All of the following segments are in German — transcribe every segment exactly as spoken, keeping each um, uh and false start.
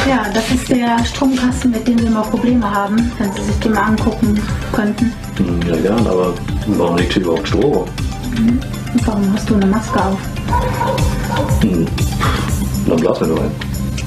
Ja, das ist der Stromkasten, mit dem wir immer Probleme haben, wenn Sie sich den mal angucken könnten. Ja, gern, aber warum liegt hier überhaupt Strom? Mhm. Warum hast du eine Maske auf? Hm. Dann blasen wir nur ein.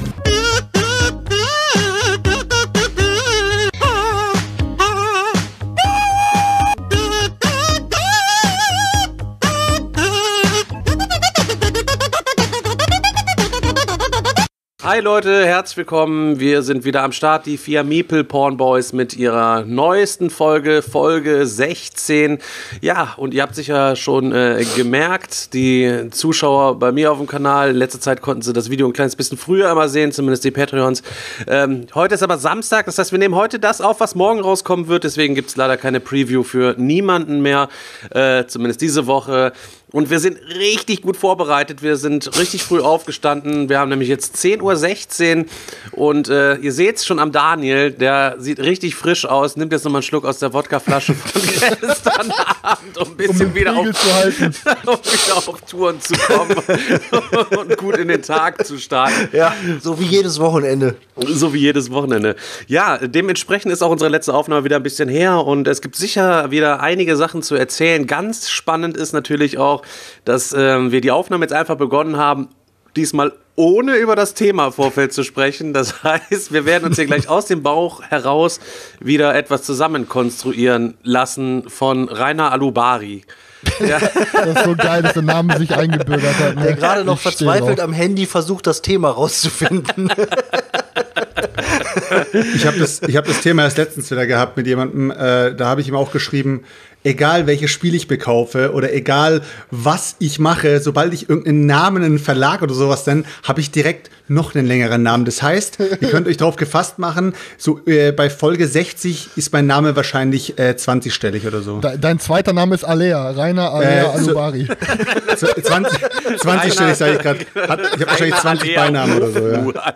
Hi Leute, herzlich willkommen. Wir sind wieder am Start, die vier Meeple Porn Boys mit ihrer neuesten Folge, Folge sechzehn. Ja, und ihr habt sicher schon äh, gemerkt, die Zuschauer bei mir auf dem Kanal, in letzter Zeit konnten sie das Video ein kleines bisschen früher immer sehen, zumindest die Patreons. Ähm, heute ist aber Samstag, das heißt, wir nehmen heute das auf, was morgen rauskommen wird. Deswegen gibt es leider keine Preview für niemanden mehr, äh, zumindest diese Woche. Und wir sind richtig gut vorbereitet, wir sind richtig früh aufgestanden, wir haben nämlich jetzt zehn Uhr sechzehn und äh, ihr seht es schon am Daniel, der sieht richtig frisch aus, nimmt jetzt nochmal einen Schluck aus der Wodkaflasche von gestern Abend, um ein bisschen um wieder, auf, um wieder auf Touren zu kommen und gut in den Tag zu starten. Ja, so wie jedes Wochenende. So wie jedes Wochenende. Ja, dementsprechend ist auch unsere letzte Aufnahme wieder ein bisschen her und es gibt sicher wieder einige Sachen zu erzählen. Ganz spannend ist natürlich auch, dass ähm, wir die Aufnahme jetzt einfach begonnen haben, diesmal ohne über das Thema im Vorfeld zu sprechen. Das heißt, wir werden uns hier gleich aus dem Bauch heraus wieder etwas zusammenkonstruieren lassen von Rainer Alubari. Ja. Das ist so geil, dass der Name sich eingebürgert hat. Ne? Der gerade noch verzweifelt am Handy versucht, das Thema rauszufinden. Ich habe das, ich hab das Thema erst letztens wieder gehabt mit jemandem, äh, da habe ich ihm auch geschrieben, egal welches Spiel ich bekaufe oder egal was ich mache, sobald ich irgendeinen Namen, einen Verlag oder sowas nenne, habe ich direkt noch einen längeren Namen. Das heißt, ihr könnt euch darauf gefasst machen, so äh, bei Folge sechzig ist mein Name wahrscheinlich äh, zwanzig-stellig oder so. De- dein zweiter Name ist Alea, Rainer Alea äh, Alubari. So, zwanzig, zwanzig-stellig sage ich gerade. Ich habe wahrscheinlich zwanzig Beinamen oder so. Ja.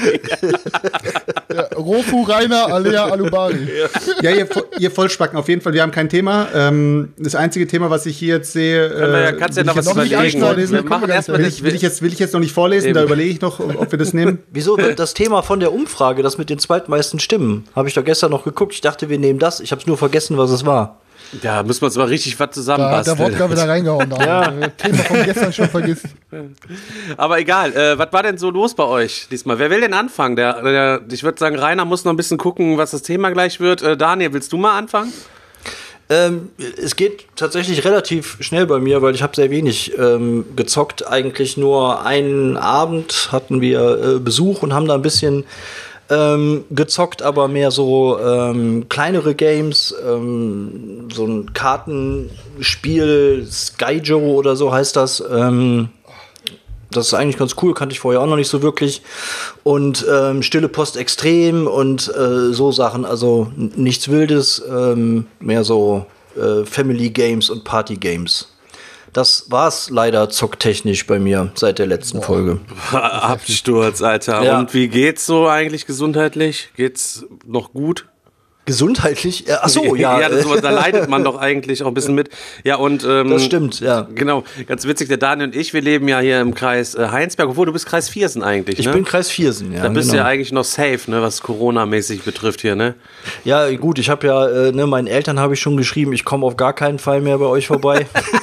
Ja, Rofu Rainer Alea Alubari. Ja, ihr, ihr Vollspacken, auf jeden Fall, wir haben kein Thema. Ähm, das einzige Thema, was ich hier jetzt sehe, äh, kannst ja noch was überlegen. Wir machen erstmal nicht. Will ich, jetzt, will ich jetzt noch nicht vorlesen, Eben. Da überlege ich noch, ob wir das nehmen. Wieso? Das Thema von der Umfrage, das mit den zweitmeisten Stimmen, habe ich doch gestern noch geguckt. Ich dachte, wir nehmen das. Ich habe es nur vergessen, was es war. Da müssen wir uns mal richtig was zusammenbasteln. Da hat der Wodka wieder reingehauen. Ja. Thema von gestern schon vergessen. Aber egal, äh, was war denn so los bei euch diesmal? Wer will denn anfangen? Der, der, ich würde sagen, Rainer muss noch ein bisschen gucken, was das Thema gleich wird. Äh, Daniel, willst du mal anfangen? Ähm, es geht tatsächlich relativ schnell bei mir, weil ich habe sehr wenig ähm, gezockt. Eigentlich nur einen Abend hatten wir äh, Besuch und haben da ein bisschen ähm, gezockt, aber mehr so ähm, kleinere Games, ähm, so ein Kartenspiel, Skyjo oder so heißt das. Ähm, Das ist eigentlich ganz cool, kannte ich vorher auch noch nicht so wirklich. Und ähm, Stille Post Extrem und äh, so Sachen, also n- nichts Wildes, ähm, mehr so äh, Family Games und Party Games. Das war's leider zocktechnisch bei mir seit der letzten Folge. Absturz, Alter. Ja. Und wie geht's so eigentlich gesundheitlich? Geht's noch gut? Gesundheitlich? Ach so, ja. Ja, das, da leidet man doch eigentlich auch ein bisschen mit. Ja, und ähm, Das stimmt, ja. Genau, ganz witzig, der Daniel und ich, wir leben ja hier im Kreis äh, Heinsberg, obwohl du bist Kreis Viersen eigentlich, Ich ne? bin Kreis Viersen, ja. Da bist du genau. ja eigentlich noch safe, ne, was Corona-mäßig betrifft hier, ne? Ja, gut, ich habe ja, äh, ne, meinen Eltern habe ich schon geschrieben, ich komme auf gar keinen Fall mehr bei euch vorbei.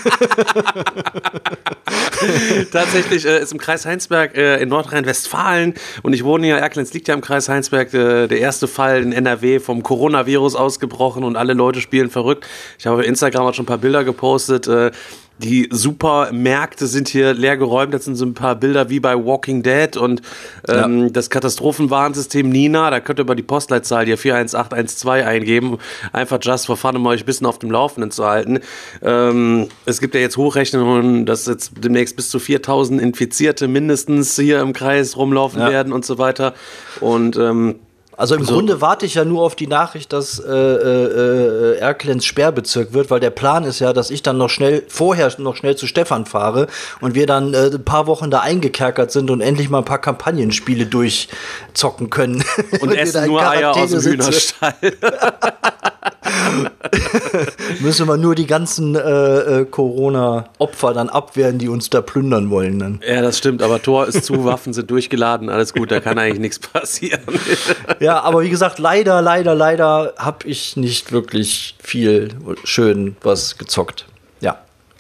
Tatsächlich äh, ist im Kreis Heinsberg äh, in Nordrhein-Westfalen und ich wohne ja, Erkelenz liegt ja im Kreis Heinsberg, äh, der erste Fall in N R W vom Coronavirus ausgebrochen und alle Leute spielen verrückt. Ich habe auf Instagram auch schon ein paar Bilder gepostet, äh, die Supermärkte sind hier leer geräumt. Das sind so ein paar Bilder wie bei Walking Dead und ähm, ja. das Katastrophenwarnsystem Nina. Da könnt ihr über die Postleitzahl hier vier eins acht eins zwei eingeben. Einfach just for fun, um euch ein bisschen auf dem Laufenden zu halten. Ähm, es gibt ja jetzt Hochrechnungen, dass jetzt demnächst bis zu viertausend Infizierte mindestens hier im Kreis rumlaufen ja. werden und so weiter. Und ähm, Also im so. Grunde warte ich ja nur auf die Nachricht, dass äh, äh, Erkelenz Sperrbezirk wird, weil der Plan ist ja, dass ich dann noch schnell, vorher noch schnell zu Stefan fahre und wir dann äh, ein paar Wochen da eingekerkert sind und endlich mal ein paar Kampagnenspiele durchzocken können. Und essen nur Eier aus dem Hühnerstall. müssen wir nur die ganzen äh, äh, Corona-Opfer dann abwehren, die uns da plündern wollen. Dann. Ja, das stimmt, aber Tor ist zu, Waffen sind durchgeladen, alles gut, da kann eigentlich nichts passieren. Ja, aber wie gesagt, leider, leider, leider habe ich nicht wirklich viel schön was gezockt. Ja.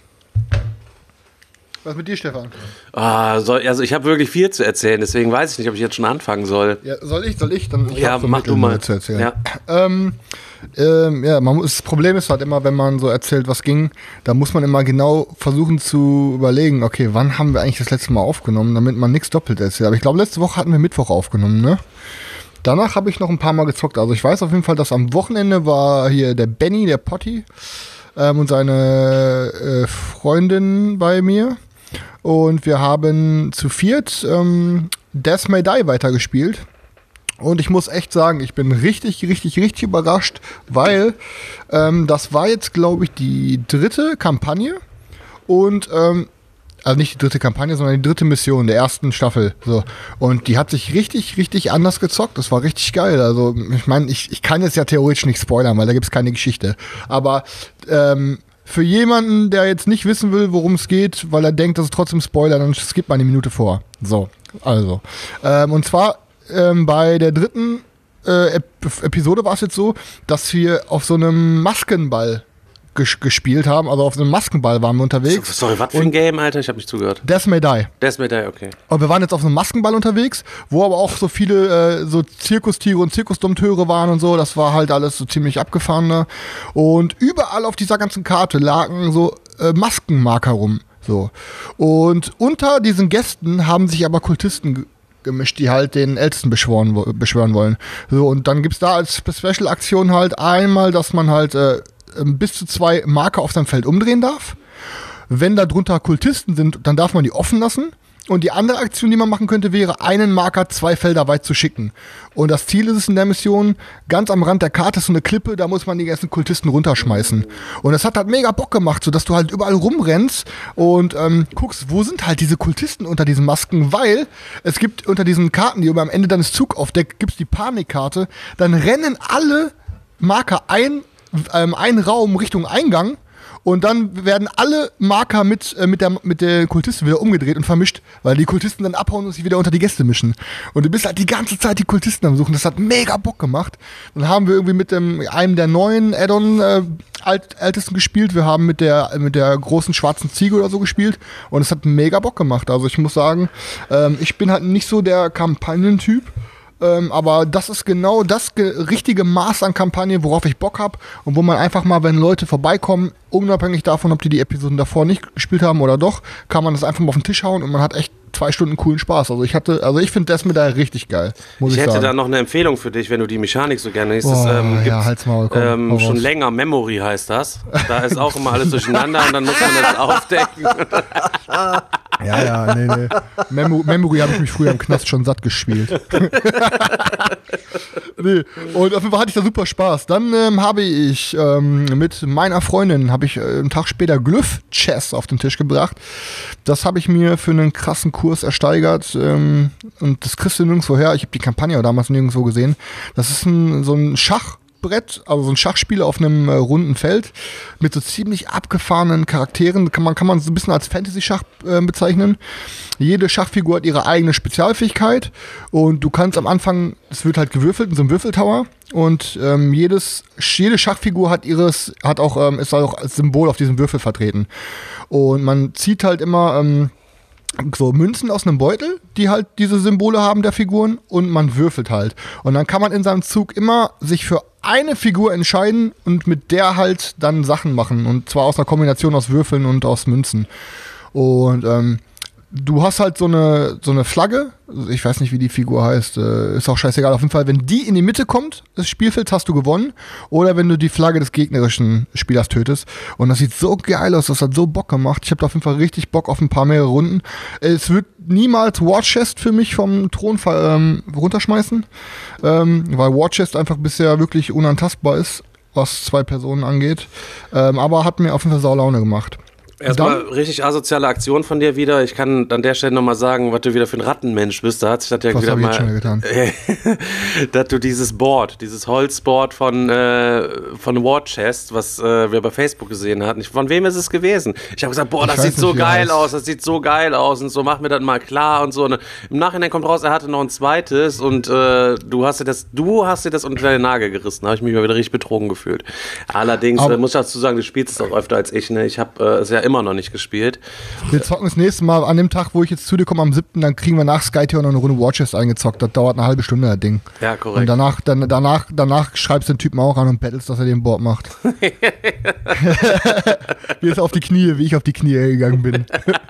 Was mit dir, Stefan? Ah, soll, also ich habe wirklich viel zu erzählen, deswegen weiß ich nicht, ob ich jetzt schon anfangen soll. Ja, soll ich, soll ich? Dann ich ja, so mach du mal. Zu erzählen. Ja. Ähm, ähm, ja, man muss, das Problem ist halt immer, wenn man so erzählt, was ging, da muss man immer genau versuchen zu überlegen, okay, wann haben wir eigentlich das letzte Mal aufgenommen, damit man nichts doppelt erzählt. Aber ich glaube, letzte Woche hatten wir Mittwoch aufgenommen, ne? Danach habe ich noch ein paar Mal gezockt. Also ich weiß auf jeden Fall, dass am Wochenende war hier der Benny, der Potti ähm, und seine äh, Freundin bei mir. Und wir haben zu viert ähm, Death May Die weitergespielt. Und ich muss echt sagen, ich bin richtig, richtig, richtig überrascht, weil ähm, das war jetzt, glaube ich, die dritte Kampagne. Und, ähm, also nicht die dritte Kampagne, sondern die dritte Mission der ersten Staffel. So. Und die hat sich richtig, richtig anders gezockt. Das war richtig geil. Also ich meine, ich, ich kann jetzt ja theoretisch nicht spoilern, weil da gibt es keine Geschichte. Aber ähm, für jemanden, der jetzt nicht wissen will, worum es geht, weil er denkt, das ist trotzdem Spoiler, dann skippt man eine Minute vor. So, also. Ähm, und zwar ähm, bei der dritten äh, Ep- Episode war es jetzt so, dass wir auf so einem Maskenball ges- gespielt haben. Also auf so einem Maskenball waren wir unterwegs. So, sorry, was für ein Game, Alter? Ich habe nicht zugehört. Death May Die. Death May Die, okay. Und wir waren jetzt auf so einem Maskenball unterwegs, wo aber auch so viele äh, so Zirkustiere und Zirkusdompteure waren und so. Das war halt alles so ziemlich abgefahren. Ne? Und überall auf dieser ganzen Karte lagen so äh, Maskenmarker rum. So. Und unter diesen Gästen haben sich aber Kultisten ge- gemischt, die halt den Ältesten beschworen, wo- beschwören wollen. So, und dann gibt's da als Special-Aktion halt einmal, dass man halt äh, bis zu zwei Marker auf seinem Feld umdrehen darf. Wenn da drunter Kultisten sind, dann darf man die offen lassen. Und die andere Aktion, die man machen könnte, wäre, einen Marker zwei Felder weit zu schicken. Und das Ziel ist es in der Mission, ganz am Rand der Karte ist so eine Klippe, da muss man die ganzen Kultisten runterschmeißen. Und das hat halt mega Bock gemacht, sodass du halt überall rumrennst und ähm, guckst, wo sind halt diese Kultisten unter diesen Masken, weil es gibt unter diesen Karten, die über am Ende deines Zugs aufdeckt, gibt's die Panikkarte, dann rennen alle Marker ein, ähm, einen Raum Richtung Eingang. Und dann werden alle Marker mit, äh, mit, der, mit der Kultisten wieder umgedreht und vermischt, weil die Kultisten dann abhauen und sich wieder unter die Gäste mischen. Und du bist halt die ganze Zeit die Kultisten am Suchen. Das hat mega Bock gemacht. Dann haben wir irgendwie mit dem, einem der neuen Add-on äh, Alt, Ältesten gespielt. Wir haben mit der, mit der großen schwarzen Ziege oder so gespielt. Und es hat mega Bock gemacht. Also ich muss sagen, ähm, ich bin halt nicht so der Kampagnentyp. Ähm, aber das ist genau das ge- richtige Maß an Kampagne, worauf ich Bock habe und wo man einfach mal, wenn Leute vorbeikommen, unabhängig davon, ob die die Episoden davor nicht gespielt haben oder doch, kann man das einfach mal auf den Tisch hauen und man hat echt zwei Stunden coolen Spaß. Also ich hatte, also ich finde Death May Die richtig geil, muss ich, Ich ich hätte sagen. da noch eine Empfehlung für dich, wenn du die Mechanik so gerne liest. Oh, Das ähm, ja, gibt's, halt's Maul, komm, ähm, hau schon raus. länger, Memory heißt das. Da ist auch immer alles durcheinander und dann muss man das aufdecken. Ja, ja, nee, nee. Memo- Memory habe ich mich früher im Knast schon satt gespielt. Nee, und auf jeden Fall hatte ich da super Spaß. Dann ähm, habe ich ähm, mit meiner Freundin, habe ich äh, einen Tag später Glyph-Chess auf den Tisch gebracht. Das habe ich mir für einen krassen Kurs ersteigert ähm, und das kriegst du nirgendwo her. Ich habe die Kampagne damals nirgendwo gesehen. Das ist ein, so ein Schachbrett, also so ein Schachspiel auf einem äh, runden Feld mit so ziemlich abgefahrenen Charakteren. Kann man, kann man so ein bisschen als Fantasy-Schach äh, bezeichnen. Jede Schachfigur hat ihre eigene Spezialfähigkeit und du kannst am Anfang, es wird halt gewürfelt in so einem Würfeltower und ähm, jedes, jede Schachfigur hat ihres, hat auch, ähm, ist auch als Symbol auf diesem Würfel vertreten. Und man zieht halt immer ähm, so Münzen aus einem Beutel, die halt diese Symbole haben der Figuren und man würfelt halt. Und dann kann man in seinem Zug immer sich für eine Figur entscheiden und mit der halt dann Sachen machen. Und zwar aus einer Kombination aus Würfeln und aus Münzen. Und ähm, du hast halt so eine, so eine Flagge, ich weiß nicht, wie die Figur heißt, äh, ist auch scheißegal. Auf jeden Fall, wenn die in die Mitte kommt des Spielfelds, hast du gewonnen. Oder wenn du die Flagge des gegnerischen Spielers tötest. Und das sieht so geil aus, das hat so Bock gemacht. Ich habe da auf jeden Fall richtig Bock auf ein paar mehrere Runden. Es wird niemals War Chest für mich vom Thron ähm, runterschmeißen, ähm, weil War Chest einfach bisher wirklich unantastbar ist, was zwei Personen angeht. Ähm, aber hat mir auf jeden Fall Saulaune gemacht. Erstmal richtig asoziale Aktion von dir wieder. Ich kann an der Stelle nochmal sagen, was du wieder für ein Rattenmensch bist. Da hat sich das ja Was wieder hab ich mal. jetzt schon wieder getan? Dass du dieses Board, dieses Holzboard von, äh, von War Chest, was äh, wir bei Facebook gesehen hatten. Ich, von wem ist es gewesen? Ich habe gesagt, boah, das Ich weiß sieht so nicht, wie er geil heißt. aus, das sieht so geil aus und so, mach mir das mal klar und so. Und im Nachhinein kommt raus, er hatte noch ein zweites und äh, du hast dir das, du hast dir das unter den Nagel gerissen. Da habe ich mich mal wieder richtig betrogen gefühlt. Allerdings Aber- äh, muss ich dazu sagen, du spielst es auch öfter als ich. Ne? Ich habe äh, es ja immer noch nicht gespielt. Wir zocken das nächste Mal an dem Tag, wo ich jetzt zu dir komme, am siebten Dann kriegen wir nach Skytier noch eine Runde Watches eingezockt. Das dauert eine halbe Stunde, das Ding. Ja, korrekt. Und danach, dann, danach, danach schreibst du den Typen auch an und bettelst, dass er den Board macht. Wie es auf die Knie, wie ich auf die Knie gegangen bin.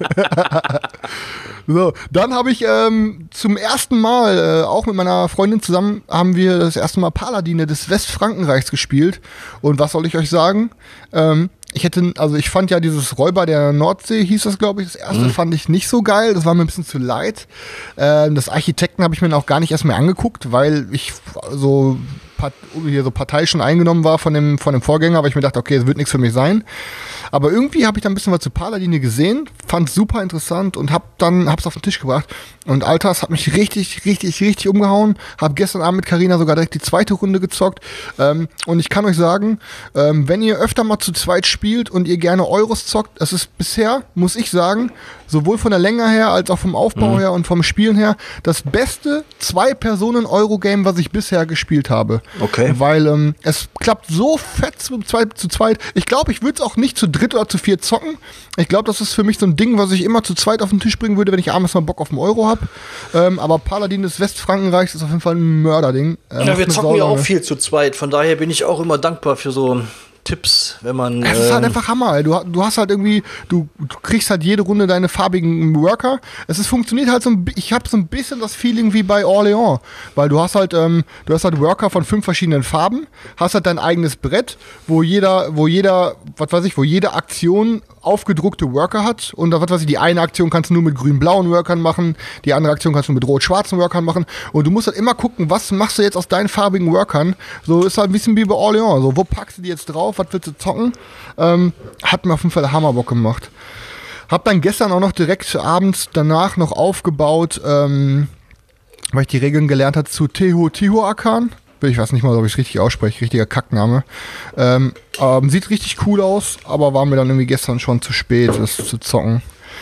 So, dann habe ich ähm, zum ersten Mal, äh, auch mit meiner Freundin zusammen, haben wir das erste Mal Paladine des Westfrankenreichs gespielt. Und was soll ich euch sagen? Ähm, ich hätte, also ich fand ja dieses Räuber der Nordsee, hieß das, glaube ich, das erste, Mhm. fand ich nicht so geil. Das war mir ein bisschen zu leid. Ähm, das Architekten habe ich mir auch gar nicht erst mehr angeguckt, weil ich so Part- hier so Partei schon eingenommen war von dem, von dem Vorgänger, aber ich mir dachte, okay, das wird nichts für mich sein. Aber irgendwie habe ich da ein bisschen was zu Paladine gesehen, fand super interessant und hab dann hab's auf den Tisch gebracht. Und Alter, es hat mich richtig, richtig, richtig umgehauen. Hab gestern Abend mit Carina sogar direkt die zweite Runde gezockt. Ähm, und ich kann euch sagen, ähm, wenn ihr öfter mal zu zweit spielt und ihr gerne Euros zockt, es ist bisher, muss ich sagen, sowohl von der Länge her als auch vom Aufbau her und vom Spielen her, das beste Zwei-Personen-Euro-Game, was ich bisher gespielt habe. Okay. Weil ähm, es klappt so fett zu, zwei, zu zweit. Ich glaube, ich würde es auch nicht zu dritt oder zu viert zocken. Ich glaube, das ist für mich so ein Ding, was ich immer zu zweit auf den Tisch bringen würde, wenn ich abends mal Bock auf den Euro habe. Ähm, aber Paladin des Westfrankenreichs ist auf jeden Fall ein Mörderding. Äh, Ja, macht wir eine zocken ja Sau auch Laune. viel zu zweit. Von daher bin ich auch immer dankbar für so Tipps, wenn man. Es ist halt ähm, einfach Hammer. ey. Du, du hast halt irgendwie, du, du kriegst halt jede Runde deine farbigen Worker. Es ist, funktioniert halt so ein, bi- ich habe so ein bisschen das Feeling wie bei Orléans, weil du hast halt, ähm, du hast halt Worker von fünf verschiedenen Farben, hast halt dein eigenes Brett, wo jeder, wo jeder, was weiß ich, wo jede Aktion aufgedruckte Worker hat und da, was weiß ich, die eine Aktion kannst du nur mit grün-blauen Workern machen, die andere Aktion kannst du mit rot-schwarzen Workern machen und du musst halt immer gucken, was machst du jetzt aus deinen farbigen Workern. So ist halt ein bisschen wie bei Orléans. So, wo packst du die jetzt drauf? Was willst du zocken? Ähm, hat mir auf jeden Fall Hammerbock gemacht. Hab dann gestern auch noch direkt abends danach noch aufgebaut, ähm, weil ich die Regeln gelernt habe zu Teotihuacan. Ich weiß nicht mal, ob ich es richtig ausspreche, richtiger Kackname. Ähm, ähm, sieht richtig cool aus, aber war mir dann irgendwie gestern schon zu spät, das zu zocken.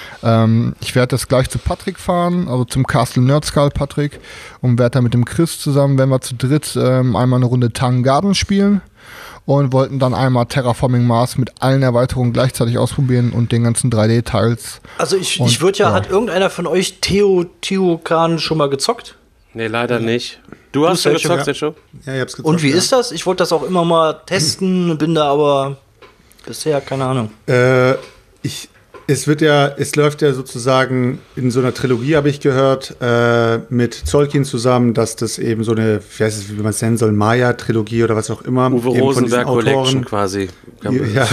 Ähm, ich werde das gleich zu Patrick fahren, also zum Castle Nerdskull Patrick, und werde dann mit dem Chris zusammen, wenn wir zu dritt ähm, einmal eine Runde Tang Garden spielen. Und wollten dann einmal Terraforming Mars mit allen Erweiterungen gleichzeitig ausprobieren und den ganzen drei D-Teils. Also ich, Und, ich würde ja, ja. hat irgendeiner von euch Teotihuacan schon mal gezockt? Nee, leider nicht. Du hast schon Sergio, gezockt, ja. Sergio? Ja, ich hab's gezockt, Und wie ja. ist das? Ich wollte das auch immer mal testen, bin da aber bisher keine Ahnung. Äh, ich, es wird ja, es läuft ja sozusagen in so einer Trilogie, habe ich gehört, äh, mit Zolkin zusammen, dass das eben so eine, ich weiß nicht, wie man es nennen soll, Maya-Trilogie oder was auch immer. Uwe eben von diesen Rosenberg Collection Autoren. quasi. Ja,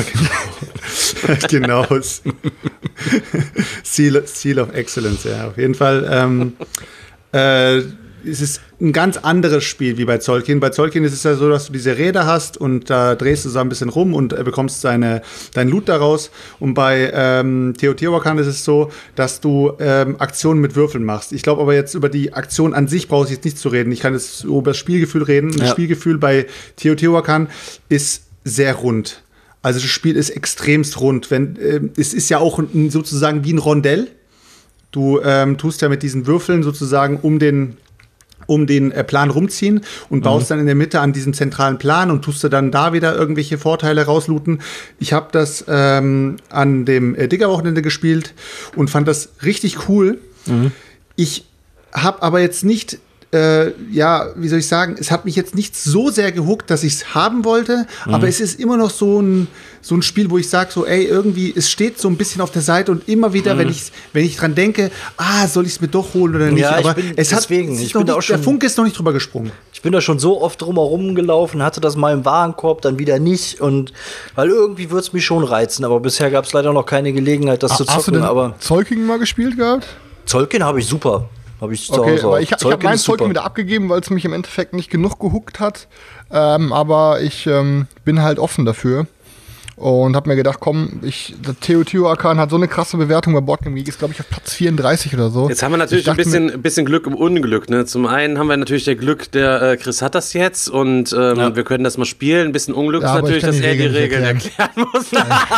genau. genau. Seal, Seal of Excellence, ja, auf jeden Fall. Ähm, äh, es ist ein ganz anderes Spiel wie bei Zolkin. Bei Zolkin ist es ja so, dass du diese Räder hast und da drehst du so ein bisschen rum und äh, bekommst deine, dein Loot daraus. Und bei ähm, Teotihuacan ist es so, dass du ähm, Aktionen mit Würfeln machst. Ich glaube aber jetzt über die Aktion an sich brauche ich jetzt nicht zu reden. Ich kann jetzt über das Spielgefühl reden. Das Ja. Spielgefühl bei Teotihuacan ist sehr rund. Also das Spiel ist extremst rund. Wenn, äh, es ist ja auch ein, sozusagen wie ein Rondell. Du ähm, tust ja mit diesen Würfeln sozusagen um den um den äh, Plan rumziehen und baust dann in der Mitte an diesem zentralen Plan und tust du dann da wieder irgendwelche Vorteile rauslooten. Ich habe das ähm, an dem äh, Digger-Wochenende gespielt und fand das richtig cool. Ich habe aber jetzt nicht Äh, ja, wie soll ich sagen, es hat mich jetzt nicht so sehr gehuckt, dass ich es haben wollte, mhm. aber es ist immer noch so ein, so ein Spiel, wo ich sage so, ey, irgendwie, es steht so ein bisschen auf der Seite und immer wieder, mhm. wenn ich wenn ich dran denke, ah, soll ich es mir doch holen oder nicht, Ja, ich aber bin- es hat, deswegen, es ist ich noch bin da nicht, auch schon- der Funke ist noch nicht drüber gesprungen. Ich bin da schon so oft drumherum gelaufen, hatte das mal im Warenkorb, dann wieder nicht. Und weil irgendwie würde es mich schon reizen, aber bisher gab es leider noch keine Gelegenheit, das zu Hast du zocken. denn Aber Zolking mal gespielt gehabt? Zolkin habe ich super. Habe ich zu Okay, Hause. aber auch. ich, ich habe Zolkin meinen ist super. Zolking wieder abgegeben, weil es mich im Endeffekt nicht genug gehuckt hat. Ähm, aber ich ähm, bin halt offen dafür. Und hab mir gedacht, komm, ich, der Teotihuacan hat so eine krasse Bewertung bei Board Game Geek, ist glaube ich auf Platz vierunddreißig oder so. Jetzt haben wir natürlich ein bisschen, ein bisschen Glück im Unglück. Ne? Zum einen haben wir natürlich der Glück, der äh, Chris hat das jetzt und ähm, ja. wir können das mal spielen. Ein bisschen Unglück ja, ist natürlich, dass er die Regeln erklären, erklären muss.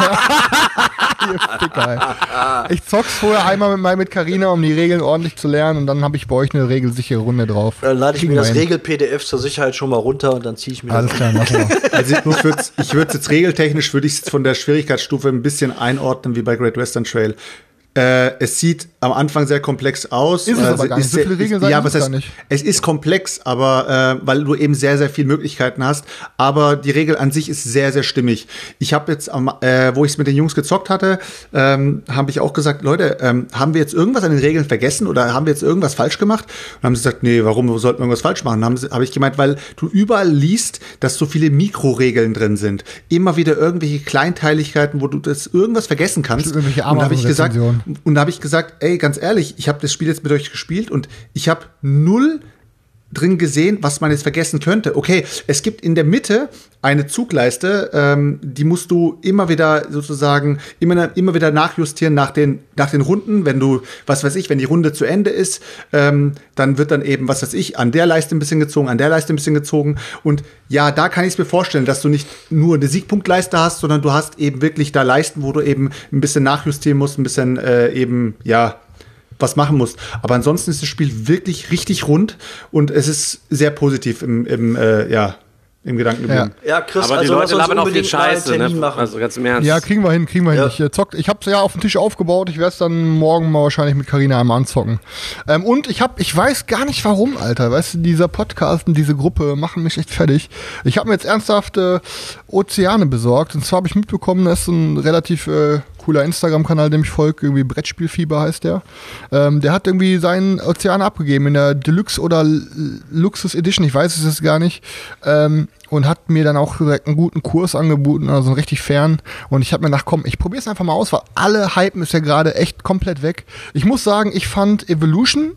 Ich zock's vorher einmal mit, mit Carina, um die Regeln ordentlich zu lernen und dann habe ich bei euch eine regelsichere Runde drauf. Dann lade ich mir das Regel-P D F zur Sicherheit schon mal runter und dann ziehe ich mir Alles das klar, mach mal. Also ich würde ich würde jetzt regeltechnisch würde ich es von der Schwierigkeitsstufe ein bisschen einordnen wie bei Great Western Trail. Äh, es sieht am Anfang sehr komplex aus. Ist es also aber gar nicht. So viele Regeln ja, was es heißt, gar nicht. Es ist komplex, aber äh, weil du eben sehr, sehr viele Möglichkeiten hast. Aber die Regel an sich ist sehr, sehr stimmig. Ich habe jetzt, am, äh, wo ich es mit den Jungs gezockt hatte, ähm, habe ich auch gesagt, Leute, ähm, haben wir jetzt irgendwas an den Regeln vergessen oder haben wir jetzt irgendwas falsch gemacht? Und haben sie gesagt, nee, warum sollten wir irgendwas falsch machen? Habe hab ich gemeint, weil du überall liest, dass so viele Mikroregeln drin sind. Immer wieder irgendwelche Kleinteiligkeiten, wo du das irgendwas vergessen kannst. Irgendwelche und da habe ich gesagt, Rezension. Und da habe ich gesagt, ey, ganz ehrlich, ich habe das Spiel jetzt mit euch gespielt und ich habe null drin gesehen, was man jetzt vergessen könnte. Okay, es gibt in der Mitte eine Zugleiste, ähm, die musst du immer wieder sozusagen, immer, immer wieder nachjustieren nach den, nach den Runden. Wenn du, was weiß ich, wenn die Runde zu Ende ist, ähm, dann wird dann eben, was weiß ich, an der Leiste ein bisschen gezogen, an der Leiste ein bisschen gezogen. Und ja, da kann ich es mir vorstellen, dass du nicht nur eine Siegpunktleiste hast, sondern du hast eben wirklich da Leisten, wo du eben ein bisschen nachjustieren musst, ein bisschen äh, eben, ja, was machen musst. Aber ansonsten ist das Spiel wirklich richtig rund und es ist sehr positiv im, im äh, ja, im Gedanken geblieben. Ja. ja, Chris, aber also die Leute labern auch viel Scheiße, ne? Machen. Also ganz im Ernst. Ja, kriegen wir hin, kriegen wir hin. Ja. Ich, äh, zockt, ich hab's ja auf dem Tisch aufgebaut, ich werde es dann morgen mal wahrscheinlich mit Carina einmal anzocken. Ähm, und ich hab, ich weiß gar nicht warum, Alter, weißt du, dieser Podcast und diese Gruppe machen mich echt fertig. Ich habe mir jetzt ernsthaft äh, Ozeane besorgt und zwar habe ich mitbekommen, das ist ein relativ äh, cooler Instagram-Kanal, dem ich folge, irgendwie Brettspielfieber heißt der. Ähm, der hat irgendwie seinen Ozean abgegeben in der Deluxe oder L- Luxus Edition, ich weiß es jetzt gar nicht. Ähm, und hat mir dann auch direkt einen guten Kurs angeboten, also einen richtig fairen. Und ich habe mir gedacht, komm, ich probiere es einfach mal aus, weil alle Hypen ist ja gerade echt komplett weg. Ich muss sagen, ich fand Evolution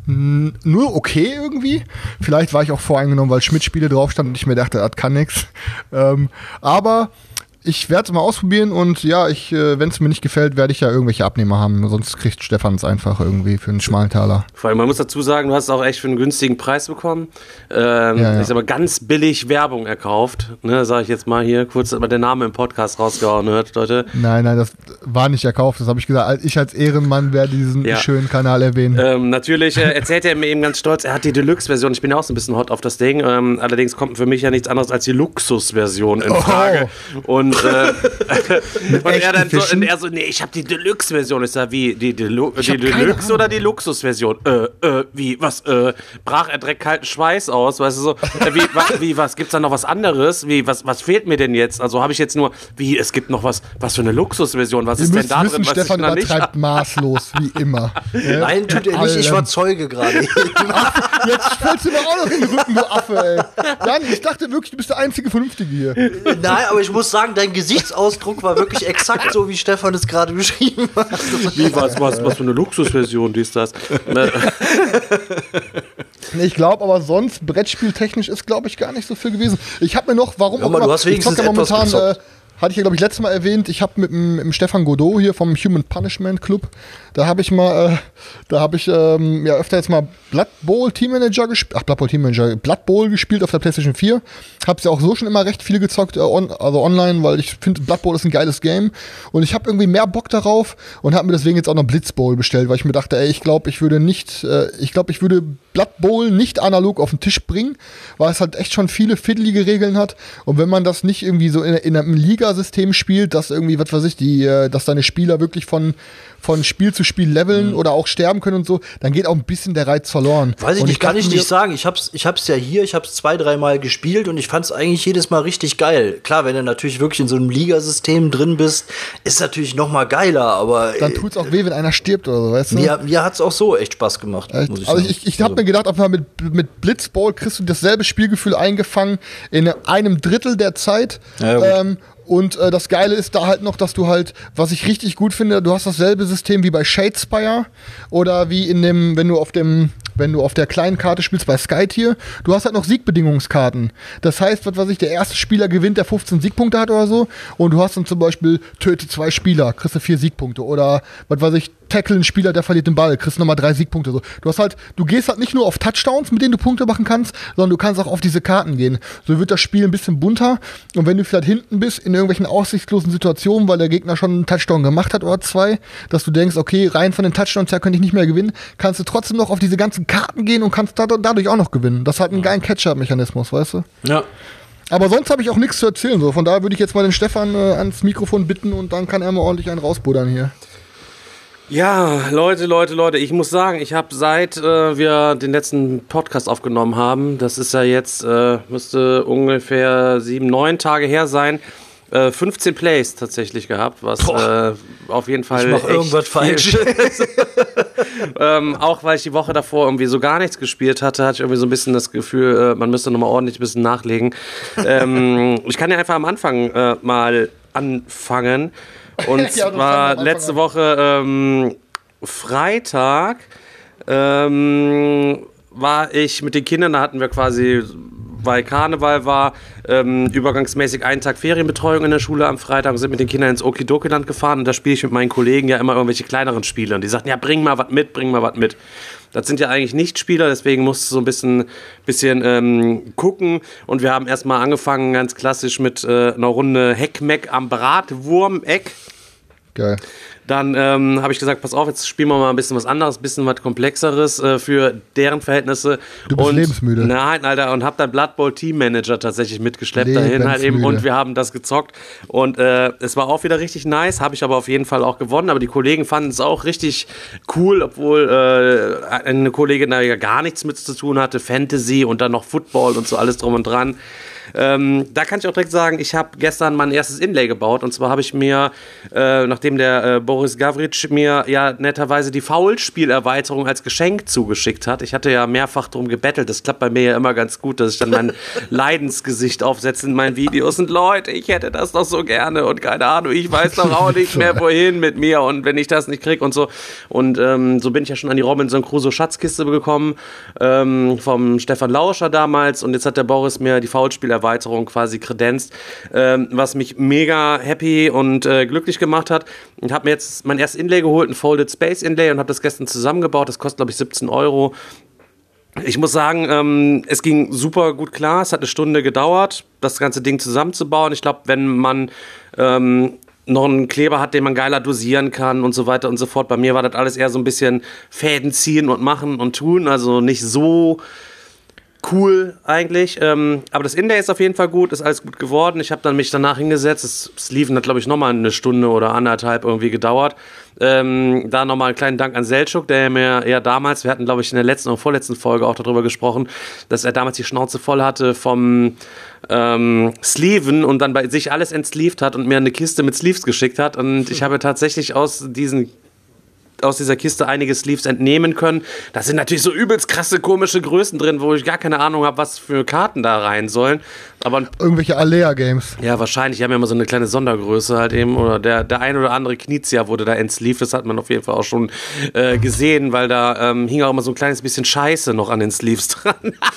n- nur okay irgendwie. Vielleicht war ich auch voreingenommen, weil Schmidt-Spiele drauf standen und ich mir dachte, das kann nix. Ähm, aber ich werde es mal ausprobieren und ja, ich, äh, wenn es mir nicht gefällt, werde ich ja irgendwelche Abnehmer haben. Sonst kriegt Stefan es einfach irgendwie für einen schmalen Taler. Vor allem, man muss dazu sagen, du hast es auch echt für einen günstigen Preis bekommen. Ähm, Ja, ja. Ist aber ganz billig Werbung erkauft. Ne, sage ich jetzt mal hier kurz, dass man der Name im Podcast rausgehauen hört, Leute. Nein, nein, das war nicht erkauft. Das habe ich gesagt. Ich als Ehrenmann werde diesen Ja. schönen Kanal erwähnen. Ähm, natürlich äh, erzählt er mir eben ganz stolz, er hat die Deluxe-Version. Ich bin ja auch so ein bisschen hot auf das Ding. Ähm, allerdings kommt für mich ja nichts anderes als die Luxus-Version in Frage. Und, äh, und er dann so, und er so, nee, ich habe die Deluxe-Version. Ich sag, wie, die, Delu die hab keine Deluxe Ahnung. oder die Luxus-Version? Äh, äh, wie, was, äh, brach er direkt kalten Schweiß aus, weißt du so, äh, wie, wa, wie, was, gibt's da noch was anderes? Wie, was, was fehlt mir denn jetzt? Also habe ich jetzt nur, wie, es gibt noch was, was für eine Luxusversion, was Ihr ist denn müsst da wissen, drin, was Stefan ich noch nicht übertreibt maßlos, wie immer. Ja? Nein, tut er nicht, ich war Zeuge gerade. Jetzt fällst du mir auch noch in den Rücken, du Affe, ey. Jan, ich dachte wirklich, du bist der einzige Vernünftige hier. Nein, aber ich muss sagen, dein Gesichtsausdruck war wirklich exakt so, wie Stefan es gerade beschrieben hat. Wie, was, was, was für eine Luxusversion, dies, das. Ne? Nee, ich glaube aber sonst, brettspieltechnisch ist, glaube ich, gar nicht so viel gewesen. Ich habe mir noch, warum Ja, auch aber immer, du hast ich wenigstens zocke ja etwas momentan, äh, gezockt. hatte ich ja, glaube ich, letztes Mal erwähnt, ich habe mit dem, mit dem Stefan Godot hier vom Human Punishment Club, da habe ich mal, äh, da habe ich ähm, ja öfter jetzt mal Blood Bowl Team Manager gespielt, ach, Blood Bowl Team Manager, Blood Bowl gespielt auf der PlayStation vier. Hab's ja auch so schon immer recht viel gezockt, äh, on, also online, weil ich finde, Blood Bowl ist ein geiles Game. Und ich habe irgendwie mehr Bock darauf und habe mir deswegen jetzt auch noch Blitz Bowl bestellt, weil ich mir dachte, ey, ich glaube, ich würde nicht, äh, ich glaube, ich würde Blood Bowl nicht analog auf den Tisch bringen, weil es halt echt schon viele fiddelige Regeln hat. Und wenn man das nicht irgendwie so in, in einem Ligasystem spielt, dass irgendwie, was weiß ich, die, äh, dass deine Spieler wirklich von von Spiel zu Spiel leveln mhm. oder auch sterben können und so, dann geht auch ein bisschen der Reiz verloren. Weiß ich und nicht, kann ich dachte nicht mir- sagen. Ich hab's, ich hab's ja hier, ich hab's zwei, dreimal gespielt und ich fand's eigentlich jedes Mal richtig geil. Klar, wenn du natürlich wirklich in so einem Ligasystem drin bist, ist natürlich noch mal geiler, aber Dann tut's auch weh, wenn einer stirbt oder so, weißt du? mir, mir hat's auch so echt Spaß gemacht, Echt? muss ich Also sagen. ich, ich habe mir gedacht, einfach mit, mit Blitzball kriegst du dasselbe Spielgefühl eingefangen in einem Drittel der Zeit. Ja, gut. ähm, und äh, das Geile ist da halt noch, dass du halt, was ich richtig gut finde, du hast dasselbe System wie bei Shadespire oder wie in dem, wenn du auf dem wenn du auf der kleinen Karte spielst bei Skytier, du hast halt noch Siegbedingungskarten. Das heißt, was weiß ich, der erste Spieler gewinnt, der fünfzehn Siegpunkte hat oder so, und du hast dann zum Beispiel töte zwei Spieler, kriegst du vier Siegpunkte, oder was weiß ich, tackle einen Spieler, der verliert den Ball, kriegst nochmal drei Siegpunkte. So. Du hast halt, du gehst halt nicht nur auf Touchdowns, mit denen du Punkte machen kannst, sondern du kannst auch auf diese Karten gehen. So wird das Spiel ein bisschen bunter, und wenn du vielleicht hinten bist, in irgendwelchen aussichtslosen Situationen, weil der Gegner schon einen Touchdown gemacht hat oder zwei, dass du denkst, okay, rein von den Touchdowns her könnte ich nicht mehr gewinnen, kannst du trotzdem noch auf diese ganzen Karten gehen und kannst da, dadurch auch noch gewinnen. Das hat einen geilen Catch-up-Mechanismus, weißt du? Ja. Aber sonst habe ich auch nichts zu erzählen. So. Von daher würde ich jetzt mal den Stefan äh, ans Mikrofon bitten, und dann kann er mal ordentlich einen rausbuddern hier. Ja, Leute, Leute, Leute, ich muss sagen, ich habe seit äh, wir den letzten Podcast aufgenommen haben, das ist ja jetzt, äh, müsste ungefähr sieben, neun Tage her sein, äh, fünfzehn Plays tatsächlich gehabt, was äh, auf jeden Fall ich mach irgendwas falsch. ähm, auch weil ich die Woche davor irgendwie so gar nichts gespielt hatte, hatte ich irgendwie so ein bisschen das Gefühl, äh, man müsste nochmal ordentlich ein bisschen nachlegen. ähm, ich kann ja einfach am Anfang äh, mal anfangen. Und ja, zwar letzte Woche ähm, Freitag ähm, war ich mit den Kindern, da hatten wir quasi, weil Karneval war, ähm, übergangsmäßig einen Tag Ferienbetreuung in der Schule am Freitag und sind mit den Kindern ins Okidoki-Land gefahren, und da spiele ich mit meinen Kollegen ja immer irgendwelche kleineren Spiele, und die sagten, ja, bring mal was mit, bring mal was mit. Das sind ja eigentlich nicht Spieler, deswegen musst du so ein bisschen, bisschen ähm, gucken. Und wir haben erstmal angefangen, ganz klassisch mit äh, einer Runde Heckmeck am Bratwurmeck. Geil. Dann ähm, habe ich gesagt, pass auf, jetzt spielen wir mal ein bisschen was anderes, ein bisschen was Komplexeres äh, für deren Verhältnisse. Du bist und, lebensmüde. Nein, Alter, und habe dann Blood Bowl Team Manager tatsächlich mitgeschleppt dahin halt eben, und wir haben das gezockt. Und äh, es war auch wieder richtig nice, habe ich aber auf jeden Fall auch gewonnen. Aber die Kollegen fanden es auch richtig cool, obwohl äh, eine Kollegin da ja gar nichts mit zu tun hatte, Fantasy und dann noch Football und so alles drum und dran. Ähm, da kann ich auch direkt sagen, ich habe gestern mein erstes Inlay gebaut, und zwar habe ich mir, äh, nachdem der äh, Boris Gavric mir ja netterweise die Foulspielerweiterung als Geschenk zugeschickt hat. Ich hatte ja mehrfach drum gebettelt, das klappt bei mir ja immer ganz gut, dass ich dann mein Leidensgesicht aufsetze in meinen Videos, und Leute, ich hätte das doch so gerne und keine Ahnung, ich weiß doch auch nicht mehr wohin mit mir, und wenn ich das nicht kriege und so. Und ähm, so bin ich ja schon an die Robinson Crusoe Schatzkiste gekommen, ähm, vom Stefan Lauscher damals, und jetzt hat der Boris mir die Foulspielerweiterung Erweiterung quasi kredenzt, ähm, was mich mega happy und äh, glücklich gemacht hat. Ich habe mir jetzt mein erstes Inlay geholt, ein Folded Space Inlay, und habe das gestern zusammengebaut. Das kostet, glaube ich, siebzehn Euro. Ich muss sagen, ähm, es ging super gut klar. Es hat eine Stunde gedauert, das ganze Ding zusammenzubauen. Ich glaube, wenn man ähm, noch einen Kleber hat, den man geiler dosieren kann und so weiter und so fort. Bei mir war das alles eher so ein bisschen Fäden ziehen und machen und tun, also nicht so cool eigentlich, ähm, aber das Inlay ist auf jeden Fall gut, ist alles gut geworden. Ich habe dann mich danach hingesetzt, das Sleeven hat, glaube ich, nochmal eine Stunde oder anderthalb irgendwie gedauert. Ähm, da nochmal einen kleinen Dank an Selçuk, der mir ja damals, wir hatten, glaube ich, in der letzten oder vorletzten Folge auch darüber gesprochen, dass er damals die Schnauze voll hatte vom ähm, Sleeven und dann bei sich alles entsleeved hat und mir eine Kiste mit Sleeves geschickt hat, und ich habe tatsächlich aus diesen aus dieser Kiste einige Sleeves entnehmen können. Da sind natürlich so übelst krasse, komische Größen drin, wo ich gar keine Ahnung habe, was für Karten da rein sollen. Aber irgendwelche Alea-Games. Ja, wahrscheinlich. Die haben ja immer so eine kleine Sondergröße halt eben. Oder der, der ein oder andere Knizia wurde da entsleeved. Das hat man auf jeden Fall auch schon äh, gesehen, weil da ähm, hing auch immer so ein kleines bisschen Scheiße noch an den Sleeves dran.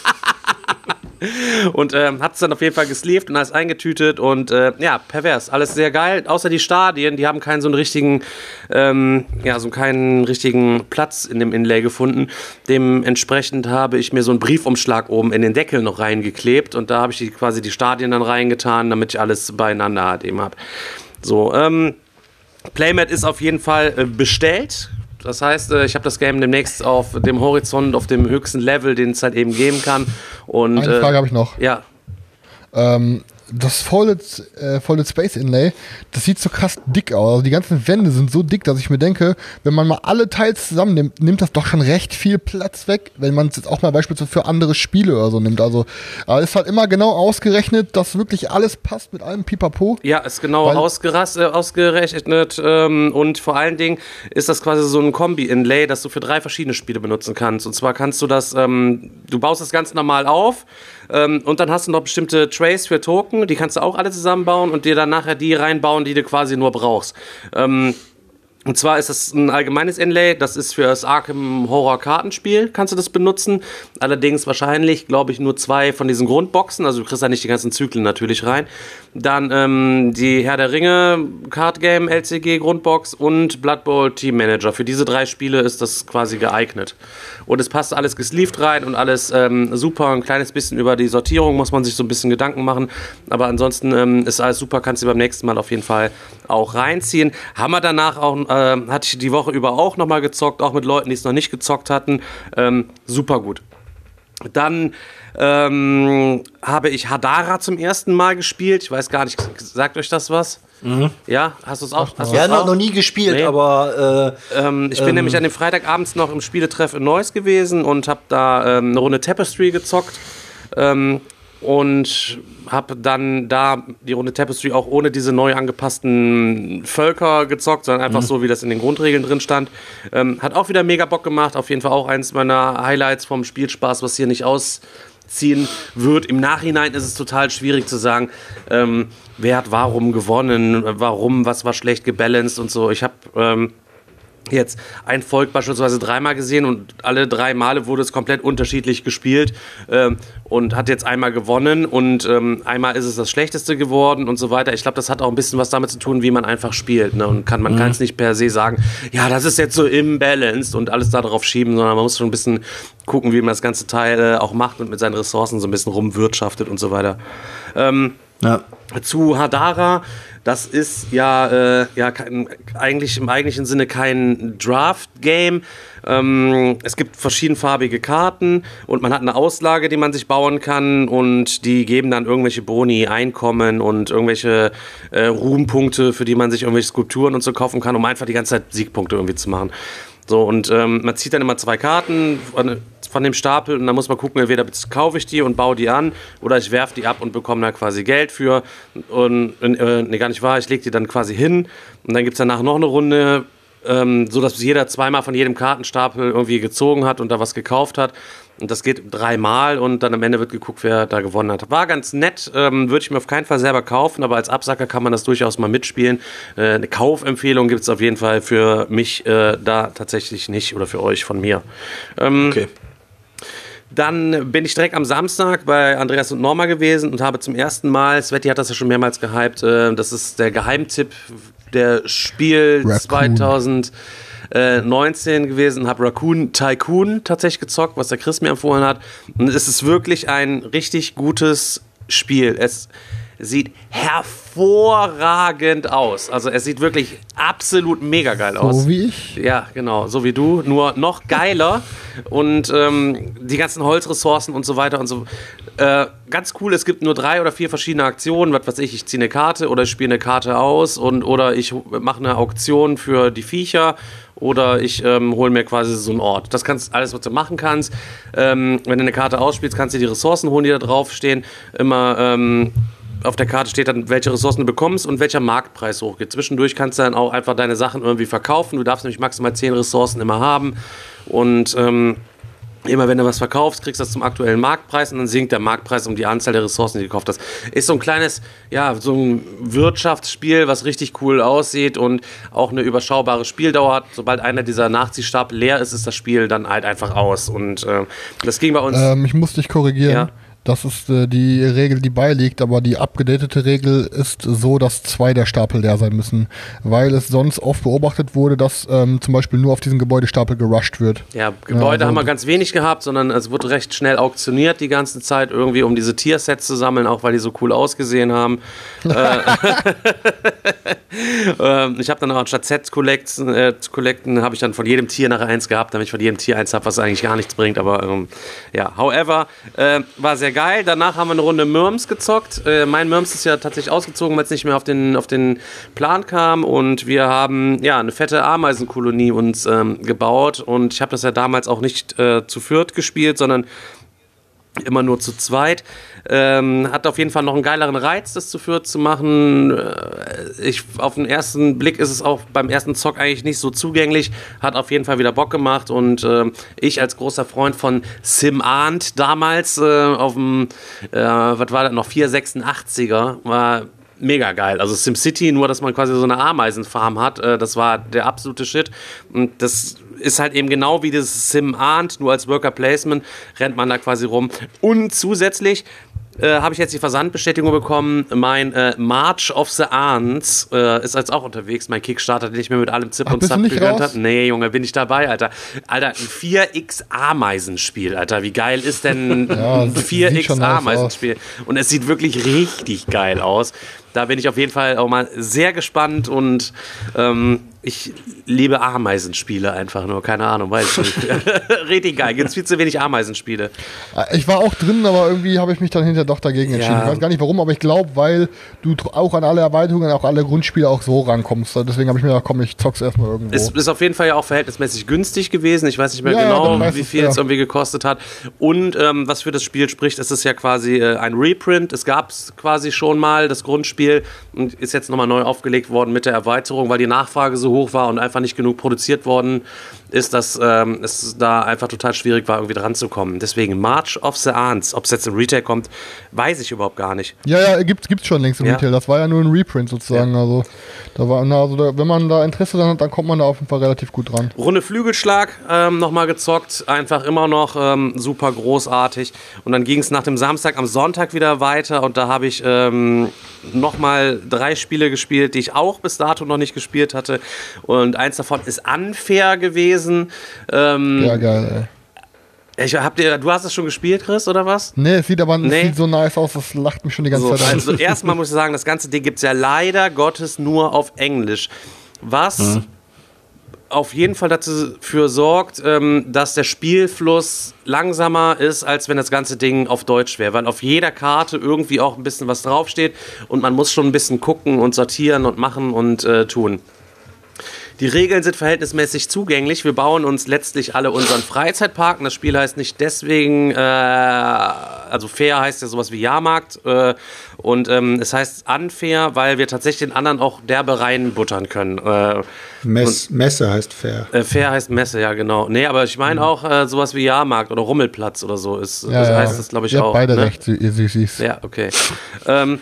Und ähm, hat es dann auf jeden Fall gesleeved und alles eingetütet und äh, ja, pervers, alles sehr geil, außer die Stadien, die haben keinen so einen richtigen ähm, ja, so keinen richtigen Platz in dem Inlay gefunden. Dementsprechend habe ich mir so einen Briefumschlag oben in den Deckel noch reingeklebt, und da habe ich die, quasi die Stadien dann reingetan, damit ich alles beieinander halt eben habe. So, ähm, Playmat ist auf jeden Fall äh, bestellt. Das heißt, ich habe das Game demnächst auf dem Horizont, auf dem höchsten Level, den es halt eben geben kann. Und, Eine Frage äh, habe ich noch. Ja. Ähm, das Folded, äh, Folded Space Inlay, das sieht so krass dick aus. Also die ganzen Wände sind so dick, dass ich mir denke, wenn man mal alle Teils zusammennimmt, nimmt das doch schon recht viel Platz weg, wenn man es jetzt auch mal beispielsweise für andere Spiele oder so nimmt. Also, aber es ist halt immer genau ausgerechnet, dass wirklich alles passt mit allem Pipapo. Ja, ist genau ausgerast, äh, ausgerechnet ähm, und vor allen Dingen ist das quasi so ein Kombi-Inlay, das du für drei verschiedene Spiele benutzen kannst. Und zwar kannst du das, ähm, du baust das ganz normal auf, ähm, und dann hast du noch bestimmte Trays für Token, die kannst du auch alle zusammenbauen und dir dann nachher die reinbauen, die du quasi nur brauchst. Ähm, Und zwar ist das ein allgemeines Inlay, das ist für das Arkham Horror Kartenspiel, kannst du das benutzen. Allerdings wahrscheinlich, glaube ich, nur zwei von diesen Grundboxen, also du kriegst da nicht die ganzen Zyklen natürlich rein. Dann ähm, die Herr der Ringe Card Game L C G Grundbox und Blood Bowl Team Manager. Für diese drei Spiele ist das quasi geeignet. Und es passt alles gesleeved rein und alles ähm, super. Ein kleines bisschen über die Sortierung muss man sich so ein bisschen Gedanken machen. Aber ansonsten ähm, ist alles super, kannst du beim nächsten Mal auf jeden Fall auch reinziehen. Haben wir danach auch, äh, hatte ich die Woche über auch nochmal gezockt, auch mit Leuten, die es noch nicht gezockt hatten. Ähm, super gut. Dann ähm, habe ich Hadara zum ersten Mal gespielt. Ich weiß gar nicht, sagt euch das was? Mhm. Ja, hast du es auch? Hast ja, noch, noch nie gespielt, nee. aber äh, ähm, ich bin ähm, nämlich an dem Freitagabends noch im Spieletreff in Neuss gewesen und habe da ähm, eine Runde Tapestry gezockt. Ähm, und habe dann da die Runde Tapestry auch ohne diese neu angepassten Völker gezockt, sondern einfach mhm. so, wie das in den Grundregeln drin stand. Ähm, hat auch wieder mega Bock gemacht, auf jeden Fall auch eins meiner Highlights vom Spielspaß, was hier nicht ausziehen wird. Im Nachhinein ist es total schwierig zu sagen, ähm, wer hat warum gewonnen, warum, was war schlecht gebalanced und so. Ich habe ähm, jetzt ein Volk beispielsweise dreimal gesehen und alle drei Male wurde es komplett unterschiedlich gespielt ähm, und hat jetzt einmal gewonnen und ähm, einmal ist es das Schlechteste geworden und so weiter. Ich glaube, das hat auch ein bisschen was damit zu tun, wie man einfach spielt, ne? Und kann, man mhm. kann es nicht per se sagen, ja, das ist jetzt so imbalanced und alles darauf schieben, sondern man muss schon ein bisschen gucken, wie man das ganze Teil äh, auch macht und mit seinen Ressourcen so ein bisschen rumwirtschaftet und so weiter. Ähm, ja. Zu Hadara, das ist ja, äh, ja kein, eigentlich im eigentlichen Sinne kein Draft-Game. Ähm, es gibt verschiedenfarbige Karten und man hat eine Auslage, die man sich bauen kann und die geben dann irgendwelche Boni, Einkommen und irgendwelche äh, Ruhmpunkte, für die man sich irgendwelche Skulpturen und so kaufen kann, um einfach die ganze Zeit Siegpunkte irgendwie zu machen. So, und ähm, man zieht dann immer zwei Karten von, von dem Stapel und dann muss man gucken, entweder kaufe ich die und baue die an oder ich werfe die ab und bekomme da quasi Geld für. Und, äh, nee, gar nicht wahr, ich lege die dann quasi hin und dann gibt es danach noch eine Runde, ähm, so dass jeder zweimal von jedem Kartenstapel irgendwie gezogen hat und da was gekauft hat. Und das geht dreimal und dann am Ende wird geguckt, wer da gewonnen hat. War ganz nett, ähm, würde ich mir auf keinen Fall selber kaufen, aber als Absacker kann man das durchaus mal mitspielen. Äh, eine Kaufempfehlung gibt es auf jeden Fall für mich äh, da tatsächlich nicht oder für euch von mir. Ähm, okay. Dann bin ich direkt am Samstag bei Andreas und Norma gewesen und habe zum ersten Mal, Sveti hat das ja schon mehrmals gehypt, äh, das ist der Geheimtipp der Spiel Raccoon. zwanzig neunzehn gewesen, habe Raccoon Tycoon tatsächlich gezockt, was der Chris mir empfohlen hat. Und es ist wirklich ein richtig gutes Spiel. Es sieht hervorragend aus. Also es sieht wirklich absolut mega geil aus. So wie ich? Ja, genau, so wie du, nur noch geiler. Und ähm, die ganzen Holzressourcen und so weiter und so. Äh, ganz cool, es gibt nur drei oder vier verschiedene Aktionen. Was weiß ich, ich ziehe eine Karte oder ich spiele eine Karte aus und oder ich mache eine Auktion für die Viecher. Oder ich ähm, hole mir quasi so einen Ort. Das kannst alles, was du machen kannst. Ähm, wenn du eine Karte ausspielst, kannst du die Ressourcen holen, die da draufstehen. Immer ähm, auf der Karte steht dann, welche Ressourcen du bekommst und welcher Marktpreis hochgeht. Zwischendurch kannst du dann auch einfach deine Sachen irgendwie verkaufen. Du darfst nämlich maximal zehn Ressourcen immer haben. Und ähm, immer wenn du was verkaufst, kriegst du das zum aktuellen Marktpreis und dann sinkt der Marktpreis um die Anzahl der Ressourcen, die du gekauft hast. Ist so ein kleines, ja, so ein Wirtschaftsspiel, was richtig cool aussieht und auch eine überschaubare Spieldauer hat. Sobald einer dieser Nachziehstapel leer ist, ist das Spiel dann halt einfach aus. Und äh, das ging bei uns. Ähm, ich muss dich korrigieren. Ja. Das ist äh, die Regel, die beiliegt, aber die abgedatete Regel ist so, dass zwei der Stapel leer sein müssen, weil es sonst oft beobachtet wurde, dass ähm, zum Beispiel nur auf diesen Gebäudestapel gerusht wird. Ja, Gebäude ja, also haben wir ganz wenig gehabt, sondern es wurde recht schnell auktioniert die ganze Zeit, irgendwie um diese Tiersets zu sammeln, auch weil die so cool ausgesehen haben. äh, ich habe dann auch anstatt Sets collecten, äh, zu collecten, habe ich dann von jedem Tier nachher eins gehabt, damit ich von jedem Tier eins habe, was eigentlich gar nichts bringt, aber ähm, ja, however, äh, war sehr geil. Danach haben wir eine Runde Mürms gezockt. Äh, mein Mürms ist ja tatsächlich ausgezogen, weil es nicht mehr auf den, auf den Plan kam und wir haben ja eine fette Ameisenkolonie uns ähm, gebaut und ich habe das ja damals auch nicht äh, zu viert gespielt, sondern immer nur zu zweit. Ähm, hat auf jeden Fall noch einen geileren Reiz, das zu viert zu machen. Ich, auf den ersten Blick ist es auch beim ersten Zock eigentlich nicht so zugänglich. Hat auf jeden Fall wieder Bock gemacht und äh, ich als großer Freund von SimAnt damals äh, auf dem, äh, was war das noch, vier sechsundachtziger, war mega geil. Also SimCity, nur dass man quasi so eine Ameisenfarm hat, äh, das war der absolute Shit. Und das ist halt eben genau wie das Sim ahnt, nur als Worker Placement rennt man da quasi rum. Und zusätzlich äh, habe ich jetzt die Versandbestätigung bekommen, mein äh, March of the Ants äh, ist jetzt auch unterwegs, mein Kickstarter, den ich mir mit allem Zip Ach, und bist du Zap nicht gegönnt raus? habe. Nee, Junge, bin ich dabei, Alter. Alter, ein vier X Ameisenspiel, Alter. Wie geil ist denn Ja, ein das vier sieht X schon nice Ameisenspiel? Und es sieht wirklich richtig geil aus. Da bin ich auf jeden Fall auch mal sehr gespannt und ähm, ich liebe Ameisenspiele einfach nur, keine Ahnung, weiß ich nicht. Richtig geil, gibt es viel zu wenig Ameisenspiele. Ich war auch drin, aber irgendwie habe ich mich dann hinterher doch dagegen entschieden. Ja. Ich weiß gar nicht warum, aber ich glaube, weil du tr- auch an alle Erweiterungen, auch alle Grundspiele auch so rankommst. Deswegen habe ich mir gedacht, komm, ich zock's erstmal irgendwo. Es ist auf jeden Fall ja auch verhältnismäßig günstig gewesen. Ich weiß nicht mehr Ja, ja, genau, dann weiß wie ich, viel ja. es irgendwie gekostet hat. Und ähm, was für das Spiel spricht, es ist ja quasi äh, ein Reprint. Es gab es quasi schon mal, das Grundspiel, und ist jetzt nochmal neu aufgelegt worden mit der Erweiterung, weil die Nachfrage so hoch war und einfach nicht genug produziert worden ist, dass ähm, es da einfach total schwierig war, irgendwie dran zu kommen. Deswegen March of the Ants, ob es jetzt im Retail kommt, weiß ich überhaupt gar nicht. Ja, ja, gibt's, gibt's schon längst im Ja. Retail. Das war ja nur ein Reprint sozusagen. Ja. Also, da war, na, also da, wenn man da Interesse dran hat, dann kommt man da auf jeden Fall relativ gut dran. Runde Flügelschlag ähm, nochmal gezockt, einfach immer noch ähm, super großartig. Und dann ging es nach dem Samstag am Sonntag wieder weiter und da habe ich ähm, nochmal drei Spiele gespielt, die ich auch bis dato noch nicht gespielt hatte. Und eins davon ist Unfair gewesen. Ähm, Ja, geil, ey. ich, habt ihr, du hast es schon gespielt, Chris, oder was? Nee, es sieht aber es Nee. sieht so nice aus, das lacht mich schon die ganze So, Zeit an. also erstmal muss ich sagen, das ganze Ding gibt es ja leider Gottes nur auf Englisch. Was Mhm. auf jeden Fall dafür sorgt, ähm, dass der Spielfluss langsamer ist, als wenn das ganze Ding auf Deutsch wäre. Weil auf jeder Karte irgendwie auch ein bisschen was draufsteht und man muss schon ein bisschen gucken und sortieren und machen und äh, tun. Die Regeln sind verhältnismäßig zugänglich. Wir bauen uns letztlich alle unseren Freizeitpark. Das Spiel heißt nicht deswegen, äh, also fair heißt ja sowas wie Jahrmarkt. Äh, und ähm, es heißt unfair, weil wir tatsächlich den anderen auch derbe reinbuttern können. Äh, Mess, Messe heißt fair. äh, fair heißt Messe, ja genau. Nee, aber ich meine auch äh, sowas wie Jahrmarkt oder Rummelplatz oder so. Ist, Ja, das ja. heißt das, glaube ich, Ihr habt auch. beide ne? recht, ihr Süßis. Ja, okay. ähm,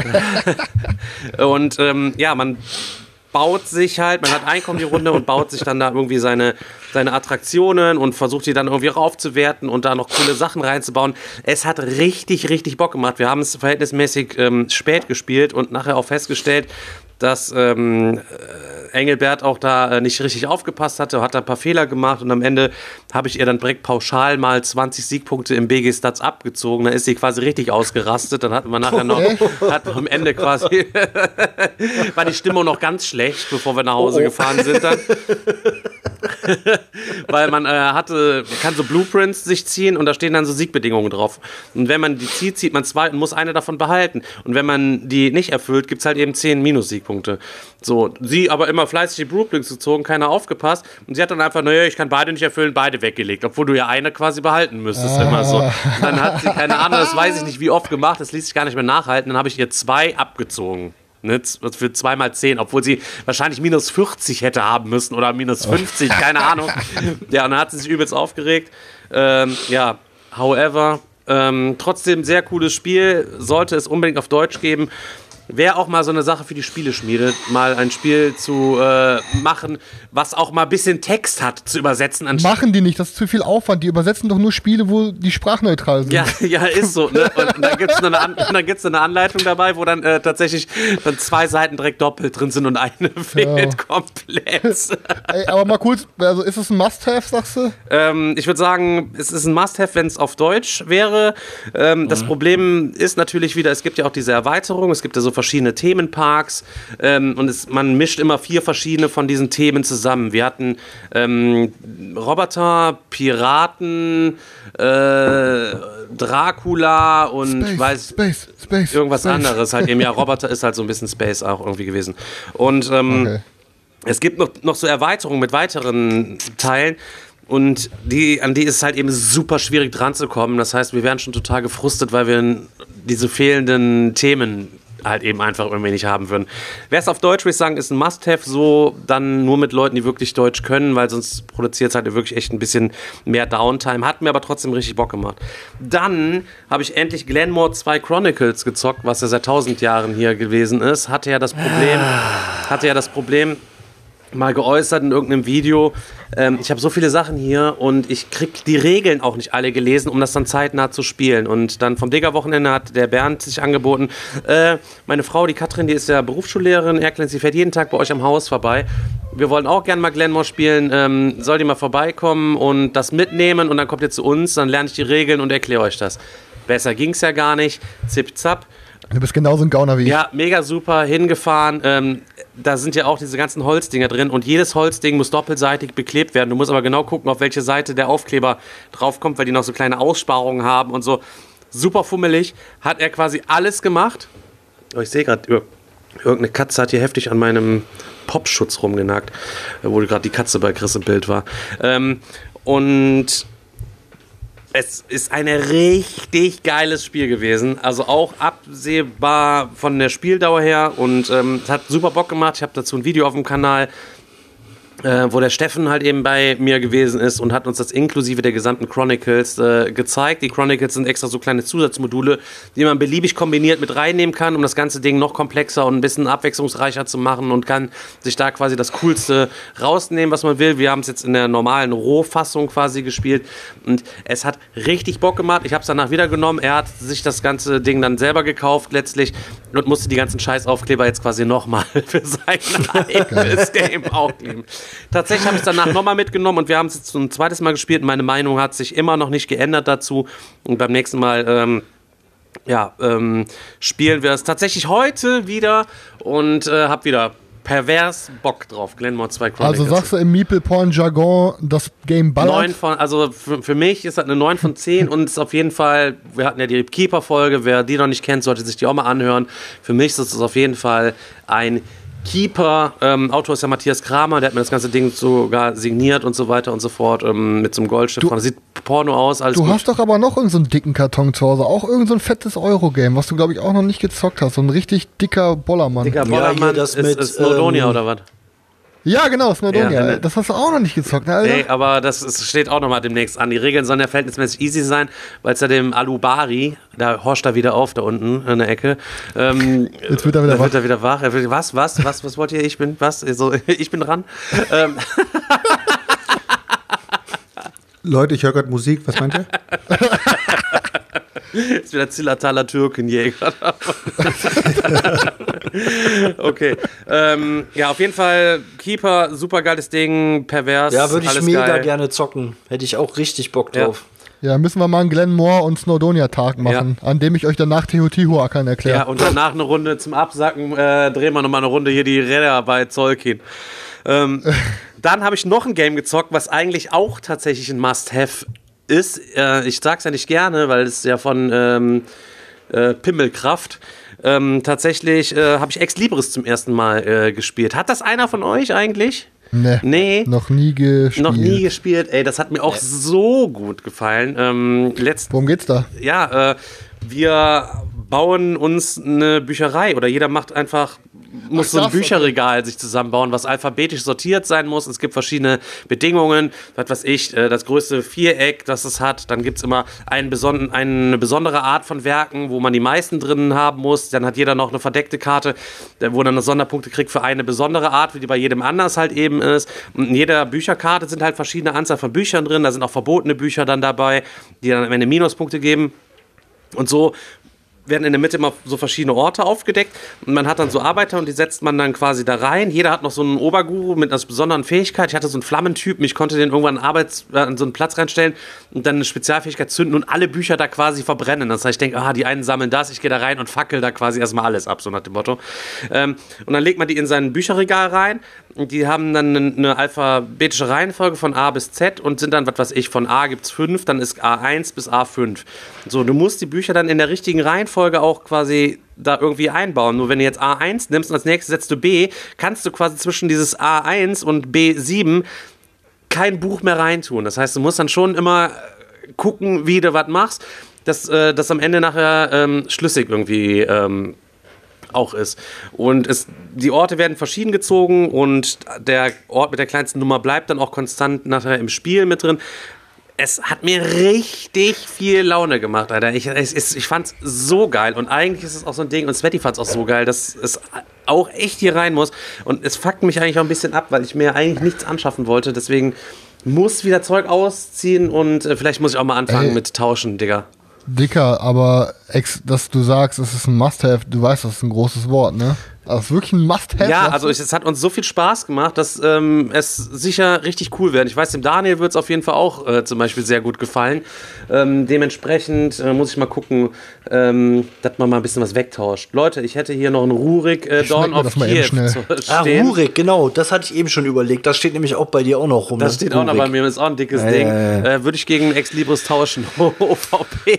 und ähm, ja, man baut sich halt, man hat Einkommen die Runde und baut sich dann da irgendwie seine, seine Attraktionen und versucht die dann irgendwie raufzuwerten und da noch coole Sachen reinzubauen. Es hat richtig, richtig Bock gemacht. Wir haben es verhältnismäßig ähm, spät gespielt und nachher auch festgestellt, dass ähm, Engelbert auch da äh, nicht richtig aufgepasst hatte, hat da ein paar Fehler gemacht und am Ende habe ich ihr dann direkt pauschal mal zwanzig Siegpunkte im B G Stats abgezogen. Da ist sie quasi richtig ausgerastet. Dann hatten wir nachher noch, hat am Ende quasi, war die Stimmung noch ganz schlecht, bevor wir nach Hause Oh, oh. gefahren sind dann. Weil man äh, hatte, man kann so Blueprints sich ziehen und da stehen dann so Siegbedingungen drauf. Und wenn man die zieht, zieht man zwei und muss eine davon behalten. Und wenn man die nicht erfüllt, gibt es halt eben zehn Minus-Siegpunkte. So, sie aber immer fleißig die Blueprints gezogen, keiner aufgepasst. Und sie hat dann einfach, naja, ich kann beide nicht erfüllen, beide weggelegt. Obwohl du ja eine quasi behalten müsstest, Ah. immer so. Und dann hat sie, keine Ahnung, das weiß ich nicht wie oft gemacht, das ließ sich gar nicht mehr nachhalten. Dann habe ich ihr zwei abgezogen. Ne, für zwei mal zehn, obwohl sie wahrscheinlich minus vierzig hätte haben müssen oder minus fünfzig, keine Ahnung. Ja, und dann hat sie sich übelst aufgeregt. Ähm, ja, however, ähm, trotzdem sehr cooles Spiel, sollte es unbedingt auf Deutsch geben. Wäre auch mal so eine Sache für die Spieleschmiede, mal ein Spiel zu äh, machen, was auch mal ein bisschen Text hat, zu übersetzen. Machen die nicht, das ist zu viel Aufwand. Die übersetzen doch nur Spiele, wo die sprachneutral sind. Ja, ja, ist so. Ne? Und dann gibt es eine, An- dann gibt's eine Anleitung dabei, wo dann äh, tatsächlich dann zwei Seiten direkt doppelt drin sind und eine fehlt komplett. Ey, aber mal kurz, also ist es ein Must-Have, sagst du? ähm, ich würde sagen, es ist ein Must-Have, wenn es auf Deutsch wäre. Ähm, das Problem ist natürlich wieder, es gibt ja auch diese Erweiterung, es gibt ja so verschiedene Themenparks ähm, und es, man mischt immer vier verschiedene von diesen Themen zusammen. Wir hatten ähm, Roboter, Piraten, äh, Dracula und Space, weiß Space, Space. irgendwas Space. anderes. Halt eben, ja, Roboter ist halt so ein bisschen Space auch irgendwie gewesen. Und ähm, Okay. es gibt noch, noch so Erweiterungen mit weiteren Teilen. Und die, an die ist es halt eben super schwierig dran zu kommen. Das heißt, wir wären schon total gefrustet, weil wir diese fehlenden Themen halt eben einfach irgendwie nicht haben würden. Wer es auf Deutsch, würde ich sagen, ist ein Must-Have, so dann nur mit Leuten, die wirklich Deutsch können, weil sonst produziert es halt wirklich echt ein bisschen mehr Downtime. Hat mir aber trotzdem richtig Bock gemacht. Dann habe ich endlich Glenmore zwei Chronicles gezockt, was ja seit tausend Jahren hier gewesen ist. Hatte ja das Problem, hatte ja das Problem, mal geäußert in irgendeinem Video. Ähm, ich habe so viele Sachen hier und ich krieg die Regeln auch nicht alle gelesen, um das dann zeitnah zu spielen. Und dann vom Digger-Wochenende hat der Bernd sich angeboten. Äh, meine Frau, die Katrin, die ist ja Berufsschullehrerin. Erklärt, sie fährt jeden Tag bei euch am Haus vorbei. Wir wollen auch gerne mal Glenmore spielen. Ähm, soll die mal vorbeikommen und das mitnehmen und dann kommt ihr zu uns, dann lerne ich die Regeln und erkläre euch das. Besser ging's ja gar nicht. Zip, zap. Du bist genauso ein Gauner wie ich. Ja, mega super, hingefahren. Ähm, da sind ja auch diese ganzen Holzdinger drin und jedes Holzding muss doppelseitig beklebt werden. Du musst aber genau gucken, auf welche Seite der Aufkleber draufkommt, weil die noch so kleine Aussparungen haben und so. Super fummelig. Hat er quasi alles gemacht. Oh, ich sehe gerade, irgendeine Katze hat hier heftig an meinem Popschutz rumgenagt, wo gerade die Katze bei Chris im Bild war. Ähm, und es ist ein richtig geiles Spiel gewesen, also auch absehbar von der Spieldauer her und ähm, es hat super Bock gemacht. Ich habe dazu ein Video auf dem Kanal, äh, wo der Steffen halt eben bei mir gewesen ist und hat uns das inklusive der gesamten Chronicles äh, gezeigt. Die Chronicles sind extra so kleine Zusatzmodule, die man beliebig kombiniert mit reinnehmen kann, um das ganze Ding noch komplexer und ein bisschen abwechslungsreicher zu machen und kann sich da quasi das Coolste rausnehmen, was man will. Wir haben es jetzt in der normalen Rohfassung quasi gespielt und es hat richtig Bock gemacht. Ich habe es danach wieder genommen. Er hat sich das ganze Ding dann selber gekauft letztlich und musste die ganzen Scheißaufkleber jetzt quasi nochmal für sein eigenes Game aufkleben. Tatsächlich habe ich es danach nochmal mitgenommen und wir haben es jetzt ein zweites Mal gespielt. Meine Meinung hat sich immer noch nicht geändert dazu. Und beim nächsten Mal ähm, ja, ähm, spielen wir es tatsächlich heute wieder und äh, habe wieder pervers Bock drauf. Glenmore zwei Chronicles. Also sagst du im Meeple-Porn-Jargon, das Game ballert? neun von, also für, für mich ist das eine neun von zehn und ist auf jeden Fall, wir hatten ja die Keeper-Folge, wer die noch nicht kennt, sollte sich die auch mal anhören. Für mich ist es auf jeden Fall ein Keeper, ähm, Autor ist ja Matthias Kramer, der hat mir das ganze Ding sogar signiert und so weiter und so fort, ähm, mit so einem Goldstift. Das sieht Porno aus, alles Du gut. hast doch aber noch irgendeinen so dicken Karton zu Hause, auch irgendein so fettes Euro-Game, was du, glaube ich, auch noch nicht gezockt hast. So ein richtig dicker Bollermann. Dicker Ja, Bollermann, hier das ist, mit, ist Snowdonia ähm, oder was? Ja, genau, Snowdonia. Ja, ne. Das hast du auch noch nicht gezockt, ne, Alter? Ey, aber das ist, steht auch nochmal demnächst an. Die Regeln sollen ja verhältnismäßig easy sein, weil es ja dem Alubari, da horcht er wieder auf, da unten in der Ecke. Ähm, Jetzt wird er wieder da wach. Wird er wieder wach. Er will, was, was, was, was wollt ihr? Ich bin, was? So, ich bin dran. ähm, Leute, ich höre gerade Musik, was meint ihr? Ist wieder Zillertaler Türkenjäger. Okay. Ähm, ja, auf jeden Fall Keeper, super geiles Ding, pervers. Ja, würde ich alles mega geil. gerne zocken. Hätte ich auch richtig Bock Ja. drauf. Ja, müssen wir mal einen Glenmore und Snowdonia-Tag machen, an dem ich euch danach Teotihuacan erkläre. Ja, und danach eine Runde zum Absacken, äh, drehen wir nochmal eine Runde hier die Räder bei Zolkin. Ähm, dann habe ich noch ein Game gezockt, was eigentlich auch tatsächlich ein Must-Have ist. Äh, ich sag's ja nicht gerne, weil es ja von ähm, äh, Pimmelkraft. Ähm, tatsächlich äh, habe ich Ex Libris zum ersten Mal äh, gespielt. Hat das einer von euch eigentlich? Nee, Nee. noch nie gespielt. Noch nie gespielt. Ey, das hat mir auch so gut gefallen. Ähm, letzt Worum geht's da? ja, äh, wir bauen uns eine Bücherei oder jeder macht einfach, muss Ach, so ein das, Bücherregal sich zusammenbauen, was alphabetisch sortiert sein muss. Es gibt verschiedene Bedingungen, was weiß ich, äh, das größte Viereck, das es hat. Dann gibt es immer einen beson- eine besondere Art von Werken, wo man die meisten drin haben muss. Dann hat jeder noch eine verdeckte Karte, wo dann Sonderpunkte kriegt für eine besondere Art, wie die bei jedem anders halt eben ist. Und in jeder Bücherkarte sind halt verschiedene Anzahl von Büchern drin. Da sind auch verbotene Bücher dann dabei, die dann am Ende Minuspunkte geben. Und so werden in der Mitte immer so verschiedene Orte aufgedeckt und man hat dann so Arbeiter und die setzt man dann quasi da rein. Jeder hat noch so einen Oberguru mit einer besonderen Fähigkeit. Ich hatte so einen Flammentypen, ich konnte den irgendwann an, Arbeits-, äh, an so einen Platz reinstellen und dann eine Spezialfähigkeit zünden und alle Bücher da quasi verbrennen. Das heißt, ich denke, ah, die einen sammeln das, ich gehe da rein und fackel da quasi erstmal alles ab, so nach dem Motto. Ähm, und dann legt man die in sein Bücherregal rein und die haben dann eine alphabetische Reihenfolge von A bis Z und sind dann, was weiß ich, von A gibt's fünf, dann ist A eins bis A fünf. So, du musst die Bücher dann in der richtigen Reihenfolge auch quasi da irgendwie einbauen. Nur wenn du jetzt A eins nimmst und als nächstes setzt du B, kannst du quasi zwischen dieses A eins und B sieben kein Buch mehr reintun. Das heißt, du musst dann schon immer gucken, wie du was machst, dass das am Ende nachher ähm, schlüssig irgendwie ähm, auch ist. Und es, die Orte werden verschieden gezogen und der Ort mit der kleinsten Nummer bleibt dann auch konstant nachher im Spiel mit drin. Es hat mir richtig viel Laune gemacht, Alter. Ich, ich, ich fand's so geil. Und eigentlich ist es auch so ein Ding, und Sveti fand's auch so geil, dass es auch echt hier rein muss. Und es fuckt mich eigentlich auch ein bisschen ab, weil ich mir eigentlich nichts anschaffen wollte. Deswegen muss wieder Zeug ausziehen und äh, vielleicht muss ich auch mal anfangen Ey. mit Tauschen, Digga. Dicker, aber ex, dass du sagst, es ist ein Must-Have, du weißt, das ist ein großes Wort, ne? Das ist wirklich ein Must-Have. Ja, also es, es hat uns so viel Spaß gemacht, dass ähm, es sicher richtig cool wird. Ich weiß, dem Daniel wird es auf jeden Fall auch äh, zum Beispiel sehr gut gefallen. Ähm, dementsprechend äh, muss ich mal gucken, ähm, dass man mal ein bisschen was wegtauscht. Leute, ich hätte hier noch einen Rurik äh, Dawn of Kiev zu Ah, Rurik, genau, das hatte ich eben schon überlegt. Das steht nämlich auch bei dir auch noch rum. Das steht Rurik. Auch noch bei mir, das ist auch ein dickes äh, Ding. Äh, Würde ich gegen Ex Libris tauschen. O V P.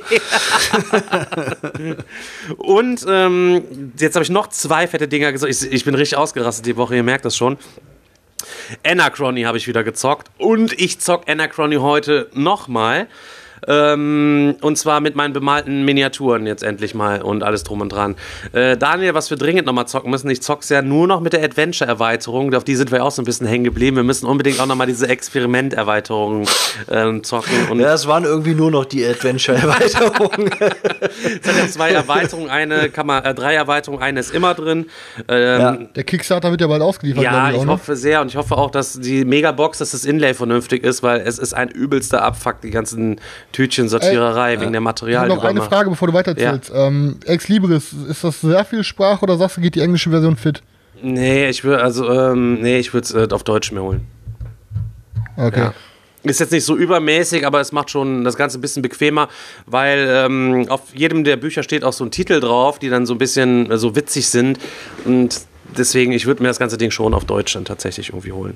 Und ähm, jetzt habe ich noch zwei fette Dinger gesagt. Ich, ich bin richtig ausgerastet die Woche, ihr merkt das schon. Anachrony habe ich wieder gezockt. Und ich zock Anachrony heute nochmal. Ähm, und zwar mit meinen bemalten Miniaturen jetzt endlich mal und alles drum und dran. Äh, Daniel, was wir dringend nochmal zocken müssen, ich zock's ja nur noch mit der Adventure-Erweiterung, auf die sind wir auch so ein bisschen hängen geblieben. Wir müssen unbedingt auch nochmal diese Experiment-Erweiterung ähm, zocken. Und ja, es waren irgendwie nur noch die Adventure-Erweiterungen. Es hat ja zwei Erweiterungen, eine kann man, äh, drei Erweiterungen, eine ist immer drin. Ähm, ja, der Kickstarter wird ja bald ausgeliefert. Ja, ich, ich auch, hoffe ne? sehr und ich hoffe auch, dass die Megabox, dass das Inlay vernünftig ist, weil es ist ein übelster Abfuck, die ganzen Tütchen-Sortiererei wegen der Materialien. Ich habe noch eine Frage, bevor du weiterzählst. Ja. Ähm, Ex Libris, ist das sehr viel Sprache oder sagst du, geht die englische Version fit? Nee, ich würde also ähm, nee, ich würde es äh, auf Deutsch mir holen. Okay. Ja. Ist jetzt nicht so übermäßig, aber es macht schon das Ganze ein bisschen bequemer, weil ähm, auf jedem der Bücher steht auch so ein Titel drauf, die dann so ein bisschen äh, so witzig sind und deswegen, ich würde mir das ganze Ding schon auf Deutsch dann tatsächlich irgendwie holen.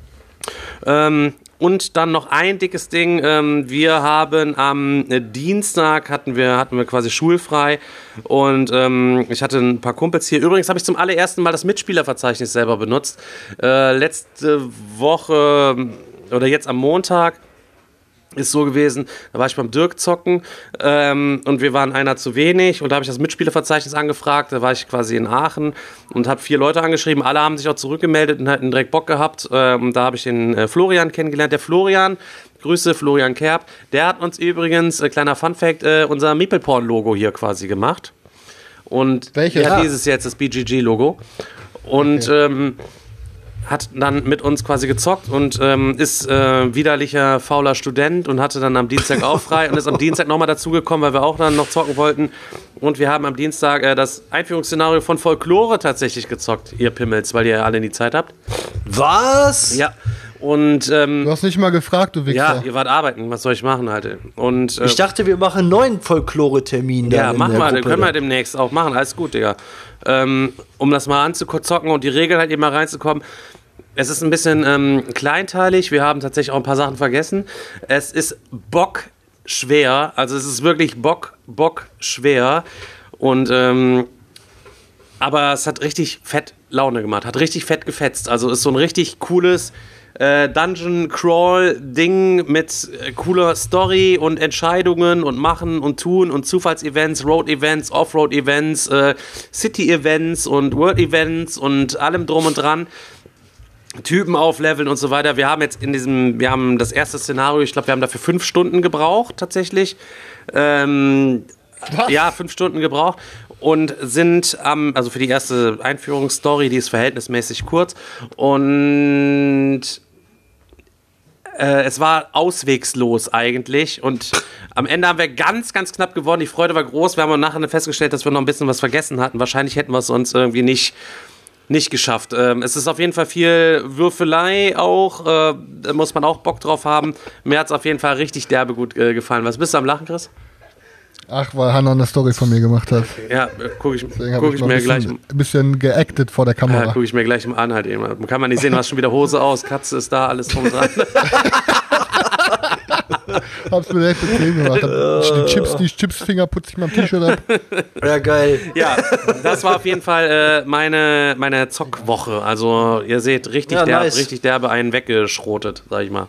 Ähm, und dann noch ein dickes Ding, ähm, wir haben am äh, Dienstag hatten wir, hatten wir quasi schulfrei und ähm, ich hatte ein paar Kumpels hier. Übrigens habe ich zum allerersten Mal das Mitspielerverzeichnis selber benutzt. Äh, letzte Woche oder jetzt am Montag ist so gewesen, da war ich beim Dirk zocken ähm, und wir waren einer zu wenig und da habe ich das Mitspielerverzeichnis angefragt, da war ich quasi in Aachen und habe vier Leute angeschrieben, alle haben sich auch zurückgemeldet und hatten direkt Bock gehabt ähm, da habe ich den äh, Florian kennengelernt, der Florian, Grüße Florian Kerb, der hat uns übrigens, äh, kleiner Funfact, äh, unser Meepleporn-Logo hier quasi gemacht und welches? Ja, dieses jetzt, das B G G-Logo und okay. ähm, hat dann mit uns quasi gezockt und ähm, ist äh, widerlicher, fauler Student und hatte dann am Dienstag auch frei und ist am Dienstag nochmal dazugekommen, weil wir auch dann noch zocken wollten. Und wir haben am Dienstag äh, das Einführungsszenario von Folklore tatsächlich gezockt, ihr Pimmels, weil ihr ja alle nie Zeit habt. Was? Ja. Und, ähm, du hast nicht mal gefragt, du Wichser. Ja, ihr wart arbeiten, was soll ich machen halt? Und, äh, ich dachte, wir machen einen neuen Folklore-Termin. Ja, machen wir, den können wir demnächst auch machen, alles gut, Digga. Ähm, um das mal anzuzocken und die Regeln halt eben mal reinzukommen. Es ist ein bisschen ähm, kleinteilig, wir haben tatsächlich auch ein paar Sachen vergessen. Es ist bockschwer, also es ist wirklich bock, bock schwer. Und, ähm, aber es hat richtig fett Laune gemacht, hat richtig fett gefetzt. Also ist so ein richtig cooles äh, Dungeon-Crawl-Ding mit äh, cooler Story und Entscheidungen und Machen und Tun und Zufallsevents, Road-Events, Offroad-Events, äh, City-Events und World-Events und allem drum und dran. Typen aufleveln und so weiter. Wir haben jetzt in diesem, wir haben das erste Szenario, ich glaube, wir haben dafür fünf Stunden gebraucht, tatsächlich. Ähm, ja, fünf Stunden gebraucht und sind am, also für die erste Einführungsstory, die ist verhältnismäßig kurz und äh, es war auswegslos eigentlich und am Ende haben wir ganz, ganz knapp gewonnen. Die Freude war groß. Wir haben nachher festgestellt, dass wir noch ein bisschen was vergessen hatten. Wahrscheinlich hätten wir es uns irgendwie nicht Nicht geschafft. Ähm, es ist auf jeden Fall viel Würfelei auch. Äh, da muss man auch Bock drauf haben. Mir hat es auf jeden Fall richtig derbe gut äh, gefallen. Was bist du am Lachen, Chris? Ach, weil Hannah eine Story von mir gemacht hat. Ja, gucke ich, guck ich, ich mir bisschen, gleich. Ein bisschen geactet vor der Kamera. Ja, gucke ich mir gleich mal an halt eben. Kann man nicht sehen, du hast schon wieder Hose aus, Katze ist da, alles drum dran. Hab's mir direkt bequem gemacht. Die Chips, die Chipsfinger putze ich mal am T-Shirt ab. Ja, geil. Ja, das war auf jeden Fall äh, meine, meine Zockwoche. Also ihr seht, richtig, ja, derb, nice. richtig derbe einen weggeschrotet, sag ich mal.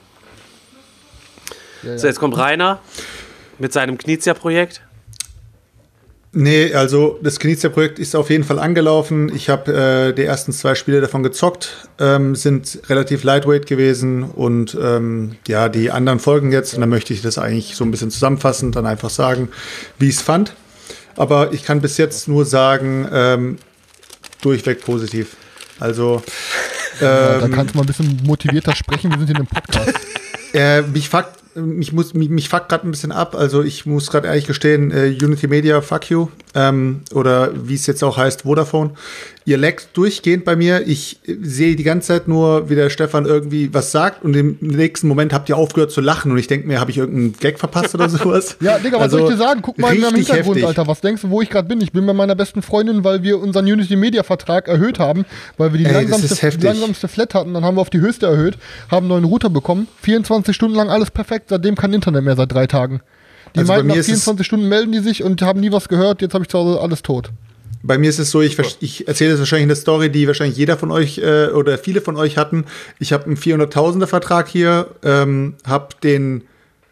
Ja, ja. So, jetzt kommt Rainer mit seinem Knizia-Projekt. Nee, also das Knizia-Projekt ist auf jeden Fall angelaufen. Ich habe äh, die ersten zwei Spiele davon gezockt, ähm, sind relativ lightweight gewesen und ähm, ja, die anderen folgen jetzt. Und dann möchte ich das eigentlich so ein bisschen zusammenfassend dann einfach sagen, wie ich es fand. Aber ich kann bis jetzt nur sagen, ähm, durchweg positiv. Also ähm, ja, da kannst du mal ein bisschen motivierter sprechen, wir sind hier in einem Podcast. Äh, mich fuckt, mich muss, mich, mich fuckt gerade ein bisschen ab. Also ich muss gerade ehrlich gestehen, äh, Unity Media, fuck you. Ähm, oder wie es jetzt auch heißt, Vodafone. Ihr leckt durchgehend bei mir. Ich äh, sehe die ganze Zeit nur, wie der Stefan irgendwie was sagt und im nächsten Moment habt ihr aufgehört zu lachen und ich denke mir, habe ich irgendeinen Gag verpasst oder sowas? Ja, Digga, was also, soll ich dir sagen? Guck mal in meinem Hintergrund, heftig. Alter. Was denkst du, wo ich gerade bin? Ich bin bei meiner besten Freundin, weil wir unseren Unity-Media-Vertrag erhöht haben, weil wir die Ey, langsamste, langsamste Flat hatten. Dann haben wir auf die höchste erhöht, haben einen neuen Router bekommen. vierundzwanzig Stunden lang alles perfekt. Seitdem kein Internet mehr, seit drei Tagen. Die also meinten, nach vierundzwanzig Stunden melden die sich und haben nie was gehört. Jetzt habe ich zu Hause alles tot. Bei mir ist es so, ich, ich erzähle jetzt wahrscheinlich eine Story, die wahrscheinlich jeder von euch äh, oder viele von euch hatten. Ich habe einen vierhunderttausender-Vertrag hier, ähm, habe den,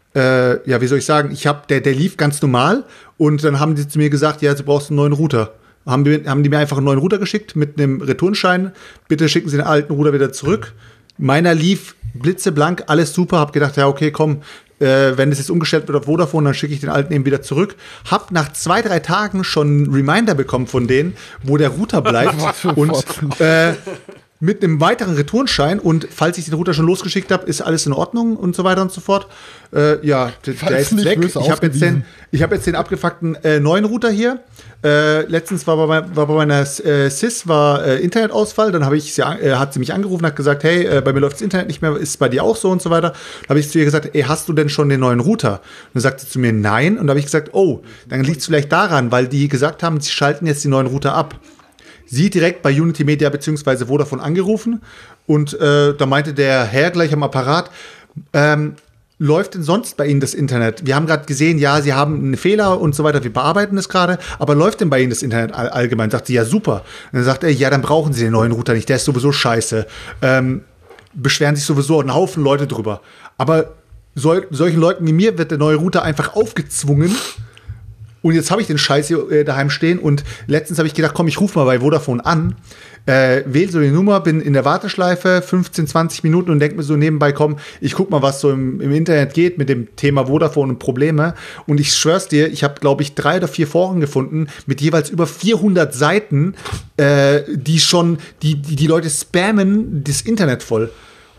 äh, ja, wie soll ich sagen, ich habe, der, der lief ganz normal und dann haben die zu mir gesagt, ja, du brauchst einen neuen Router. Haben die, haben die mir einfach einen neuen Router geschickt mit einem Retourenschein. Bitte schicken Sie den alten Router wieder zurück. Meiner lief blitzeblank, alles super. Hab gedacht, ja, okay, komm, äh, wenn es jetzt umgestellt wird auf Vodafone, dann schicke ich den alten eben wieder zurück. Hab nach zwei, drei Tagen schon einen Reminder bekommen von denen, wo der Router bleibt. und äh, mit einem weiteren Retourenschein und falls ich den Router schon losgeschickt habe, ist alles in Ordnung und so weiter und so fort. Äh, ja, der, der ist weg. Ich habe jetzt den, ich habe jetzt den abgefuckten äh, neuen Router hier. Äh, letztens war bei, war bei meiner äh, S I S war äh, Internetausfall. Dann habe ich sie, äh, hat sie mich angerufen, hat gesagt, hey, äh, bei mir läuft das Internet nicht mehr, ist bei dir auch so und so weiter. Dann habe ich zu ihr gesagt, ey, hast du denn schon den neuen Router? Und dann sagte sie zu mir, nein. Und dann habe ich gesagt, oh, dann liegt es vielleicht daran, weil die gesagt haben, sie schalten jetzt den neuen Router ab. Sie direkt bei Unity Media bzw. Vodafone angerufen und äh, da meinte der Herr gleich am Apparat, ähm, läuft denn sonst bei Ihnen das Internet? Wir haben gerade gesehen, ja, Sie haben einen Fehler und so weiter, wir bearbeiten das gerade, aber läuft denn bei Ihnen das Internet all- allgemein? Sagt sie, ja, super. Und dann sagt er, ja, dann brauchen Sie den neuen Router nicht, der ist sowieso scheiße. Ähm, beschweren sich sowieso ein Haufen Leute drüber. Aber sol- solchen Leuten wie mir wird der neue Router einfach aufgezwungen. Und jetzt habe ich den Scheiß hier äh, daheim stehen und letztens habe ich gedacht, komm, ich rufe mal bei Vodafone an, äh, wähle so die Nummer, bin in der Warteschleife, fünfzehn, zwanzig Minuten und denke mir so nebenbei, komm, ich guck mal, was so im, im Internet geht mit dem Thema Vodafone und Probleme. Und ich schwör's dir, ich habe, glaube ich, drei oder vier Foren gefunden mit jeweils über vierhundert Seiten, äh, die schon, die, die, die Leute spammen das Internet voll.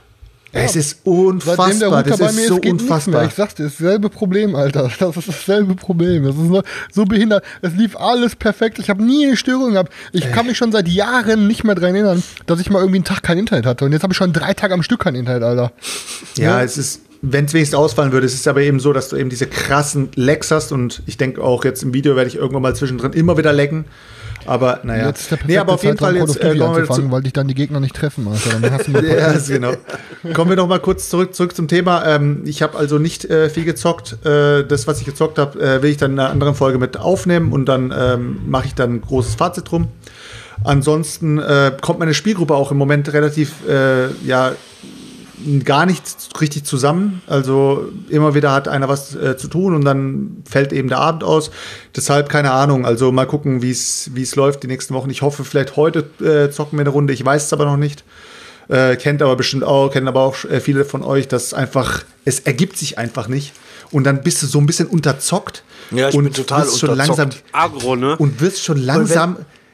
Ja, es ist unfassbar, Seitdem der Router das bei ist mir so ist, geht nichts unfassbar. mehr. Ich sag's dir, das ist dasselbe Problem, Alter. Das ist dasselbe Problem. Das ist so, so behindert. Es lief alles perfekt. Ich habe nie eine Störung gehabt. Ich äh. kann mich schon seit Jahren nicht mehr dran erinnern, dass ich mal irgendwie einen Tag kein Internet hatte. Und jetzt habe ich schon drei Tage am Stück kein Internet, Alter. Ja, ja. es ist, wenn es wenigstens ausfallen würde, es ist aber eben so, dass du eben diese krassen Lags hast. Und ich denke auch jetzt im Video werde ich irgendwann mal zwischendrin immer wieder laggen. Aber naja. Jetzt ist der nee, aber auf jeden Fall jetzt äh, kommen wir zu, weil dich dann die Gegner nicht treffen, Alter. Dann hast du ja, genau. Kommen wir noch mal kurz zurück, zurück zum Thema. Ähm, ich habe also nicht äh, viel gezockt. Äh, das, was ich gezockt habe, äh, will ich dann in einer anderen Folge mit aufnehmen und dann ähm, mache ich dann ein großes Fazit drum. Ansonsten äh, kommt meine Spielgruppe auch im Moment relativ, äh, ja, gar nicht richtig zusammen. Also immer wieder hat einer was äh, zu tun und dann fällt eben der Abend aus. Deshalb keine Ahnung. Also mal gucken, wie es wie es läuft die nächsten Wochen. Ich hoffe, vielleicht heute äh, zocken wir eine Runde. Ich weiß es aber noch nicht. Äh, kennt aber bestimmt auch, kennen aber auch äh, viele von euch, dass einfach, es ergibt sich einfach nicht. Und dann bist du so ein bisschen unterzockt. Ja, ich und bin total wirst schon unterzockt. langsam Agro, ne? Und wirst schon langsam.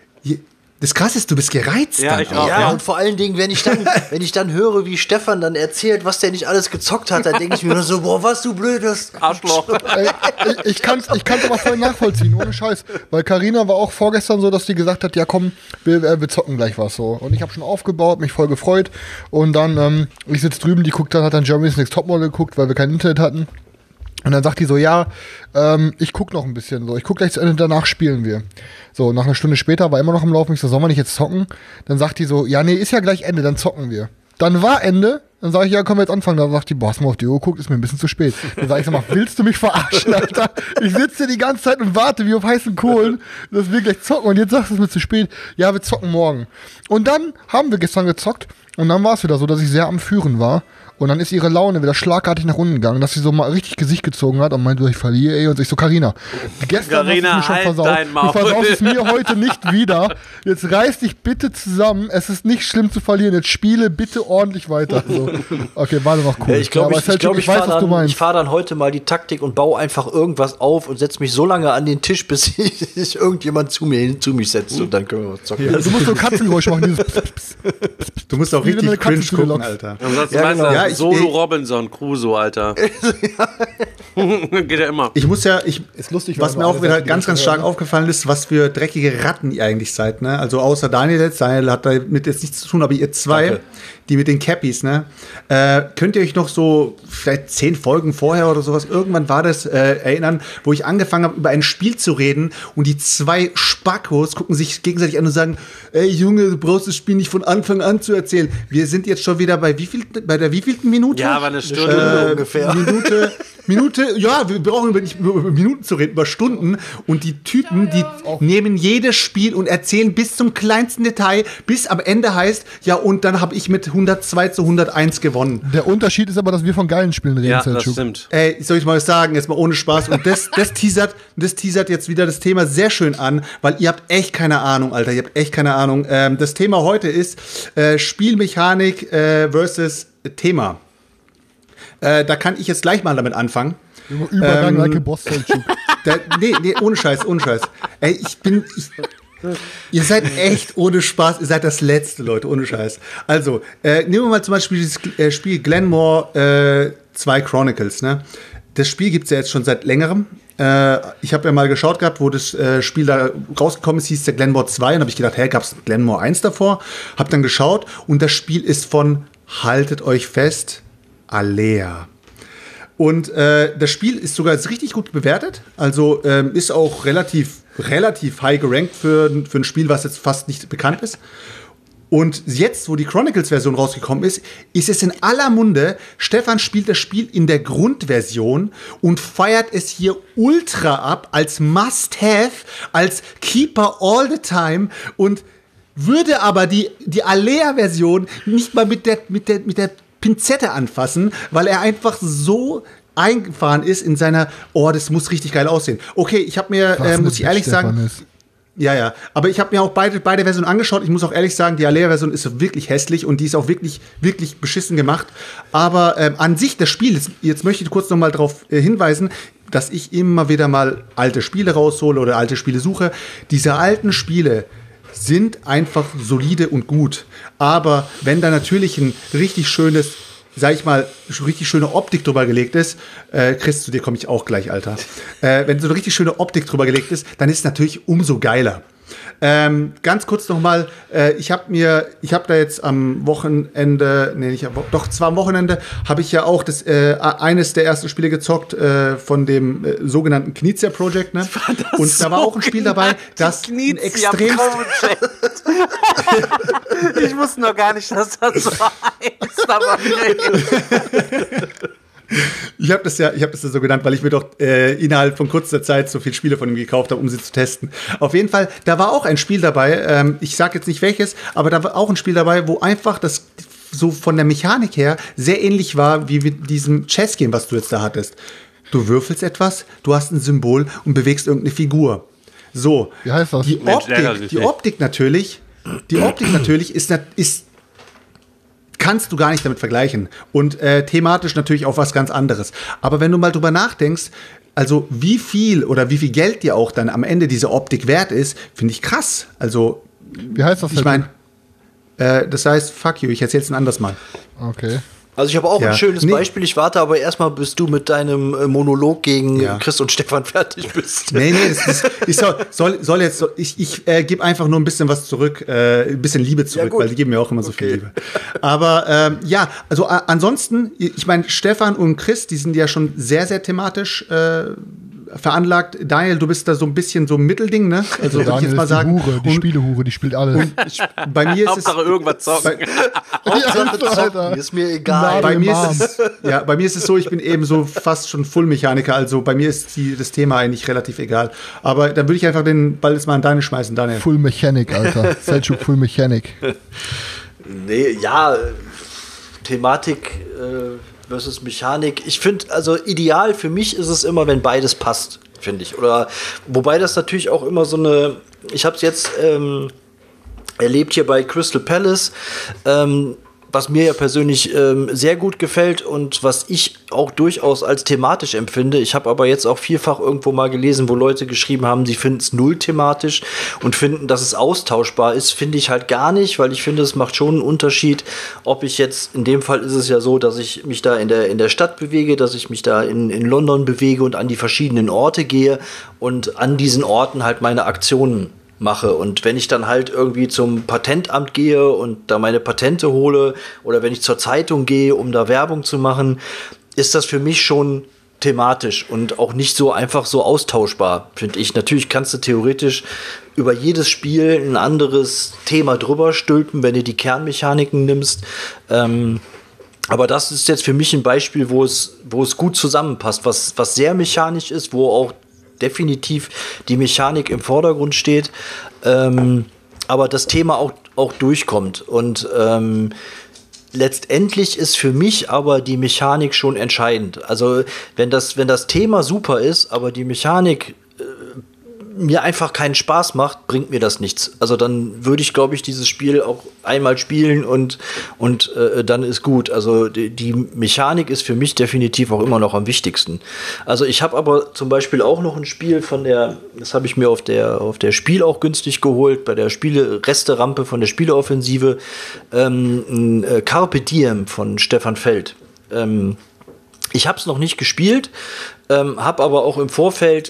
Das Krasse ist, du bist gereizt. Ja, dann ich auch, auch. Ja, Ja. und vor allen Dingen, wenn ich dann, wenn ich dann höre, wie Stefan dann erzählt, was der nicht alles gezockt hat, dann denke ich mir nur so, boah, was du blödes Arschloch. Ey, ich, ich kann es ich kann's aber voll nachvollziehen, ohne Scheiß. Weil Carina war auch vorgestern so, dass die gesagt hat, ja komm, wir, wir zocken gleich was so. Und ich habe schon aufgebaut, mich voll gefreut. Und dann, ähm, ich sitze drüben, die guckt dann, hat dann Germany's Next Topmodel geguckt, weil wir kein Internet hatten. Und dann sagt die so, ja, ähm, ich guck noch ein bisschen so. Ich guck gleich zu Ende, danach spielen wir. So, nach einer Stunde später war immer noch am Laufen. Ich so, sollen wir nicht jetzt zocken? Dann sagt die so, ja, nee, ist ja gleich Ende, dann zocken wir. Dann war Ende. Dann sage ich, ja, können wir jetzt anfangen. Dann sagt die, boah, hast du mal auf die Uhr geguckt, ist mir ein bisschen zu spät. Dann sag ich, sag mal, willst du mich verarschen, Alter? Ich sitze hier die ganze Zeit und warte wie auf heißen Kohlen, dass wir gleich zocken. Und jetzt sagst du, es ist mir zu spät. Ja, wir zocken morgen. Und dann haben wir gestern gezockt. Und dann war es wieder so, dass ich sehr am Führen war. Und dann ist ihre Laune wieder schlagartig nach unten gegangen, dass sie so mal richtig Gesicht gezogen hat und meinte, ich verliere ey. Und ich so, Carina, gestern Carina, hast du mir schon halt versaut. dein Maul. Du versaust es mir heute nicht wieder. Jetzt reiß dich bitte zusammen. Es ist nicht schlimm zu verlieren. Jetzt spiele bitte ordentlich weiter. So. Okay, war noch cool. Ja, ich glaube, ja, ich, ich, glaub, ich, ich weiß, fahre was du dann, meinst. ich fahr dann heute mal die Taktik und baue einfach irgendwas auf und setze mich so lange an den Tisch, bis sich irgendjemand zu mir zu mich setzt und dann können wir was zocken. Ja, du musst so Katzengeräusch machen. Dieses Pss, Pss, Pss. Du musst auch Wie wenn richtig eine Katze cringe zu dir gucken, lockt. Alter. Ansonsten Ja, meinst genau. du Ja, ich- Solo ich- Robinson Crusoe, Alter. Geht ja immer. Ich muss ja, ich, Ist lustig, was wenn mir man auch alle wieder Seiten ganz, ganz durchhört, stark ne? aufgefallen ist, was für dreckige Ratten ihr eigentlich seid, ne? Also außer Daniel jetzt, Daniel hat damit jetzt nichts zu tun, aber ihr zwei, Danke. die mit den Cappies, ne? Äh, könnt ihr euch noch so vielleicht zehn Folgen vorher oder sowas, irgendwann war das, äh, erinnern, wo ich angefangen habe, über ein Spiel zu reden und die zwei Spackos gucken sich gegenseitig an und sagen, ey Junge, du brauchst das Spiel nicht von Anfang an zu erzählen. Wir sind jetzt schon wieder bei wie viel, bei der wievielten Minute? Ja, war eine Stunde. Stunde Äh, ungefähr. Minute, Minute, ja, wir brauchen über, nicht über Minuten zu reden, über Stunden. Und die Typen, die nehmen jedes Spiel und erzählen bis zum kleinsten Detail, bis am Ende heißt, ja, und dann habe ich mit hundertzwei zu hunderteins gewonnen. Der Unterschied ist aber, dass wir von geilen Spielen reden, Ja, das Selçuk. stimmt. Ey, soll ich mal was sagen, jetzt mal ohne Spaß. Und das, das teasert, das teasert jetzt wieder das Thema sehr schön an, weil ihr habt echt keine Ahnung, Alter, ihr habt echt keine Ahnung. Ähm, das Thema heute ist äh, Spielmechanik äh, versus Thema. Äh, da kann ich jetzt gleich mal damit anfangen. Übergang Ähm, like a Boss, Selçuk. Da, nee, nee, ohne Scheiß, ohne Scheiß. Ey, ich bin. Ich, ihr seid echt ohne Spaß, ihr seid das Letzte, Leute, ohne Scheiß. Also, äh, nehmen wir mal zum Beispiel dieses äh, Spiel Glenmore äh, zwei Chronicles, ne? Das Spiel gibt es ja jetzt schon seit längerem. Äh, ich habe ja mal geschaut gehabt, wo das äh, Spiel da rausgekommen ist, hieß der Glenmore zwei. Und habe ich gedacht, hä, gab es Glenmore eins davor? Hab dann geschaut und das Spiel ist von, haltet euch fest, Alea. Und äh, das Spiel ist sogar jetzt richtig gut bewertet. Also ähm, ist auch relativ, relativ high gerankt für, für ein Spiel, was jetzt fast nicht bekannt ist. Und jetzt, wo die Chronicles-Version rausgekommen ist, ist es in aller Munde. Stefan spielt das Spiel in der Grundversion und feiert es hier ultra ab als Must-Have, als Keeper all the time und würde aber die, die Alea-Version nicht mal mit der, mit der, mit der Pinzette anfassen, weil er einfach so eingefahren ist in seiner, oh, das muss richtig geil aussehen. Okay, ich habe mir, Was äh, eine muss ich ehrlich Bitch Stefan sagen, ist. ja, ja, aber ich habe mir auch beide, beide Versionen angeschaut. Ich muss auch ehrlich sagen, die Alea-Version ist wirklich hässlich und die ist auch wirklich, wirklich beschissen gemacht. Aber ähm, an sich das Spiel, jetzt, jetzt möchte ich kurz noch mal darauf äh, hinweisen, dass ich immer wieder mal alte Spiele raushole oder alte Spiele suche. Diese alten Spiele sind einfach solide und gut. Aber wenn da natürlich ein richtig schönes, sag ich mal, richtig schöne Optik drüber gelegt ist, äh, Chris, zu dir komme ich auch gleich, Alter. Äh, wenn so eine richtig schöne Optik drüber gelegt ist, dann ist es natürlich umso geiler. Ähm, ganz kurz noch mal, äh, ich habe mir, ich habe da jetzt am Wochenende, nee, nicht, doch zwar am Wochenende, habe ich ja auch das äh, eines der ersten Spiele gezockt äh, von dem äh, sogenannten Knizia Project, ne? Und da war auch ein Spiel dabei, das ein extrem Ich wusste noch gar nicht, dass das so heißt, aber Ich habe das ja, ich habe das ja so genannt, weil ich mir doch äh, innerhalb von kurzer Zeit so viele Spiele von ihm gekauft habe, um sie zu testen. Auf jeden Fall, da war auch ein Spiel dabei. Ähm, ich sage jetzt nicht welches, aber da war auch ein Spiel dabei, wo einfach das so von der Mechanik her sehr ähnlich war wie mit diesem Chess-Game, was du jetzt da hattest. Du würfelst etwas, du hast ein Symbol und bewegst irgendeine Figur. So. Wie heißt das? Die Mensch, ärgere Optik, dich die nicht. Optik natürlich, die Optik natürlich ist, nat- ist kannst du gar nicht damit vergleichen. Und äh, thematisch natürlich auch was ganz anderes. Aber wenn du mal drüber nachdenkst, also wie viel oder wie viel Geld dir auch dann am Ende diese Optik wert ist, finde ich krass. Also, Wie heißt das? ich meine, äh, das heißt, fuck you, ich erzähl's ein anderes Mal. Okay. Also ich habe auch Ja. ein schönes Nee. Beispiel. Ich warte aber erstmal, bis du mit deinem äh, Monolog gegen Ja. Chris und Stefan fertig bist. Nee, nee, das, das, ich soll, soll, soll jetzt, so- ich, ich äh, gebe einfach nur ein bisschen was zurück, äh, ein bisschen Liebe zurück, gut. weil die geben mir auch immer so viel Okay. Liebe. Aber ähm, ja, also a- ansonsten, ich meine, Stefan und Chris, die sind ja schon sehr, sehr thematisch äh, veranlagt. Daniel, du bist da so ein bisschen so ein Mittelding, ne? Also würde ich Daniel jetzt mal ist die sagen. Hure, die Und Spielehure, die spielt alles. bei mir ist es, Hauptsache irgendwas zocken. bei, Hauptsache Ja, Alter. zocken, ist mir egal. bei im mir Arm. ist es, ja, bei mir ist es so, ich bin eben so fast schon Full-Mechaniker, also bei mir ist die, das Thema eigentlich relativ egal. Aber dann würde ich einfach den Ball jetzt mal an Daniel schmeißen, Daniel. Full Mechanic, Alter. Selçuk Full Mechanic. Nee, ja, Thematik äh, versus Mechanik. Ich finde, also ideal für mich ist es immer, wenn beides passt, finde ich. Oder wobei das natürlich auch immer so eine, ich habe es jetzt ähm, erlebt hier bei Crystal Palace, ähm, was mir ja persönlich ähm, sehr gut gefällt und was ich auch durchaus als thematisch empfinde. Ich habe aber jetzt auch vielfach irgendwo mal gelesen, wo Leute geschrieben haben, sie finden es null thematisch und finden, dass es austauschbar ist. Finde ich halt gar nicht, weil ich finde, es macht schon einen Unterschied, ob ich jetzt, in dem Fall ist es ja so, dass ich mich da in der, in der Stadt bewege, dass ich mich da in, in London bewege und an die verschiedenen Orte gehe und an diesen Orten halt meine Aktionen mache. Und wenn ich dann halt irgendwie zum Patentamt gehe und da meine Patente hole oder wenn ich zur Zeitung gehe, um da Werbung zu machen, ist das für mich schon thematisch und auch nicht so einfach so austauschbar, finde ich. Natürlich kannst du theoretisch über jedes Spiel ein anderes Thema drüber stülpen, wenn du die Kernmechaniken nimmst. Ähm, aber das ist jetzt für mich ein Beispiel, wo es, wo es gut zusammenpasst, was, was sehr mechanisch ist, wo auch definitiv die Mechanik im Vordergrund steht, ähm, aber das Thema auch, auch durchkommt. Und ähm, letztendlich ist für mich aber die Mechanik schon entscheidend. Also wenn das, wenn das Thema super ist, aber die Mechanik äh, mir einfach keinen Spaß macht, bringt mir das nichts. Also dann würde ich, glaube ich, dieses Spiel auch einmal spielen und, und äh, dann ist gut. Also die, die Mechanik ist für mich definitiv auch immer noch am wichtigsten. Also ich habe aber zum Beispiel auch noch ein Spiel von der, das habe ich mir auf der, auf der Spiel auch günstig geholt, bei der Spiele-Reste-Rampe von der Spieleoffensive, ähm, äh, Carpe Diem von Stefan Feld. Ähm, ich habe es noch nicht gespielt, ähm, habe aber auch im Vorfeld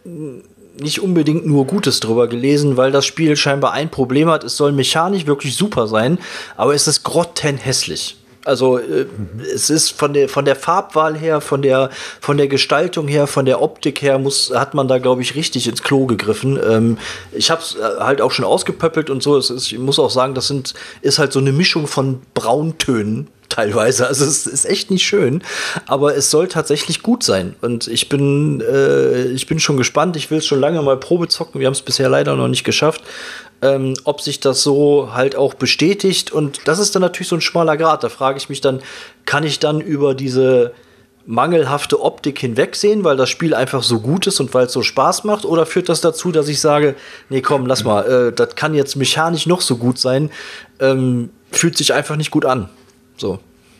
nicht unbedingt nur Gutes drüber gelesen, weil das Spiel scheinbar ein Problem hat. Es soll mechanisch wirklich super sein, aber es ist grottenhässlich. Also äh, mhm. es ist von der von der Farbwahl her, von der von der Gestaltung her, von der Optik her muss hat man da, glaube ich, richtig ins Klo gegriffen. Ähm, ich habe es halt auch schon ausgepöppelt und so. Es ist, ich muss auch sagen, das sind ist halt so eine Mischung von Brauntönen teilweise. Also es ist echt nicht schön, aber es soll tatsächlich gut sein. Und ich bin, äh, ich bin schon gespannt. Ich will es schon lange mal Probe zocken. Wir haben es bisher leider noch nicht geschafft. Ähm, ob sich das so halt auch bestätigt. Und das ist dann natürlich so ein schmaler Grat. Da frage ich mich dann, kann ich dann über diese mangelhafte Optik hinwegsehen, weil das Spiel einfach so gut ist und weil es so Spaß macht? Oder führt das dazu, dass ich sage, nee, komm, lass mal, äh, das kann jetzt mechanisch noch so gut sein, ähm, fühlt sich einfach nicht gut an. So.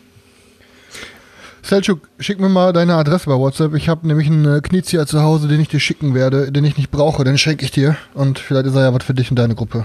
Selçuk, schick mir mal deine Adresse bei WhatsApp. Ich habe nämlich einen Knizia zu Hause, den ich dir schicken werde, den ich nicht brauche, den schenke ich dir. Und vielleicht ist er ja was für dich und deine Gruppe.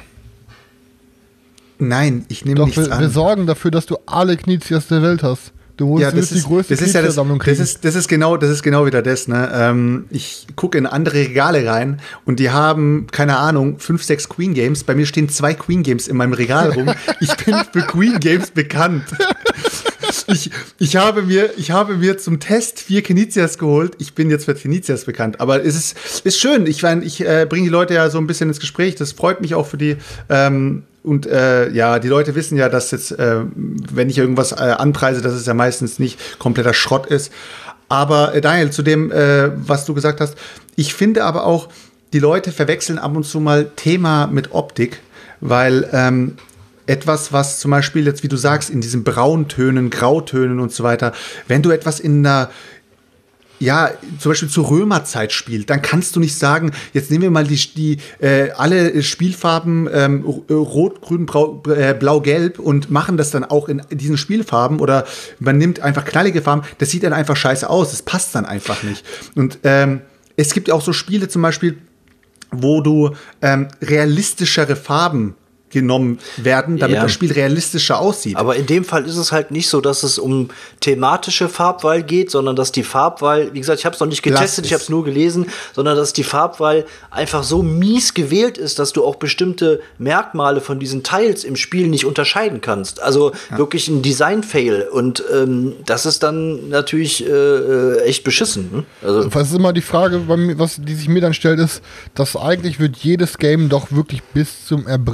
Nein, ich nehme Doch, nichts wir, an. wir sorgen dafür, dass du alle Knizias der Welt hast. Du musst ja, das die ist, größte das ist ja das, Knizia-Sammlung kriegen. das ist, das ist genau, das ist genau wieder das, ne? Ähm, ich gucke in andere Regale rein und die haben, keine Ahnung, fünf, sechs Queen Games. Bei mir stehen zwei Queen Games in meinem Regal rum. Ich bin für Queen Games bekannt. Ich, ich, habe mir, ich habe mir zum Test vier Knizias geholt. Ich bin jetzt für Knizias bekannt. Aber es ist, ist schön. Ich meine, ich äh, bringe die Leute ja so ein bisschen ins Gespräch. Das freut mich auch für die. Ähm, und äh, ja, die Leute wissen ja, dass jetzt, äh, wenn ich irgendwas äh, anpreise, dass es ja meistens nicht kompletter Schrott ist. Aber äh, Daniel, zu dem, äh, was du gesagt hast, ich finde aber auch, die Leute verwechseln ab und zu mal Thema mit Optik, weil ähm, etwas, was zum Beispiel jetzt, wie du sagst, in diesen Brauntönen, Grautönen und so weiter, wenn du etwas in einer, ja, zum Beispiel zur Römerzeit spielt, dann kannst du nicht sagen, jetzt nehmen wir mal die, die äh, alle Spielfarben ähm, Rot, Grün, Brau, äh, Blau, Gelb und machen das dann auch in diesen Spielfarben oder man nimmt einfach knallige Farben, das sieht dann einfach scheiße aus, das passt dann einfach nicht. Und ähm, es gibt ja auch so Spiele zum Beispiel, wo du ähm, realistischere Farben genommen werden, damit ja. das Spiel realistischer aussieht. Aber in dem Fall ist es halt nicht so, dass es um thematische Farbwahl geht, sondern dass die Farbwahl, wie gesagt, ich habe es noch nicht getestet, ich habe es nur gelesen, sondern dass die Farbwahl einfach so mies gewählt ist, dass du auch bestimmte Merkmale von diesen Teils im Spiel nicht unterscheiden kannst. Also ja. wirklich ein Design-Fail. Und ähm, das ist dann natürlich äh, echt beschissen. Hm? Also was ist immer die Frage, was die sich mir dann stellt, ist, dass eigentlich wird jedes Game doch wirklich bis zum Erbrechen geplant.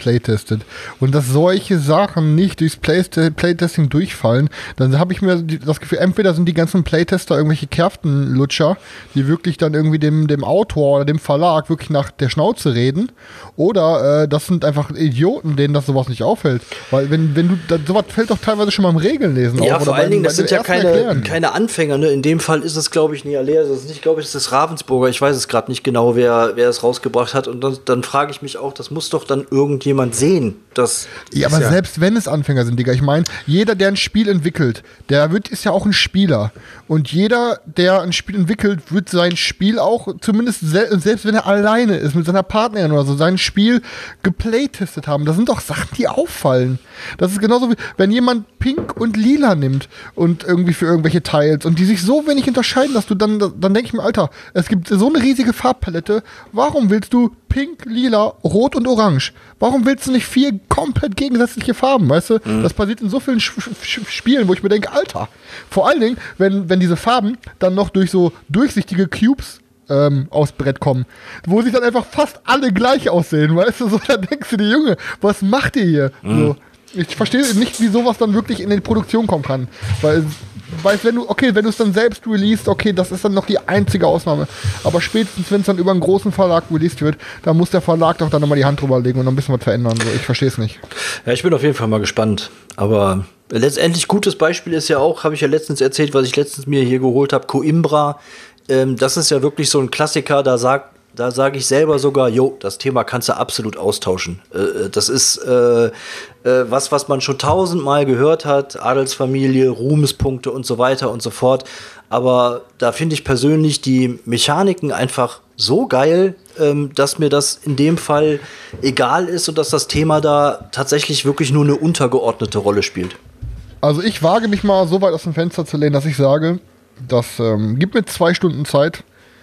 geplaytestet. Und dass solche Sachen nicht durchs Playst- Playtesting durchfallen, dann habe ich mir das Gefühl, entweder sind die ganzen Playtester irgendwelche Kerftenlutscher, die wirklich dann irgendwie dem, dem Autor oder dem Verlag wirklich nach der Schnauze reden, oder äh, das sind einfach Idioten, denen das sowas nicht auffällt. Weil wenn, wenn du, das, sowas fällt doch teilweise schon beim Regellesen ja, auf. vor oder allen Dingen, beim, das sind ja keine, keine Anfänger. Ne? In dem Fall ist es, glaube ich, nicht Alea. Das ist nicht, glaube ich, das ist Ravensburger. Ich weiß es gerade nicht genau, wer, wer es rausgebracht hat. Und dann, dann frage ich mich auch, das muss doch dann irgendjemand sehen. Das ja, aber ja selbst wenn es Anfänger sind, Digga, ich meine, jeder, der ein Spiel entwickelt, der wird, ist ja auch ein Spieler. Und jeder, der ein Spiel entwickelt, wird sein Spiel auch, zumindest sel- selbst wenn er alleine ist, mit seiner Partnerin oder so, sein Spiel geplaytestet haben. Das sind doch Sachen, die auffallen. Das ist genauso wie, wenn jemand Pink und Lila nimmt und irgendwie für irgendwelche Teils und die sich so wenig unterscheiden, dass du dann, dann denke ich mir, Alter, es gibt so eine riesige Farbpalette, warum willst du Pink, Lila, Rot und Orange? Warum willst du nicht vier komplett gegensätzliche Farben, weißt du? Mhm. Das passiert in so vielen Sch- Sch- Spielen, wo ich mir denke, Alter, vor allen Dingen, wenn, wenn diese Farben dann noch durch so durchsichtige Cubes ähm, aufs Brett kommen, wo sich dann einfach fast alle gleich aussehen, weißt du? So, dann denkst du dir, Junge, was macht ihr hier? Mhm. So. Ich verstehe nicht, wie sowas dann wirklich in die Produktion kommen kann. Weil, weil wenn du, okay, wenn du es dann selbst releast, okay, das ist dann noch die einzige Ausnahme. Aber spätestens, wenn es dann über einen großen Verlag released wird, dann muss der Verlag doch dann nochmal die Hand drüber legen und noch ein bisschen was verändern. So, ich verstehe es nicht. Ja, ich bin auf jeden Fall mal gespannt. Aber letztendlich gutes Beispiel ist ja auch, habe ich ja letztens erzählt, was ich letztens mir hier geholt habe, Coimbra. Ähm, das ist ja wirklich so ein Klassiker, da sagt Da sage ich selber sogar, jo, das Thema kannst du absolut austauschen. Äh, das ist äh, äh, was, was man schon tausendmal gehört hat, Adelsfamilie, Ruhmespunkte und so weiter und so fort. Aber da finde ich persönlich die Mechaniken einfach so geil, ähm, dass mir das in dem Fall egal ist und dass das Thema da tatsächlich wirklich nur eine untergeordnete Rolle spielt. Also ich wage mich mal so weit aus dem Fenster zu lehnen, dass ich sage, das ähm, gib mir zwei Stunden Zeit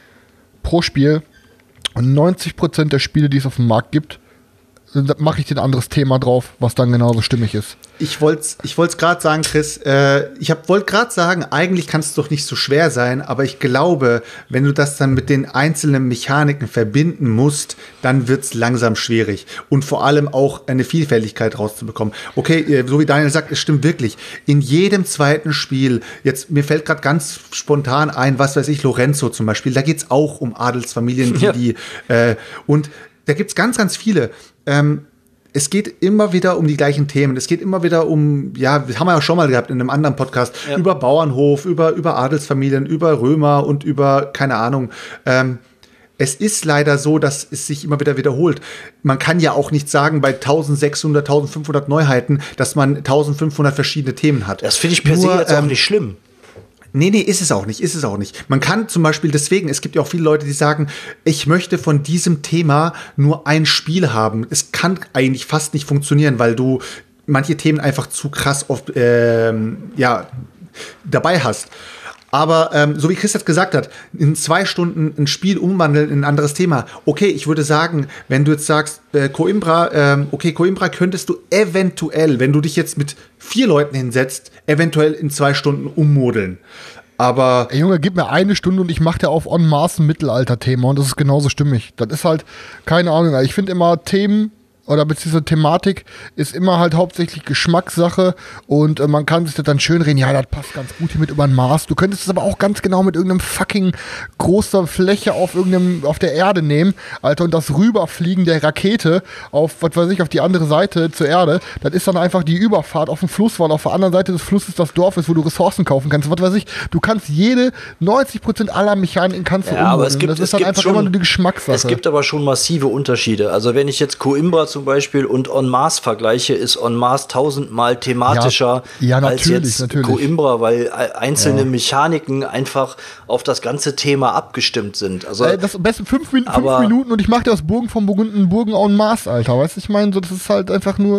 pro Spiel. Und neunzig Prozent der Spiele, die es auf dem Markt gibt, mache ich dir ein anderes Thema drauf, was dann genauso stimmig ist. Ich wollte es ich wollt's gerade sagen, Chris, äh, ich wollte gerade sagen, eigentlich kann es doch nicht so schwer sein, aber ich glaube, wenn du das dann mit den einzelnen Mechaniken verbinden musst, dann wird es langsam schwierig. Und vor allem auch eine Vielfältigkeit rauszubekommen. Okay, so wie Daniel sagt, es stimmt wirklich. In jedem zweiten Spiel, jetzt mir fällt gerade ganz spontan ein, was weiß ich, Lorenzo zum Beispiel, da geht es auch um Adelsfamilien, die, ja. die äh, und da gibt es ganz, ganz viele. Ähm, es geht immer wieder um die gleichen Themen. Es geht immer wieder um, ja, das haben wir ja schon mal gehabt in einem anderen Podcast, ja. über Bauernhof, über, über Adelsfamilien, über Römer und über, keine Ahnung. Ähm, es ist leider so, dass es sich immer wieder wiederholt. Man kann ja auch nicht sagen, bei eintausendsechshundert, eintausendfünfhundert Neuheiten, dass man eintausendfünfhundert verschiedene Themen hat. Das finde ich per se jetzt ähm, auch nicht schlimm. Nee, nee, ist es auch nicht, ist es auch nicht. Man kann zum Beispiel deswegen, es gibt ja auch viele Leute, die sagen, ich möchte von diesem Thema nur ein Spiel haben. Es kann eigentlich fast nicht funktionieren, weil du manche Themen einfach zu krass oft ähm, ja, dabei hast. Aber ähm, so wie Chris das gesagt hat, in zwei Stunden ein Spiel umwandeln in ein anderes Thema. Okay, ich würde sagen, wenn du jetzt sagst, äh, Coimbra, ähm, okay, Coimbra könntest du eventuell, wenn du dich jetzt mit vier Leuten hinsetzt, eventuell in zwei Stunden ummodeln. Aber Ey, Junge, gib mir eine Stunde und ich mache dir auf en masse ein Mittelalter-Thema und das ist genauso stimmig. Das ist halt, keine Ahnung, ich finde immer Themen oder beziehungsweise Thematik ist immer halt hauptsächlich Geschmackssache und äh, man kann sich das dann schön reden, ja, das passt ganz gut hier mit über den Mars. Du könntest es aber auch ganz genau mit irgendeinem fucking großer Fläche auf irgendeinem, auf der Erde nehmen, Alter, und das Rüberfliegen der Rakete auf, was weiß ich, auf die andere Seite zur Erde, das ist dann einfach die Überfahrt auf dem Fluss, weil auf der anderen Seite des Flusses das Dorf ist, wo du Ressourcen kaufen kannst, was weiß ich. Du kannst jede, neunzig Prozent aller Mechaniken kannst du ja, aber es gibt, das ist es dann gibt einfach schon, immer nur die Geschmackssache. Es gibt aber schon massive Unterschiede. Also wenn ich jetzt Coimbra zum Beispiel und En Masse vergleiche, ist En Masse tausendmal thematischer ja, ja, als jetzt natürlich. Coimbra, weil einzelne ja. Mechaniken einfach auf das ganze Thema abgestimmt sind. Also äh, das beste fünf, Min- fünf Minuten und ich mache dir aus Burgen von Burgunden Burgen En Masse, Alter. Weißt du, ich meine, so, das ist halt einfach nur.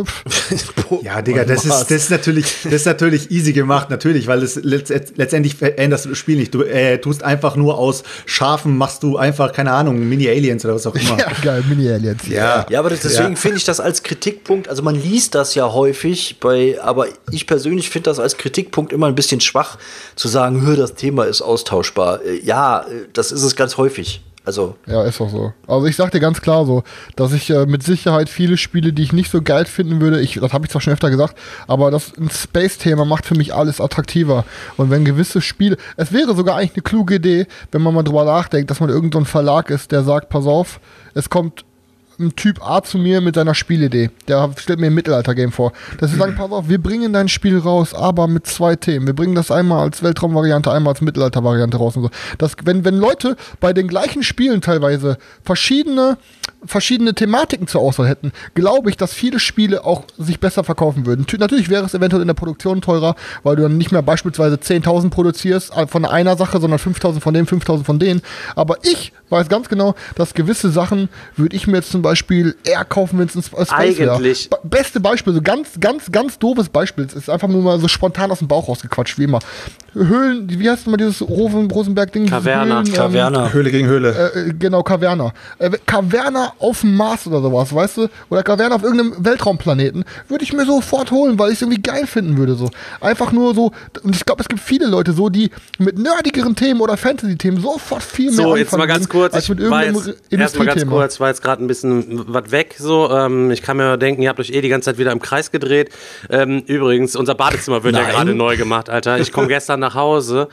Ja, Digga, das ist, das ist natürlich, das ist natürlich easy gemacht, natürlich, weil das letzt, letztendlich veränderst du das Spiel nicht. Du äh, tust einfach nur aus Schafen, machst du einfach, keine Ahnung, Mini-Aliens oder was auch immer. Ja, geil, Mini-Aliens. Ja, ja, aber das, deswegen ja. finde ich das als Kritikpunkt, also man liest das ja häufig, bei, aber ich persönlich finde das als Kritikpunkt immer ein bisschen schwach, zu sagen, das Thema ist austauschbar. Ja, das ist es ganz häufig. Also ja, ist auch so. Also ich sag dir ganz klar so, dass ich äh, mit Sicherheit viele Spiele, die ich nicht so geil finden würde, ich, das habe ich zwar schon öfter gesagt, aber das ein Space-Thema macht für mich alles attraktiver. Und wenn gewisse Spiele, es wäre sogar eigentlich eine kluge Idee, wenn man mal drüber nachdenkt, dass man irgendein so ein Verlag ist, der sagt, pass auf, es kommt ein Typ A zu mir mit seiner Spielidee. Der stellt mir ein Mittelalter-Game vor. Dass sie sagen, pass auf, wir bringen dein Spiel raus, aber mit zwei Themen. Wir bringen das einmal als Weltraumvariante, einmal als Mittelalter-Variante raus und so. Das, wenn, wenn Leute bei den gleichen Spielen teilweise verschiedene, verschiedene Thematiken zur Auswahl hätten, glaube ich, dass viele Spiele auch sich besser verkaufen würden. T- natürlich wäre es eventuell in der Produktion teurer, weil du dann nicht mehr beispielsweise zehntausend produzierst von einer Sache, sondern fünftausend von dem, fünftausend von denen. Aber ich weiß ganz genau, dass gewisse Sachen würde ich mir jetzt zum Beispiel eher kaufen, wenn es ein Space Eigentlich. wäre. Beste Beispiel, so ganz, ganz, ganz doofes Beispiel. Es ist einfach nur mal so spontan aus dem Bauch rausgequatscht, wie immer. Höhlen, wie heißt mal dieses Rosen, Rosenberg-Ding? Kaverna. Höhlen, ähm, Kaverna. Höhle gegen Höhle. Äh, genau, Kaverna. Äh, Kaverna auf dem Mars oder sowas, weißt du? Oder Kaverna auf irgendeinem Weltraumplaneten. Würde ich mir sofort holen, weil ich es irgendwie geil finden würde. So. Einfach nur so, und ich glaube, es gibt viele Leute so, die mit nerdigeren Themen oder Fantasy-Themen sofort viel mehr So, anfangen jetzt mal ganz würden, kurz. als mit Ich war irgendeinem jetzt, erst mal ganz Industriethema. kurz, war jetzt gerade ein bisschen was weg. So, ähm, ich kann mir denken, ihr habt euch eh die ganze Zeit wieder im Kreis gedreht. Ähm, übrigens, unser Badezimmer wird Nein. ja gerade neu gemacht, Alter. Ich komme gestern nach Hause,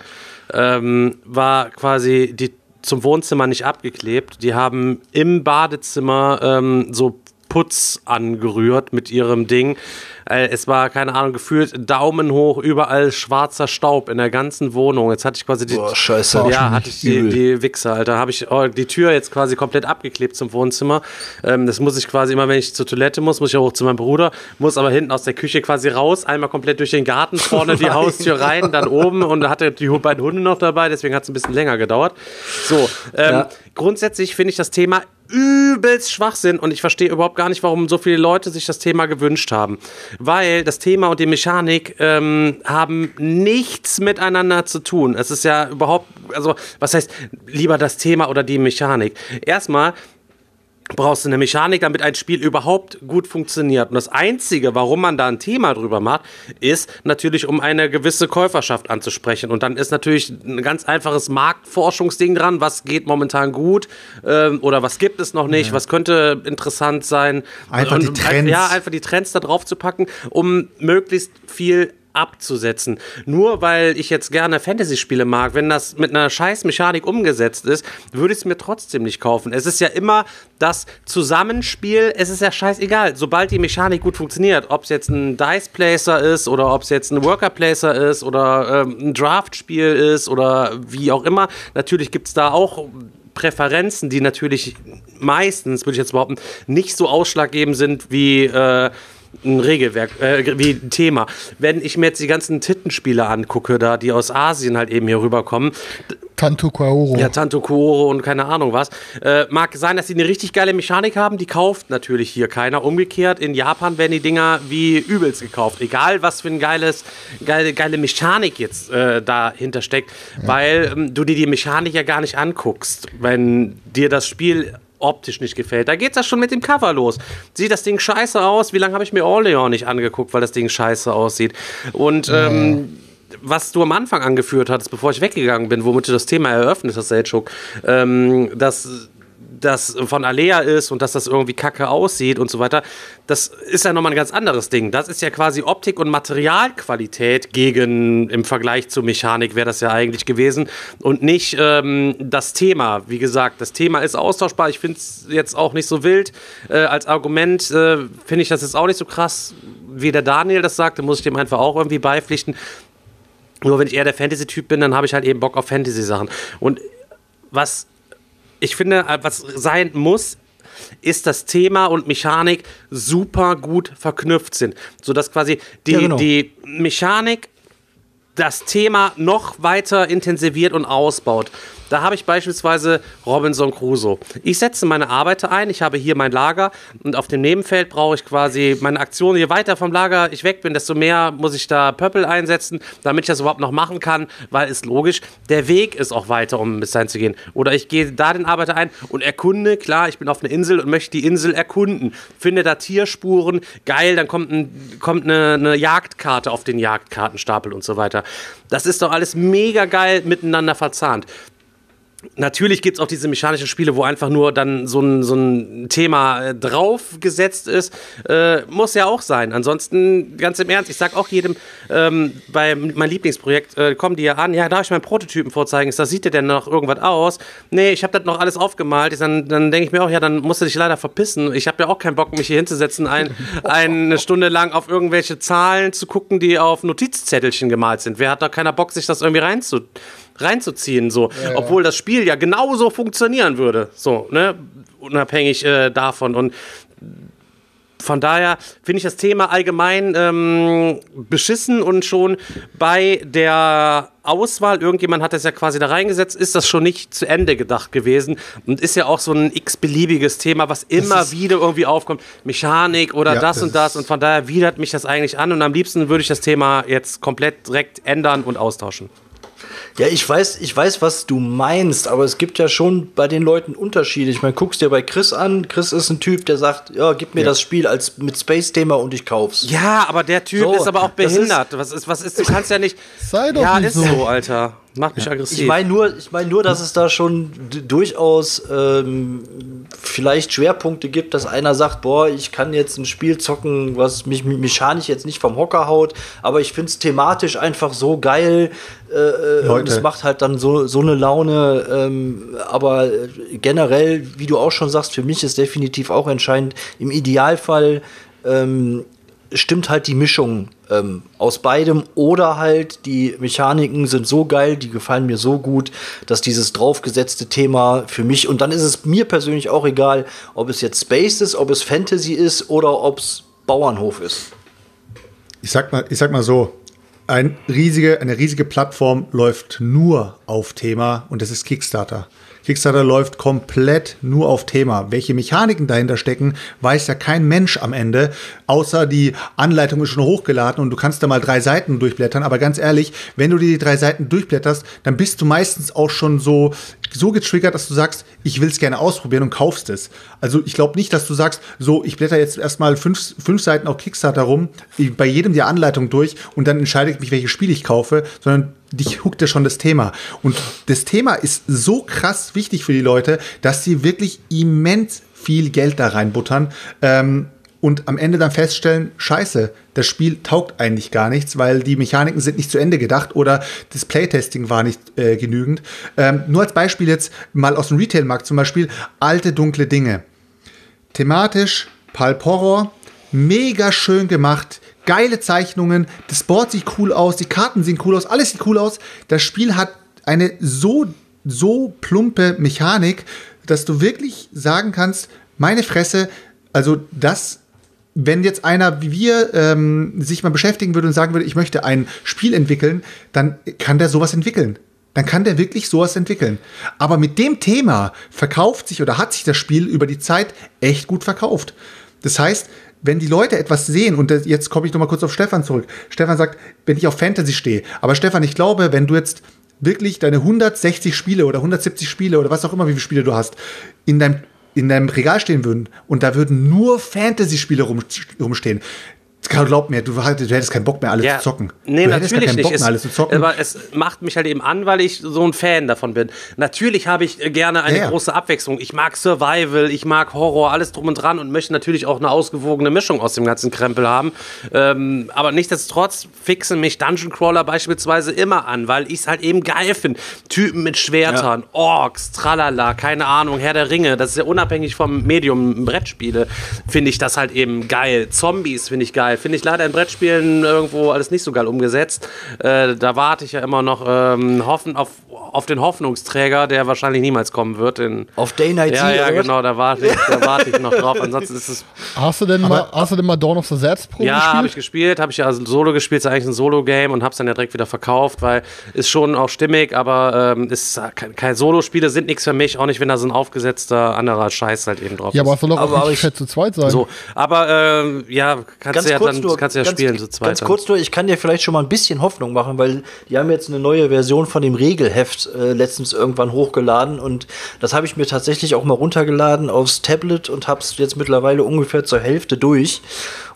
ähm, war quasi die zum Wohnzimmer nicht abgeklebt. Die haben im Badezimmer ähm, so Putz angerührt mit ihrem Ding. Äh, es war, keine Ahnung, gefühlt Daumen hoch, überall schwarzer Staub in der ganzen Wohnung. Jetzt hatte ich quasi die, Boah, scheiße. ja, hatte ich die, Übel. die Wichser, Alter. Habe ich oh, die Tür jetzt quasi komplett abgeklebt zum Wohnzimmer. Ähm, das muss ich quasi immer, wenn ich zur Toilette muss, muss ich auch hoch zu meinem Bruder, muss aber hinten aus der Küche quasi raus, einmal komplett durch den Garten, vorne die Haustür rein, dann oben und da hatte die beiden Hunde noch dabei, deswegen hat es ein bisschen länger gedauert. So, ähm, Ja. grundsätzlich finde ich das Thema übelst Schwachsinn und ich verstehe überhaupt gar nicht, warum so viele Leute sich das Thema gewünscht haben. Weil das Thema und die Mechanik ähm, haben nichts miteinander zu tun. Es ist ja überhaupt, also was heißt lieber das Thema oder die Mechanik? Erstmal brauchst du eine Mechanik, damit ein Spiel überhaupt gut funktioniert. Und das Einzige, warum man da ein Thema drüber macht, ist natürlich, um eine gewisse Käuferschaft anzusprechen. Und dann ist natürlich ein ganz einfaches Marktforschungsding dran. Was geht momentan gut? Ähm, oder was gibt es noch nicht? Ja. Was könnte interessant sein? Einfach Und, die Trends. Ja, einfach die Trends da drauf zu packen, um möglichst viel abzusetzen. Nur weil ich jetzt gerne Fantasy-Spiele mag, wenn das mit einer scheiß Mechanik umgesetzt ist, würde ich es mir trotzdem nicht kaufen. Es ist ja immer das Zusammenspiel, es ist ja scheißegal. Sobald die Mechanik gut funktioniert, ob es jetzt ein Dice-Placer ist oder ob es jetzt ein Worker-Placer ist oder ähm, ein Draft-Spiel ist oder wie auch immer. Natürlich gibt es da auch Präferenzen, die natürlich meistens, würde ich jetzt behaupten, nicht so ausschlaggebend sind wie äh, ein Regelwerk, äh, wie ein Thema. Wenn ich mir jetzt die ganzen Tittenspiele angucke, da die aus Asien halt eben hier rüberkommen, Tanto Kaoro. ja, Tanto Kaoro und keine Ahnung was, äh, mag sein, dass die eine richtig geile Mechanik haben, die kauft natürlich hier keiner. Umgekehrt, in Japan werden die Dinger wie übelst gekauft. Egal, was für ein geiles, geile, geile Mechanik jetzt äh, dahinter steckt, ja. weil ähm, du dir die Mechanik ja gar nicht anguckst, wenn dir das Spiel optisch nicht gefällt. Da geht's ja schon mit dem Cover los. Sieht das Ding scheiße aus? Wie lange habe ich mir Orleans nicht angeguckt, weil das Ding scheiße aussieht? Und ähm, was du am Anfang angeführt hattest, bevor ich weggegangen bin, womit du das Thema eröffnet hast, Selchuk, ähm, dass das von Alea ist und dass das irgendwie kacke aussieht und so weiter, das ist ja nochmal ein ganz anderes Ding. Das ist ja quasi Optik und Materialqualität gegen, im Vergleich zur Mechanik wäre das ja eigentlich gewesen und nicht ähm, das Thema. Wie gesagt, das Thema ist austauschbar. Ich finde es jetzt auch nicht so wild. Äh, als Argument äh, finde ich das jetzt auch nicht so krass, wie der Daniel das sagte, muss ich dem einfach auch irgendwie beipflichten. Nur wenn ich eher der Fantasy-Typ bin, dann habe ich halt eben Bock auf Fantasy-Sachen. Und was ich finde, was sein muss, ist, dass Thema und Mechanik super gut verknüpft sind. Sodass quasi die, ja, genau. die Mechanik das Thema noch weiter intensiviert und ausbaut. Da habe ich beispielsweise Robinson Crusoe. Ich setze meine Arbeiter ein, ich habe hier mein Lager und auf dem Nebenfeld brauche ich quasi meine Aktion. Je weiter vom Lager ich weg bin, desto mehr muss ich da Pöppel einsetzen, damit ich das überhaupt noch machen kann, weil ist logisch, der Weg ist auch weiter, um bis dahin zu gehen. Oder ich gehe da den Arbeiter ein und erkunde, klar, ich bin auf einer Insel und möchte die Insel erkunden. Finde da Tierspuren, geil, dann kommt, ein, kommt eine, eine Jagdkarte auf den Jagdkartenstapel und so weiter. Das ist doch alles mega geil miteinander verzahnt. Natürlich gibt es auch diese mechanischen Spiele, wo einfach nur dann so ein, so ein Thema äh, draufgesetzt ist. Äh, muss ja auch sein. Ansonsten, ganz im Ernst, ich sag auch jedem, ähm, bei meinem Lieblingsprojekt, äh, kommen die ja an, ja, darf ich meinen Prototypen vorzeigen? Ist das, sieht der denn noch irgendwas aus? Nee, ich habe das noch alles aufgemalt. Ich, dann dann denke ich mir auch, ja, dann musst du dich leider verpissen. Ich habe ja auch keinen Bock, mich hier hinzusetzen, ein, eine Stunde lang auf irgendwelche Zahlen zu gucken, die auf Notizzettelchen gemalt sind. Wer hat da keiner Bock, sich das irgendwie reinzu reinzuziehen, so, ja, ja. Obwohl das Spiel ja genauso funktionieren würde, so, ne, unabhängig äh, davon. Und von daher finde ich das Thema allgemein ähm, beschissen und schon bei der Auswahl, irgendjemand hat das ja quasi da reingesetzt, ist das schon nicht zu Ende gedacht gewesen und ist ja auch so ein x-beliebiges Thema, was immer wieder irgendwie aufkommt, Mechanik oder ja, das, das und das, und von daher widert mich das eigentlich an und am liebsten würde ich das Thema jetzt komplett direkt ändern und austauschen. Ja, ich weiß, ich weiß, was du meinst, aber es gibt ja schon bei den Leuten Unterschiede. Ich meine, guck's dir bei Chris an. Chris ist ein Typ, der sagt, ja, gib mir ja. das Spiel als mit Space-Thema und ich kauf's. Ja, aber der Typ so, ist aber auch behindert. Ist, was ist, was ist, du kannst ja nicht. Sei doch ja, nicht ist so. so, Alter. Macht mich aggressiv. Ich meine nur, ich meine nur, dass es da schon d- durchaus ähm, vielleicht Schwerpunkte gibt, dass einer sagt, boah, ich kann jetzt ein Spiel zocken, was mich mechanisch jetzt nicht vom Hocker haut, aber ich find's thematisch einfach so geil äh, und es macht halt dann so, so eine Laune. Ähm, aber generell, wie du auch schon sagst, für mich ist definitiv auch entscheidend, im Idealfall ähm, stimmt halt die Mischung ähm, aus beidem oder halt die Mechaniken sind so geil, die gefallen mir so gut, dass dieses draufgesetzte Thema für mich, und dann ist es mir persönlich auch egal, ob es jetzt Space ist, ob es Fantasy ist oder ob es Bauernhof ist. Ich sag mal, ich sag mal so, ein riesige, eine riesige Plattform läuft nur auf Thema und das ist Kickstarter. Kickstarter läuft komplett nur auf Thema. Welche Mechaniken dahinter stecken, weiß ja kein Mensch am Ende, außer die Anleitung ist schon hochgeladen und du kannst da mal drei Seiten durchblättern. Aber ganz ehrlich, wenn du dir die drei Seiten durchblätterst, dann bist du meistens auch schon so, so getriggert, dass du sagst, ich will es gerne ausprobieren und kaufst es. Also ich glaube nicht, dass du sagst, so, ich blätter jetzt erstmal fünf, fünf Seiten auf Kickstarter rum, bei jedem die Anleitung durch und dann entscheide ich mich, welches Spiel ich kaufe, sondern dich huckt ja schon das Thema. Und das Thema ist so krass wichtig für die Leute, dass sie wirklich immens viel Geld da reinbuttern ähm, und am Ende dann feststellen, scheiße, das Spiel taugt eigentlich gar nichts, weil die Mechaniken sind nicht zu Ende gedacht oder das Playtesting war nicht äh, genügend. Ähm, nur als Beispiel jetzt mal aus dem Retail-Markt zum Beispiel, alte, dunkle Dinge. Thematisch, Pulp Horror, mega schön gemacht, geile Zeichnungen, das Board sieht cool aus, die Karten sehen cool aus, alles sieht cool aus. Das Spiel hat eine so, so plumpe Mechanik, dass du wirklich sagen kannst, meine Fresse, also das, wenn jetzt einer wie wir ähm, sich mal beschäftigen würde und sagen würde, ich möchte ein Spiel entwickeln, dann kann der sowas entwickeln. Dann kann der wirklich sowas entwickeln. Aber mit dem Thema verkauft sich oder hat sich das Spiel über die Zeit echt gut verkauft. Das heißt, wenn die Leute etwas sehen, und das, jetzt komme ich noch mal kurz auf Stefan zurück. Stefan sagt, wenn ich auf Fantasy stehe. Aber Stefan, ich glaube, wenn du jetzt wirklich deine hundertsechzig Spiele oder hundertsiebzig Spiele oder was auch immer, wie viele Spiele du hast, in deinem, in deinem Regal stehen würden und da würden nur Fantasy-Spiele rum, rumstehen, glaub mir, du, du hättest keinen Bock mehr, alles ja, zu zocken. Nee, du natürlich keinen nicht. Bock mehr, es, alles zu zocken. Aber es macht mich halt eben an, weil ich so ein Fan davon bin. Natürlich habe ich gerne eine ja, ja. große Abwechslung. Ich mag Survival, ich mag Horror, alles drum und dran und möchte natürlich auch eine ausgewogene Mischung aus dem ganzen Krempel haben. Ähm, aber nichtsdestotrotz fixen mich Dungeon Crawler beispielsweise immer an, weil ich es halt eben geil finde. Typen mit Schwertern, ja. Orks, tralala, keine Ahnung, Herr der Ringe, das ist ja unabhängig vom Medium Brettspiele, finde ich das halt eben geil. Zombies finde ich geil. Finde ich leider in Brettspielen irgendwo alles nicht so geil umgesetzt. Äh, da warte ich ja immer noch ähm, hoffen auf, auf den Hoffnungsträger, der wahrscheinlich niemals kommen wird. In, auf Day Night. Ja, ja, genau, da warte ich, da warte ich noch drauf. Ansonsten ist es. Hast du denn, mal, hast du denn mal Dawn of the Zeds Pro ja, gespielt? Ja, habe ich gespielt. Habe ich ja also Solo gespielt. Ist eigentlich ein Solo-Game und habe es dann ja direkt wieder verkauft, weil ist schon auch stimmig, aber ähm, ist keine kein Solo-Spiele sind nichts für mich, auch nicht, wenn da so ein aufgesetzter anderer Scheiß halt eben drauf ja, ist. Ja, aber es soll doch aber auch nicht fett zu zweit sein. So, aber ähm, ja, kannst ganz du ja kurz dann nur, kannst du ja ganz, spielen zu zweit. Ganz kurz nur, ich kann dir vielleicht schon mal ein bisschen Hoffnung machen, weil die haben jetzt eine neue Version von dem Regelheft äh, letztens irgendwann hochgeladen und das habe ich mir tatsächlich auch mal runtergeladen aufs Tablet und habe es jetzt mittlerweile ungefähr zur Hälfte durch.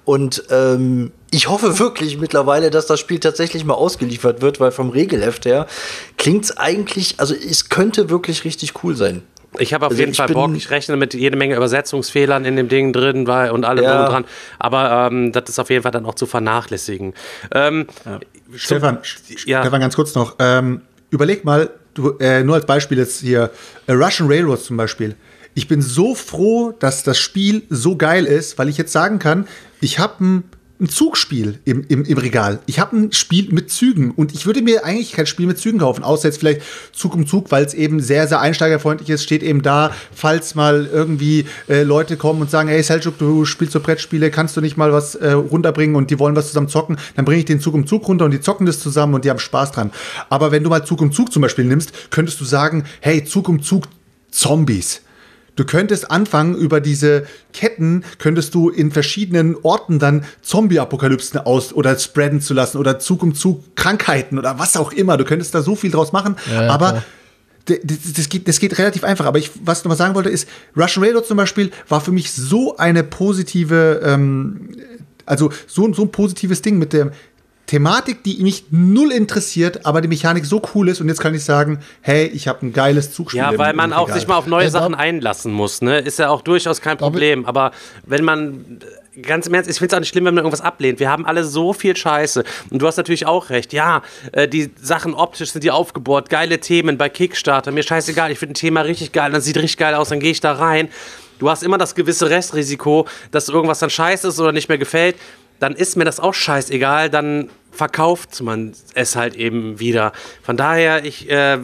Und ähm, ich hoffe wirklich mittlerweile, dass das Spiel tatsächlich mal ausgeliefert wird, weil vom Regelheft her klingt's eigentlich, also es könnte wirklich richtig cool sein. Ich habe auf Also jeden ich Fall bin- Bock. Ich rechne mit jede Menge Übersetzungsfehlern in dem Ding drin weil, und allem Ja. drum und dran. Aber ähm, das ist auf jeden Fall dann auch zu vernachlässigen. Ähm, Stefan, Ja. Stefan, ganz kurz noch. Ähm, überleg mal, du, äh, nur als Beispiel jetzt hier, äh, Russian Railroads zum Beispiel. Ich bin so froh, dass das Spiel so geil ist, weil ich jetzt sagen kann, ich habe ein, ein Zugspiel im, im, im Regal. Ich habe ein Spiel mit Zügen und ich würde mir eigentlich kein Spiel mit Zügen kaufen, außer jetzt vielleicht Zug um Zug, weil es eben sehr, sehr einsteigerfreundlich ist, steht eben da, falls mal irgendwie äh, Leute kommen und sagen, hey Selçuk, du spielst so Brettspiele, kannst du nicht mal was äh, runterbringen und die wollen was zusammen zocken, dann bringe ich den Zug um Zug runter und die zocken das zusammen und die haben Spaß dran. Aber wenn du mal Zug um Zug zum Beispiel nimmst, könntest du sagen, hey, Zug um Zug Zombies. Du könntest anfangen, über diese Ketten könntest du in verschiedenen Orten dann Zombie-Apokalypsen aus- oder spreaden zu lassen oder Zug um Zug Krankheiten oder was auch immer. Du könntest da so viel draus machen, Ja, ja, aber klar. d- d- das geht, das geht relativ einfach. Aber ich, was ich noch mal sagen wollte, ist, Russian Railroad zum Beispiel war für mich so eine positive, ähm, also so, so ein positives Ding mit der Thematik, die mich null interessiert, aber die Mechanik so cool ist und jetzt kann ich sagen, hey, ich habe ein geiles Zugspiel. Ja, im- weil im man auch Regal. sich mal auf neue Ey, Sachen Bob- einlassen muss, ne? Ist ja auch durchaus kein Problem. Aber wenn man, ganz im Ernst, ich finde es auch nicht schlimm, wenn man irgendwas ablehnt. Wir haben alle so viel Scheiße. Und du hast natürlich auch recht. Ja, äh, die Sachen optisch sind die aufgebohrt. Geile Themen bei Kickstarter. Mir scheißegal, ich finde ein Thema richtig geil. Das sieht richtig geil aus, dann gehe ich da rein. Du hast immer das gewisse Restrisiko, dass irgendwas dann scheiße ist oder nicht mehr gefällt. Dann ist mir das auch scheißegal, dann verkauft man es halt eben wieder. Von daher, ich, äh,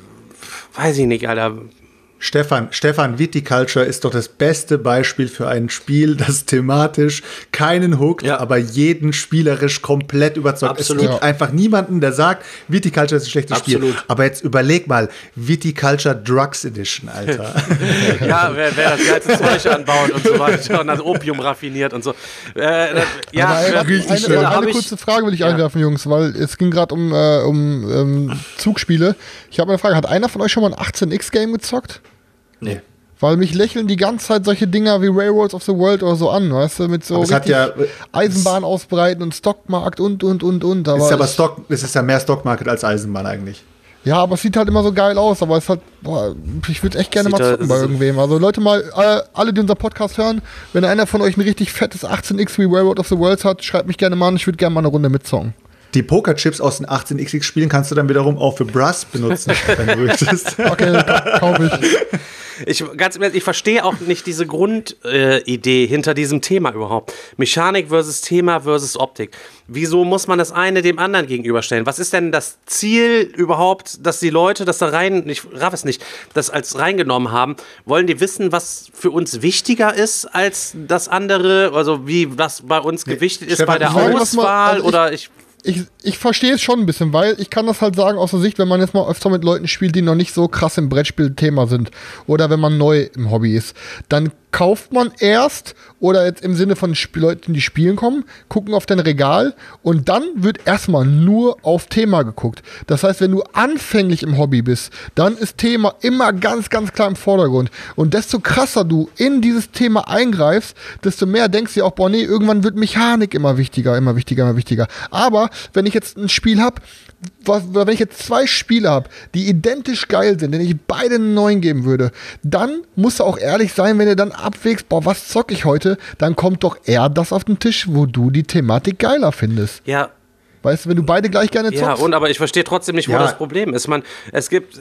weiß ich nicht, Alter. Stefan, Stefan, Viticulture ist doch das beste Beispiel für ein Spiel, das thematisch keinen hookt, Ja. aber jeden spielerisch komplett überzeugt. Absolut. Es gibt Ja. einfach niemanden, der sagt, Viticulture ist ein schlechtes Spiel. Absolut. Aber jetzt überleg mal, Viticulture Drugs Edition, Alter. Ja, wer, wer das geilste Zeug anbaut und so weiter und das Opium raffiniert und so. Äh, das, ja, Aber äh, eine, richtig eine, schön. eine, Da hab ich- kurze Frage will ich Ja. einwerfen, Jungs, weil es ging gerade um, äh, um ähm, Zugspiele. Ich habe eine Frage, hat einer von euch schon mal ein achtzehn X-Game gezockt? Nee. Weil mich lächeln die ganze Zeit solche Dinger wie Railroads of the World oder so an, weißt du, mit so Aber es hat richtig ja- Eisenbahn ausbreiten und Stockmarkt und, und, und, und. ist aber ich- Stock, es ist ja mehr Stockmarket als Eisenbahn eigentlich. Ja, aber es sieht halt immer so geil aus, aber es hat, boah, ich würde echt gerne Sieht mal da- zocken bei so- irgendwem. Also Leute mal, äh, alle, die unseren Podcast hören, wenn einer von euch ein richtig fettes achtzehn X wie Railroad of the Worlds hat, schreibt mich gerne mal an, ich würde gerne mal eine Runde mitzocken. Die Pokerchips aus den achtzehn X X-Spielen kannst du dann wiederum auch für Brass benutzen, wenn du möchtest. Okay, kaufe ich. Ich, ganz im Ernst, ich verstehe auch nicht diese Grundidee äh, Idee hinter diesem Thema überhaupt. Mechanik versus Thema versus Optik. Wieso muss man das eine dem anderen gegenüberstellen? Was ist denn das Ziel überhaupt, dass die Leute das da rein, ich raff es nicht, das als reingenommen haben? Wollen die wissen, was für uns wichtiger ist als das andere? Also wie was bei uns gewichtet ist Stefan, bei der ich sage das mal, Auswahl? also ich- oder ich Ich, ich verstehe es schon ein bisschen, weil ich kann das halt sagen aus der Sicht, wenn man jetzt mal öfter mit Leuten spielt, die noch nicht so krass im Brettspiel-Thema sind oder wenn man neu im Hobby ist, dann kauft man erst oder jetzt im Sinne von Sp- Leuten, die spielen kommen, gucken auf dein Regal und dann wird erstmal nur auf Thema geguckt. Das heißt, wenn du anfänglich im Hobby bist, dann ist Thema immer ganz, ganz klar im Vordergrund. Und desto krasser du in dieses Thema eingreifst, desto mehr denkst du dir auch, boah, nee, irgendwann wird Mechanik immer wichtiger, immer wichtiger, immer wichtiger. Aber wenn ich jetzt ein Spiel habe, was, wenn ich jetzt zwei Spiele habe, die identisch geil sind, denen ich beide einen neuen geben würde, dann musst du auch ehrlich sein, wenn du dann abwägst, boah, was zock ich heute, dann kommt doch eher das auf den Tisch, wo du die Thematik geiler findest. ja, Weißt du, wenn du beide gleich gerne zockst. ja, und aber ich verstehe trotzdem nicht, wo Ja. das Problem ist. Man, es gibt äh,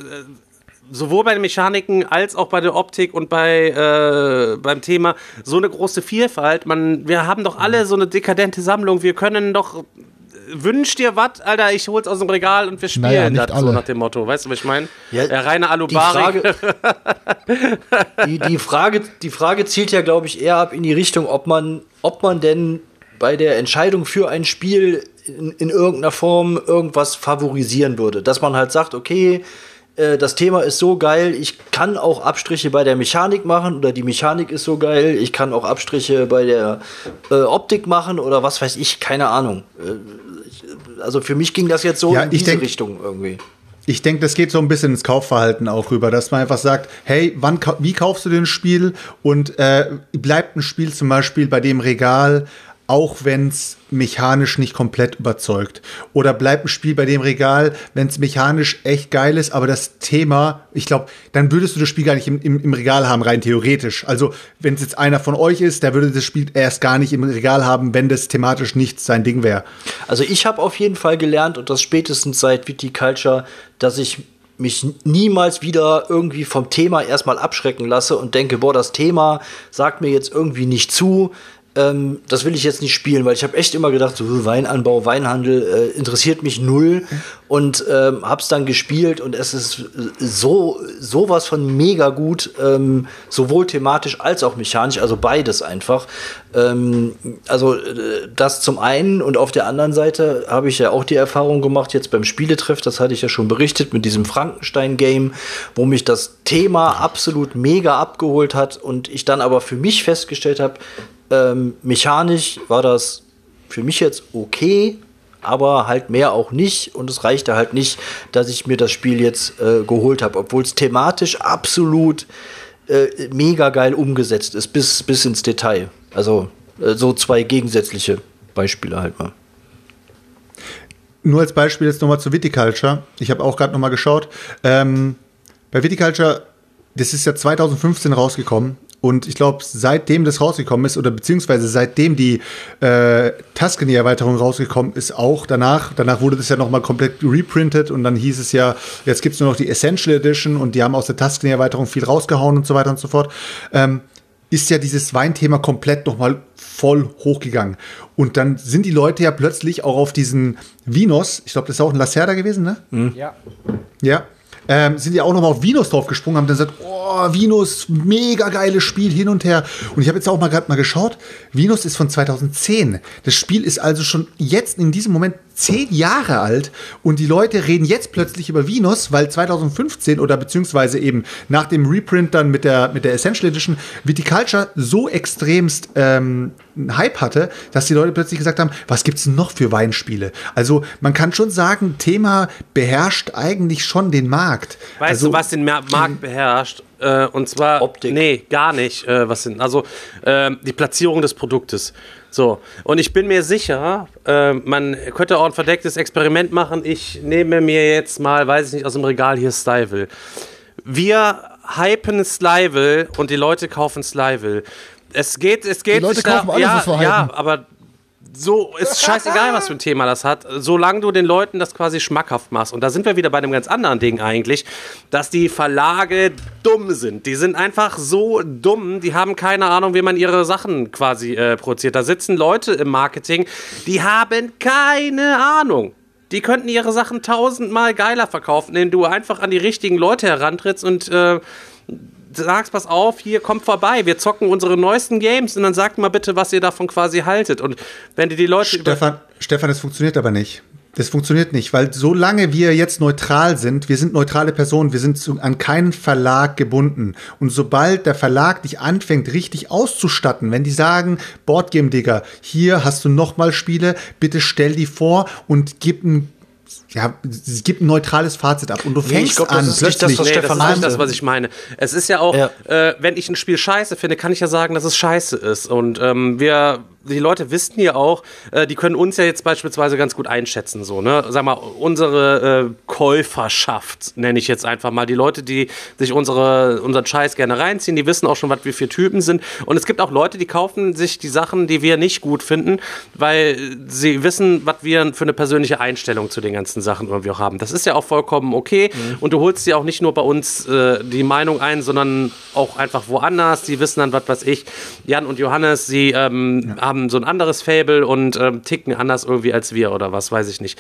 sowohl bei den Mechaniken als auch bei der Optik und bei äh, beim Thema so eine große Vielfalt. Man, wir haben doch alle so eine dekadente Sammlung. Wir können doch wünsch dir was, Alter, ich hol's aus dem Regal und wir spielen Naja, nicht das so alle. nach dem Motto. Weißt du, was ich meine? Ja, Der reine Die Alubari. Frage, die, die, Frage, die Frage zielt ja, glaube ich, eher ab in die Richtung, ob man, ob man denn bei der Entscheidung für ein Spiel in, in irgendeiner Form irgendwas favorisieren würde. Dass man halt sagt, okay, äh, das Thema ist so geil, ich kann auch Abstriche bei der Mechanik machen oder die Mechanik ist so geil, ich kann auch Abstriche bei der äh, Optik machen oder was weiß ich, keine Ahnung. Äh, ich, also für mich ging das jetzt so Ja, in ich diese denk- Richtung irgendwie. Ich denke, das geht so ein bisschen ins Kaufverhalten auch rüber, dass man einfach sagt, hey, wann, kau- wie kaufst du denn ein Spiel und äh, bleibt ein Spiel zum Beispiel bei dem Regal auch wenn es mechanisch nicht komplett überzeugt? Oder bleibt ein Spiel bei dem Regal, wenn es mechanisch echt geil ist, aber das Thema, ich glaube, dann würdest du das Spiel gar nicht im, im, im Regal haben, rein theoretisch. Also, wenn es jetzt einer von euch ist, der würde das Spiel erst gar nicht im Regal haben, wenn das thematisch nicht sein Ding wäre. Also, ich habe auf jeden Fall gelernt, und das spätestens seit Viticulture, dass ich mich niemals wieder irgendwie vom Thema erstmal abschrecken lasse und denke, boah, das Thema sagt mir jetzt irgendwie nicht zu. Ähm, das will ich jetzt nicht spielen, weil ich habe echt immer gedacht, so Weinanbau, Weinhandel äh, interessiert mich null und ähm, hab's dann gespielt und es ist so sowas von mega gut, ähm, sowohl thematisch als auch mechanisch, also beides einfach. Ähm, also äh, das zum einen und auf der anderen Seite habe ich ja auch die Erfahrung gemacht, jetzt beim Spieletreff, das hatte ich ja schon berichtet, mit diesem Frankenstein-Game, wo mich das Thema absolut mega abgeholt hat und ich dann aber für mich festgestellt habe, Ähm, mechanisch war das für mich jetzt okay, aber halt mehr auch nicht. Und es reichte halt nicht, dass ich mir das Spiel jetzt äh, geholt habe, obwohl es thematisch absolut äh, mega geil umgesetzt ist, bis, bis ins Detail. Also äh, so zwei gegensätzliche Beispiele halt mal. Nur als Beispiel jetzt nochmal zu Viticulture. Ich habe auch gerade nochmal geschaut. Ähm, bei Viticulture, das ist ja zwanzig fünfzehn rausgekommen. Und ich glaube, seitdem das rausgekommen ist, oder beziehungsweise seitdem die äh, Tuscany-Erweiterung rausgekommen ist, auch danach, danach wurde das ja nochmal komplett reprintet und dann hieß es ja, jetzt gibt es nur noch die Essential Edition und die haben aus der Tuscany-Erweiterung viel rausgehauen und so weiter und so fort, ähm, ist ja dieses Weinthema komplett nochmal voll hochgegangen. Und dann sind die Leute ja plötzlich auch auf diesen Vinos, ich glaube, das ist auch ein Lacerda gewesen, ne? Mhm. Ja. Ja. Ähm, sind ja auch nochmal auf Vinos drauf gesprungen, haben dann gesagt, oh, Vinos, mega geiles Spiel, hin und her. Und ich habe jetzt auch mal gerade mal geschaut, Vinos ist von zwanzig zehn. Das Spiel ist also schon jetzt in diesem Moment zehn Jahre alt und die Leute reden jetzt plötzlich über Vinos, weil zwanzig fünfzehn oder beziehungsweise eben nach dem Reprint dann mit der, mit der Essential Edition Viticulture so extremst ähm, einen Hype hatte, dass die Leute plötzlich gesagt haben, was gibt's denn noch für Weinspiele? Also man kann schon sagen, Thema beherrscht eigentlich schon den Markt. Weißt also, du, was den Markt beherrscht? Äh, und zwar Optik. Nee, gar nicht. Äh, was sind also äh, die Platzierung des Produktes. So, und ich bin mir sicher, äh, man könnte auch ein verdecktes Experiment machen. Ich nehme mir jetzt mal, weiß ich nicht, aus dem Regal hier Stival. Wir hypen Stival und die Leute kaufen Stival. Es geht, es geht. Die Leute kaufen da, alles, ja, was wir ja, hypen. aber so ist scheißegal, was für ein Thema das hat, solange du den Leuten das quasi schmackhaft machst. Und da sind wir wieder bei einem ganz anderen Ding eigentlich, dass die Verlage dumm sind. Die sind einfach so dumm, die haben keine Ahnung, wie man ihre Sachen quasi äh, produziert. Da sitzen Leute im Marketing, die haben keine Ahnung. Die könnten ihre Sachen tausendmal geiler verkaufen, indem du einfach an die richtigen Leute herantrittst und äh, sagst, pass auf, hier, kommt vorbei, wir zocken unsere neuesten Games und dann sagt mal bitte, was ihr davon quasi haltet. Und wenn dir die Leute... Stefan, Stefan, das funktioniert aber nicht. Das funktioniert nicht, weil solange wir jetzt neutral sind, wir sind neutrale Personen, wir sind zu, an keinen Verlag gebunden. Und sobald der Verlag dich anfängt, richtig auszustatten, wenn die sagen, Boardgame Digger, hier hast du nochmal Spiele, bitte stell die vor und gib ein Ja, es gibt ein neutrales Fazit ab und du Nee, fängst ich glaub, an. das ist nicht das, was Nee, Stefan das ist nicht meinte. das, was ich meine. Es ist ja auch, Ja. äh, wenn ich ein Spiel scheiße finde, kann ich ja sagen, dass es scheiße ist. Und ähm, wir, die Leute wissen ja auch, äh, die können uns ja jetzt beispielsweise ganz gut einschätzen. So, ne? Sag mal, unsere äh, Käuferschaft, nenne ich jetzt einfach mal. Die Leute, die sich unsere, unseren Scheiß gerne reinziehen, die wissen auch schon, was wir für Typen sind. Und es gibt auch Leute, die kaufen sich die Sachen, die wir nicht gut finden, weil sie wissen, was wir für eine persönliche Einstellung zu den ganzen Sachen irgendwie auch haben. Das ist ja auch vollkommen okay. Mhm. Und du holst dir auch nicht nur bei uns äh, die Meinung ein, sondern auch einfach woanders. Die wissen dann, was weiß ich, Jan und Johannes, sie ähm, ja. haben so ein anderes Fable und ähm, ticken anders irgendwie als wir oder was, weiß ich nicht.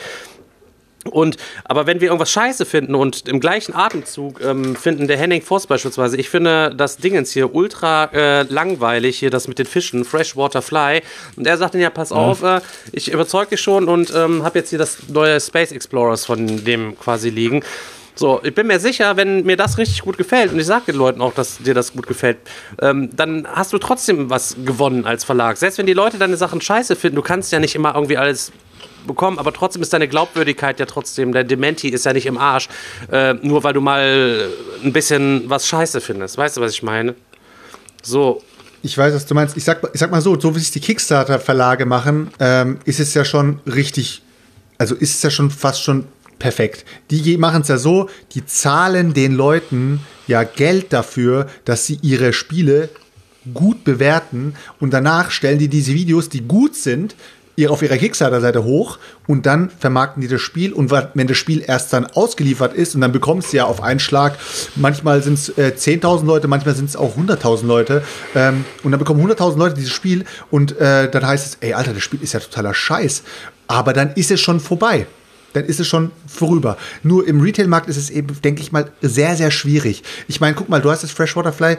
Und, aber wenn wir irgendwas scheiße finden und im gleichen Atemzug ähm, finden, der Henning Voss beispielsweise, ich finde das Dingens hier ultra äh, langweilig, hier das mit den Fischen, Freshwater Fly, und er sagt dann, ja, pass auf, äh, ich überzeug dich schon und ähm, habe jetzt hier das neue Space Explorers von dem quasi liegen. So, ich bin mir sicher, wenn mir das richtig gut gefällt, und ich sage den Leuten auch, dass dir das gut gefällt, ähm, dann hast du trotzdem was gewonnen als Verlag. Selbst wenn die Leute deine Sachen scheiße finden, du kannst ja nicht immer irgendwie alles bekommen, aber trotzdem ist deine Glaubwürdigkeit ja trotzdem, der Dementi ist ja nicht im Arsch, äh, nur weil du mal ein bisschen was scheiße findest. Weißt du, was ich meine? So, Ich weiß, was du meinst. Ich sag, ich sag mal so, so wie es die Kickstarter-Verlage machen, ähm, ist es ja schon richtig, also ist es ja schon fast schon perfekt. Die machen es ja so, die zahlen den Leuten ja Geld dafür, dass sie ihre Spiele gut bewerten und danach stellen die diese Videos, die gut sind, auf ihrer Kickstarter-Seite hoch und dann vermarkten die das Spiel und wenn das Spiel erst dann ausgeliefert ist und dann bekommst du ja auf einen Schlag, manchmal sind es äh, zehntausend Leute, manchmal sind es auch hunderttausend Leute ähm, und dann bekommen hunderttausend Leute dieses Spiel und äh, dann heißt es, ey Alter, das Spiel ist ja totaler Scheiß, aber dann ist es schon vorbei. Dann ist es schon vorüber. Nur im Retail-Markt ist es eben, denke ich mal, sehr, sehr schwierig. Ich meine, guck mal, du hast das Freshwater Fly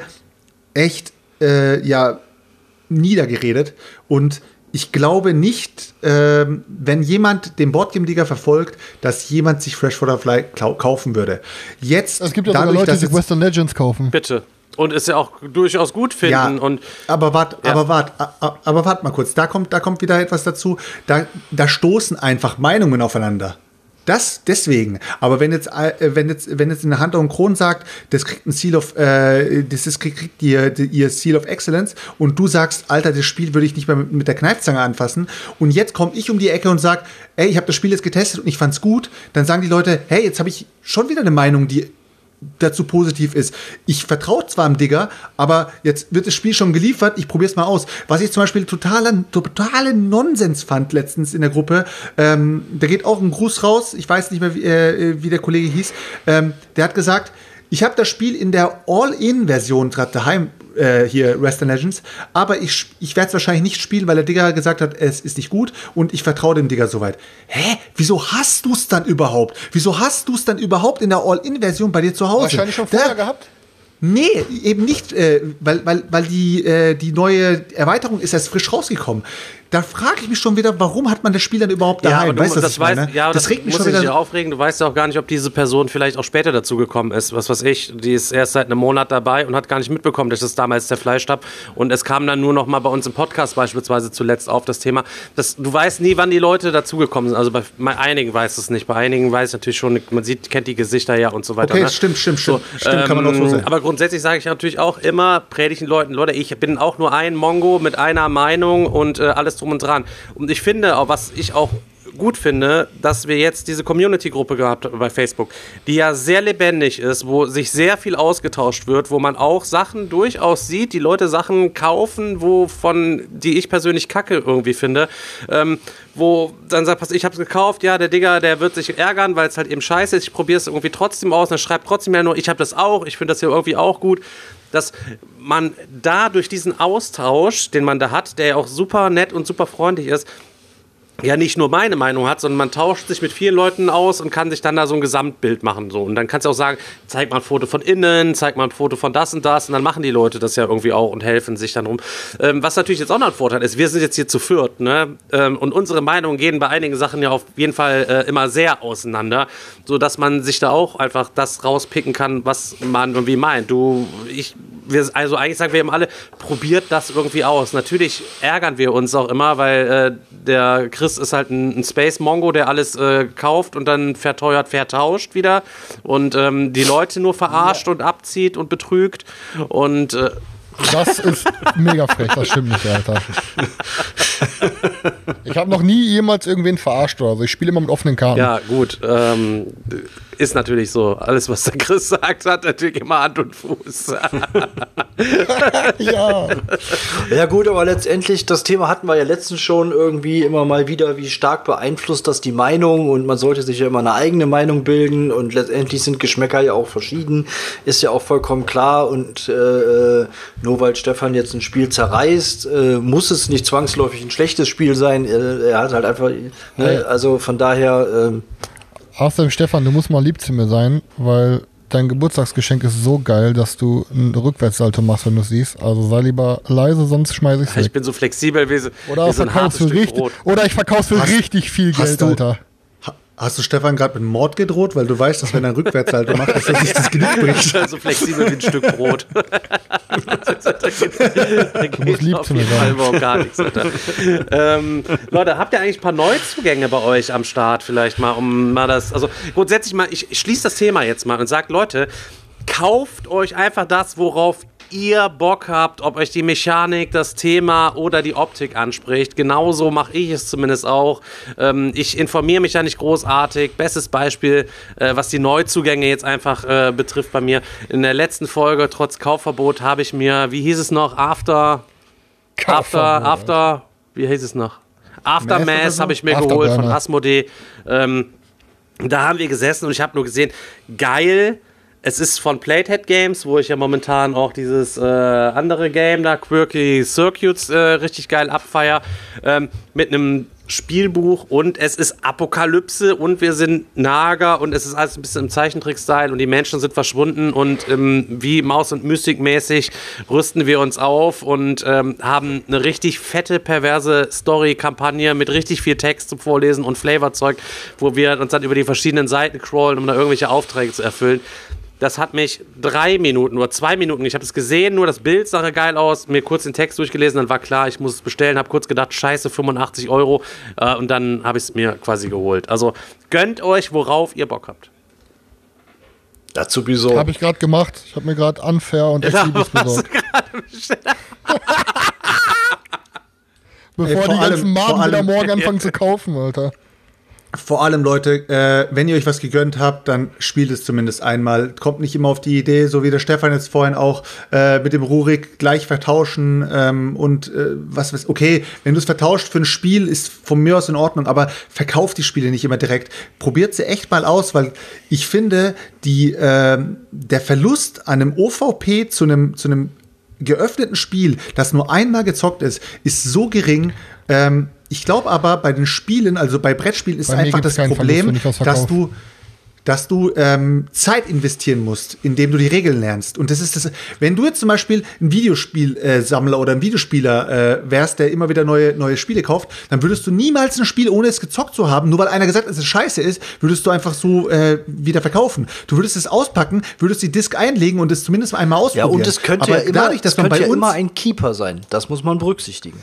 echt äh, ja niedergeredet und ich glaube nicht, ähm, wenn jemand den Boardgame-Digger verfolgt, dass jemand sich Freshwater Fly klau- kaufen würde. Jetzt, es gibt ja dadurch, sogar Leute, dass die sich Western Legends kaufen. Bitte. Und es ja auch durchaus gut finden. Ja, und aber warte, ja. aber warte, aber warte mal kurz. Da kommt, da kommt wieder etwas dazu. Da, da stoßen einfach Meinungen aufeinander. Das deswegen. Aber wenn jetzt, äh, wenn jetzt, wenn jetzt eine Hunter und Kron sagt, das kriegt ein Seal of, äh, das ist, kriegt ihr, ihr Seal of Excellence und du sagst, Alter, das Spiel würde ich nicht mehr mit, mit der Kneifzange anfassen. Und jetzt komme ich um die Ecke und sag, ey, ich habe das Spiel jetzt getestet und ich fand's gut. Dann sagen die Leute, hey, jetzt habe ich schon wieder eine Meinung, die dazu positiv ist. Ich vertraue zwar dem Digger, aber jetzt wird das Spiel schon geliefert, ich probiere es mal aus. Was ich zum Beispiel totalen, totalen Nonsens fand letztens in der Gruppe, ähm, da geht auch ein Gruß raus, ich weiß nicht mehr, wie, äh, wie der Kollege hieß, ähm, der hat gesagt, ich habe das Spiel in der All-In-Version gerade daheim, äh, hier Western Legends, aber ich, ich werde es wahrscheinlich nicht spielen, weil der Digger gesagt hat, es ist nicht gut und ich vertraue dem Digger soweit. Hä? Wieso hast du es dann überhaupt? Wieso hast du es dann überhaupt in der All-In-Version bei dir zu Hause? Wahrscheinlich schon vorher da, gehabt. Nee, eben nicht, äh, weil, weil, weil die, äh, die neue Erweiterung ist erst frisch rausgekommen. Da frage ich mich schon wieder, warum hat man das Spiel dann überhaupt daheim? Ja, du, weißt du, das, was ich meine? weiß, ja, das das regt mich muss schon wieder. Dich aufregen. Du weißt ja auch gar nicht, ob diese Person vielleicht auch später dazu gekommen ist. Was weiß ich, die ist erst seit einem Monat dabei und hat gar nicht mitbekommen, dass das damals der Fleisch gab. Und es kam dann nur noch mal bei uns im Podcast beispielsweise zuletzt auf das Thema. Das, du weißt nie, wann die Leute dazugekommen sind. Also bei, bei einigen weiß es nicht. Bei einigen weiß ich natürlich schon, man sieht, kennt die Gesichter ja und so weiter. Okay, ne? stimmt, stimmt, so, stimmt. Stimmt, ähm, kann man auch so sehen. Aber grundsätzlich sage ich natürlich auch immer, predige ich den Leuten, Leute, ich bin auch nur ein Mongo mit einer Meinung und äh, alles drum und dran. Und ich finde, auch was ich auch gut finde, dass wir jetzt diese Community-Gruppe gehabt haben bei Facebook, die ja sehr lebendig ist, wo sich sehr viel ausgetauscht wird, wo man auch Sachen durchaus sieht, die Leute Sachen kaufen, wovon, die ich persönlich kacke irgendwie finde, ähm, wo dann sagt, pass, ich hab's gekauft, ja, der Digger, der wird sich ärgern, weil es halt eben scheiße ist, ich probiere es irgendwie trotzdem aus, dann schreibt trotzdem ja nur, ich hab das auch, ich finde das hier irgendwie auch gut, dass man da durch diesen Austausch, den man da hat, der ja auch super nett und super freundlich ist, ja nicht nur meine Meinung hat, sondern man tauscht sich mit vielen Leuten aus und kann sich dann da so ein Gesamtbild machen. So. Und dann kannst du auch sagen, zeig mal ein Foto von innen, zeig mal ein Foto von das und das und dann machen die Leute das ja irgendwie auch und helfen sich dann rum. Ähm, was natürlich jetzt auch noch ein Vorteil ist, wir sind jetzt hier zu viert, ne? Ähm, und unsere Meinungen gehen bei einigen Sachen ja auf jeden Fall äh, immer sehr auseinander, sodass man sich da auch einfach das rauspicken kann, was man irgendwie meint. Du, ich, wir, also eigentlich sagen wir eben alle, probiert das irgendwie aus. Natürlich ärgern wir uns auch immer, weil äh, der Chris ist halt ein, ein Space-Mongo, der alles äh, kauft und dann verteuert, vertauscht wieder und ähm, die Leute nur verarscht ja. und abzieht und betrügt und äh, das ist mega frech, das stimmt nicht, Alter. Ich habe noch nie jemals irgendwen verarscht oder so. Ich spiele immer mit offenen Karten. Ja, gut. Ähm, ist natürlich so. Alles, was der Chris sagt, hat natürlich immer Hand und Fuß. Ja. Ja gut, aber letztendlich, das Thema hatten wir ja letztens schon irgendwie immer mal wieder, wie stark beeinflusst das die Meinung und man sollte sich ja immer eine eigene Meinung bilden und letztendlich sind Geschmäcker ja auch verschieden, ist ja auch vollkommen klar und äh, nur weil Stefan jetzt ein Spiel zerreißt, äh, muss es nicht zwangsläufig ein schlechtes Spiel sein, äh, er hat halt einfach, ne, also von daher äh, Außerdem, Stefan, du musst mal lieb zu mir sein, weil dein Geburtstagsgeschenk ist so geil, dass du ein Rückwärtssalto machst, wenn du es siehst. Also sei lieber leise, sonst schmeiße ich es weg. Ich bin so flexibel wie, oder wie so ein hartes Stück richtig, Brot. Oder ich verkauf's für Hast- richtig viel hast Geld, du- Alter. Hast du Stefan gerade mit Mord gedroht? Weil du weißt, dass wenn er einen Rückwärtssalto macht, dass er sich das Genick bricht. So flexibel wie ein Stück Brot. Da geht, da musst lieb auf zu mir jeden sein. Fall überhaupt gar nichts. Alter. Ähm, Leute, habt ihr eigentlich ein paar Neuzugänge bei euch am Start vielleicht mal, um mal das, also grundsätzlich mal, ich, ich schließe das Thema jetzt mal und sage, Leute, kauft euch einfach das, worauf ihr Bock habt, ob euch die Mechanik, das Thema oder die Optik anspricht. Genauso mache ich es zumindest auch. Ähm, ich informiere mich ja nicht großartig. Bestes Beispiel, äh, was die Neuzugänge jetzt einfach äh, betrifft bei mir. In der letzten Folge, trotz Kaufverbot, habe ich mir, wie hieß es noch, After, After, After, wie hieß es noch? Aftermath habe ich mir geholt von Asmodee. Ähm, da haben wir gesessen und ich habe nur gesehen, geil. Es ist von Platehead Games, wo ich ja momentan auch dieses äh, andere Game da, Quirky Circuits, äh, richtig geil abfeier, ähm, mit einem Spielbuch und es ist Apokalypse und wir sind Nager und es ist alles ein bisschen im Zeichentrick-Style und die Menschen sind verschwunden und ähm, wie Maus- und Mystik-mäßig rüsten wir uns auf und ähm, haben eine richtig fette, perverse Story-Kampagne mit richtig viel Text zum Vorlesen und Flavorzeug, wo wir uns dann über die verschiedenen Seiten crawlen, um da irgendwelche Aufträge zu erfüllen. Das hat mich drei Minuten oder zwei Minuten, ich habe es gesehen, nur das Bild sah geil aus, mir kurz den Text durchgelesen, dann war klar, ich muss es bestellen, habe kurz gedacht, scheiße, fünfundachtzig Euro äh, und dann habe ich es mir quasi geholt. Also gönnt euch, worauf ihr Bock habt. Dazu wieso? Habe ich gerade gemacht. Ich habe mir gerade Unfair und Exhibits besorgt. Bevor Ey, vor die ganzen allem- vor Maden wieder allem- morgen anfangen zu kaufen, Alter. Vor allem, Leute, äh, wenn ihr euch was gegönnt habt, dann spielt es zumindest einmal. Kommt nicht immer auf die Idee, so wie der Stefan jetzt vorhin auch, äh, mit dem Rurik gleich vertauschen ähm, und äh, was weiß, okay, wenn du es vertauscht für ein Spiel, ist von mir aus in Ordnung, aber verkauft die Spiele nicht immer direkt. Probiert sie echt mal aus, weil ich finde, die, äh, der Verlust an einem O V P zu einem, zu einem geöffneten Spiel, das nur einmal gezockt ist, ist so gering. Ähm, ich glaube aber, bei den Spielen, also bei Brettspielen, ist Bei mir einfach gibt's das keinen Problem, Verlust, wenn ich was dass verkaufe. du dass du ähm, Zeit investieren musst, indem du die Regeln lernst. Und das ist das, wenn du jetzt zum Beispiel ein Videospielsammler äh, oder ein Videospieler äh, wärst, der immer wieder neue, neue Spiele kauft, dann würdest du niemals ein Spiel, ohne es gezockt zu haben, nur weil einer gesagt hat, dass es scheiße ist, würdest du einfach so äh, wieder verkaufen. Du würdest es auspacken, würdest die Disc einlegen und es zumindest einmal Ja, ausprobieren. und es könnte Aber ja immer, dadurch, dass es man könnte bei ja uns immer ein Keeper sein. Das muss man berücksichtigen.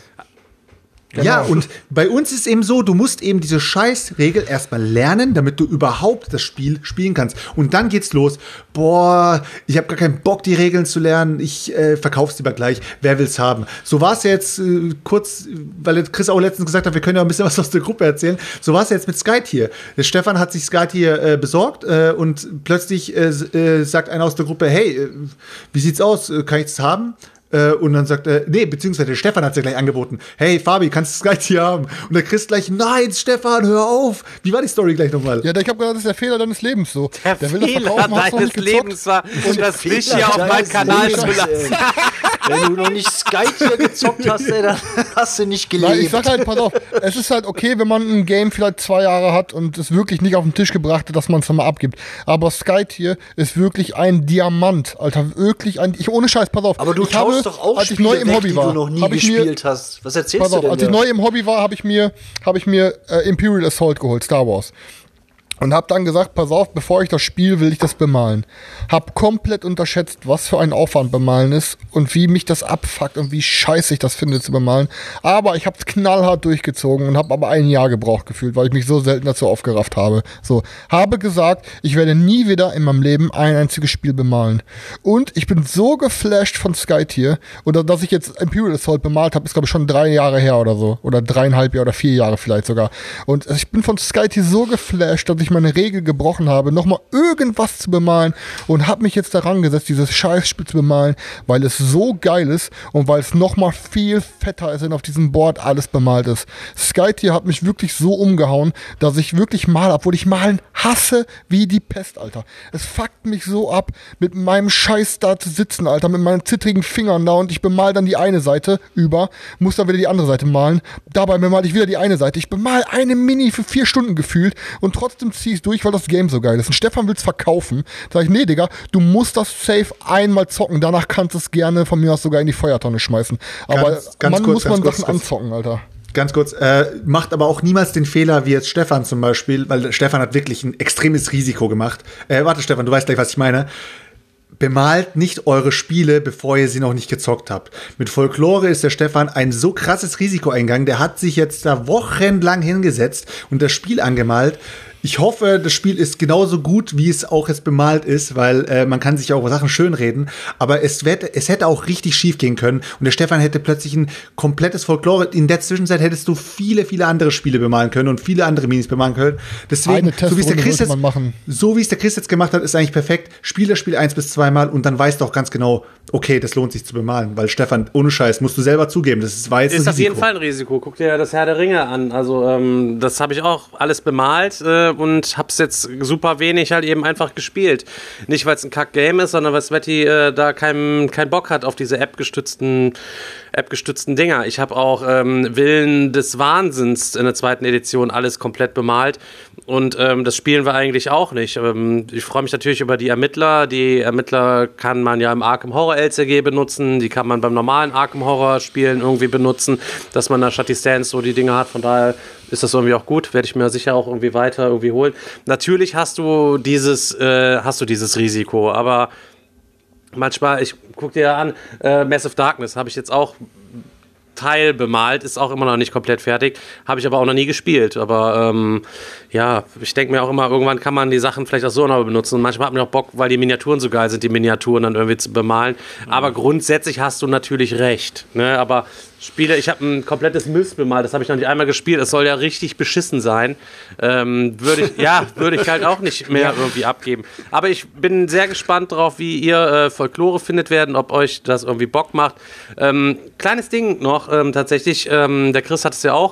Ja, und bei uns ist eben so, du musst eben diese Scheißregel erstmal lernen, damit du überhaupt das Spiel spielen kannst. Und dann geht's los. Boah, ich habe gar keinen Bock, die Regeln zu lernen. Ich äh, verkauf's lieber gleich. Wer will's haben? So war es jetzt äh, kurz, weil jetzt Chris auch letztens gesagt hat, wir können ja ein bisschen was aus der Gruppe erzählen. So war es jetzt mit Skytier. Der Stefan hat sich Skytier äh, besorgt äh, und plötzlich äh, äh, sagt einer aus der Gruppe, hey, äh, wie sieht's aus? Äh, kann ich das haben? Äh, und dann sagt er, nee, beziehungsweise der Stefan hat es ja gleich angeboten. Hey, Fabi, kannst du das gleich hier haben? Und der Chris gleich, nein, Stefan, hör auf. Wie war die Story gleich nochmal? Ja, ich habe gedacht, das ist der Fehler deines Lebens so. Der, will das Fehler verkaufen, hast du noch deines nicht gezockt. Lebens war, und das Fisch hier auf meinen deines Kanal zu Lebens, lassen. ey. Wenn du noch nicht Skytier gezockt hast, ey, dann hast du nicht gelebt. Nein, ich sag halt, pass auf, es ist halt okay, wenn man ein Game vielleicht zwei Jahre hat und es wirklich nicht auf den Tisch gebracht hat, dass man es nochmal abgibt. Aber Skytier ist wirklich ein Diamant, Alter, wirklich ein, ich ohne Scheiß, pass auf. Aber du ich taust habe, doch auch als ich Spiele neu im weg, Hobby die war, du noch nie hab ich gespielt mir, hast. Was erzählst pass du auf, denn als da? ich neu im Hobby war, habe ich mir, habe ich mir äh, Imperial Assault geholt, Star Wars. Und hab dann gesagt, pass auf, bevor ich das spiele, will ich das bemalen. Hab komplett unterschätzt, was für ein Aufwand bemalen ist und wie mich das abfuckt und wie scheiße ich das finde zu bemalen. Aber ich hab's knallhart durchgezogen und hab aber ein Jahr gebraucht gefühlt, weil ich mich so selten dazu aufgerafft habe. So, habe gesagt, ich werde nie wieder in meinem Leben ein einziges Spiel bemalen. Und ich bin so geflasht von Skytier, oder dass ich jetzt Imperial Assault bemalt habe, ist glaube ich schon drei Jahre her oder so. Oder dreieinhalb Jahre oder vier Jahre vielleicht sogar. Und ich bin von Skytier so geflasht, dass ich meine Regel gebrochen habe, nochmal irgendwas zu bemalen und habe mich jetzt daran gesetzt, dieses Scheißspiel zu bemalen, weil es so geil ist und weil es nochmal viel fetter ist, wenn auf diesem Board alles bemalt ist. Skytier hat mich wirklich so umgehauen, dass ich wirklich mal, obwohl ich malen hasse wie die Pest, Alter. Es fuckt mich so ab, mit meinem Scheiß da zu sitzen, Alter, mit meinen zittrigen Fingern da und ich bemal dann die eine Seite über, muss dann wieder die andere Seite malen. Dabei bemal ich wieder die eine Seite. Ich bemal eine Mini für vier Stunden gefühlt und trotzdem zieh ich durch, weil das Game so geil ist. Und Stefan will's verkaufen. Sag ich, nee, Digga, du musst das safe einmal zocken. Danach kannst du es gerne von mir aus sogar in die Feuertonne schmeißen. Aber Ganz- ganz man kurz, muss man ganz kurz, Sachen kurz. anzocken, Alter. Ganz kurz, äh, macht aber auch niemals den Fehler wie jetzt Stefan zum Beispiel, weil Stefan hat wirklich ein extremes Risiko gemacht. Äh, warte, Stefan, du weißt gleich, was ich meine. Bemalt nicht eure Spiele, bevor ihr sie noch nicht gezockt habt. Mit Folklore ist der Stefan ein so krasses Risiko eingegangen. Der hat sich jetzt da wochenlang hingesetzt und das Spiel angemalt. Ich hoffe, das Spiel ist genauso gut, wie es auch jetzt bemalt ist, weil äh, man kann sich auch Sachen schönreden. Aber es, wird, es hätte auch richtig schief gehen können. Und der Stefan hätte plötzlich ein komplettes Folklore. In der Zwischenzeit hättest du viele, viele andere Spiele bemalen können und viele andere Minis bemalen können. Deswegen, so wie es der Chris jetzt, so wie es der Chris jetzt gemacht hat, ist eigentlich perfekt. Spiel das Spiel eins bis zweimal und dann weißt du auch ganz genau, okay, das lohnt sich zu bemalen. Weil Stefan, ohne Scheiß, musst du selber zugeben, das ist, war jetzt ein Ist auf Risiko. jeden Fall ein Risiko. Guck dir das Herr der Ringe an. Also ähm, das habe ich auch alles bemalt äh, und hab's jetzt super wenig halt eben einfach gespielt. Nicht, weil es ein Kack-Game ist, sondern weil Sweaty äh, da keinen kein Bock hat auf diese App-gestützten App-gestützten Dinger. Ich habe auch ähm, Willen des Wahnsinns in der zweiten Edition alles komplett bemalt und ähm, das spielen wir eigentlich auch nicht. Ähm, ich freue mich natürlich über die Ermittler. Die Ermittler kann man ja im Arkham Horror L C G benutzen, die kann man beim normalen Arkham Horror Spielen irgendwie benutzen, dass man da statt die Stands so die Dinge hat. Von daher ist das irgendwie auch gut, werde ich mir sicher auch irgendwie weiter irgendwie holen. Natürlich hast du dieses, äh, hast du dieses Risiko, aber manchmal, ich guck dir ja an, äh, Massive Darkness habe ich jetzt auch Teil bemalt, ist auch immer noch nicht komplett fertig, habe ich aber auch noch nie gespielt, aber ähm, ja, ich denke mir auch immer, irgendwann kann man die Sachen vielleicht auch so noch benutzen und manchmal hat man auch Bock, weil die Miniaturen so geil sind, die Miniaturen dann irgendwie zu bemalen, mhm. aber grundsätzlich hast du natürlich recht, ne, aber Spiele, ich habe ein komplettes Mist bemalt, das habe ich noch nicht einmal gespielt, es soll ja richtig beschissen sein, ähm, würde ich, ja, würde ich halt auch nicht mehr irgendwie abgeben, aber ich bin sehr gespannt drauf, wie ihr äh, Folklore findet werden, ob euch das irgendwie Bock macht. Ähm, kleines Ding noch, ähm, tatsächlich, ähm, der Chris hat es ja auch,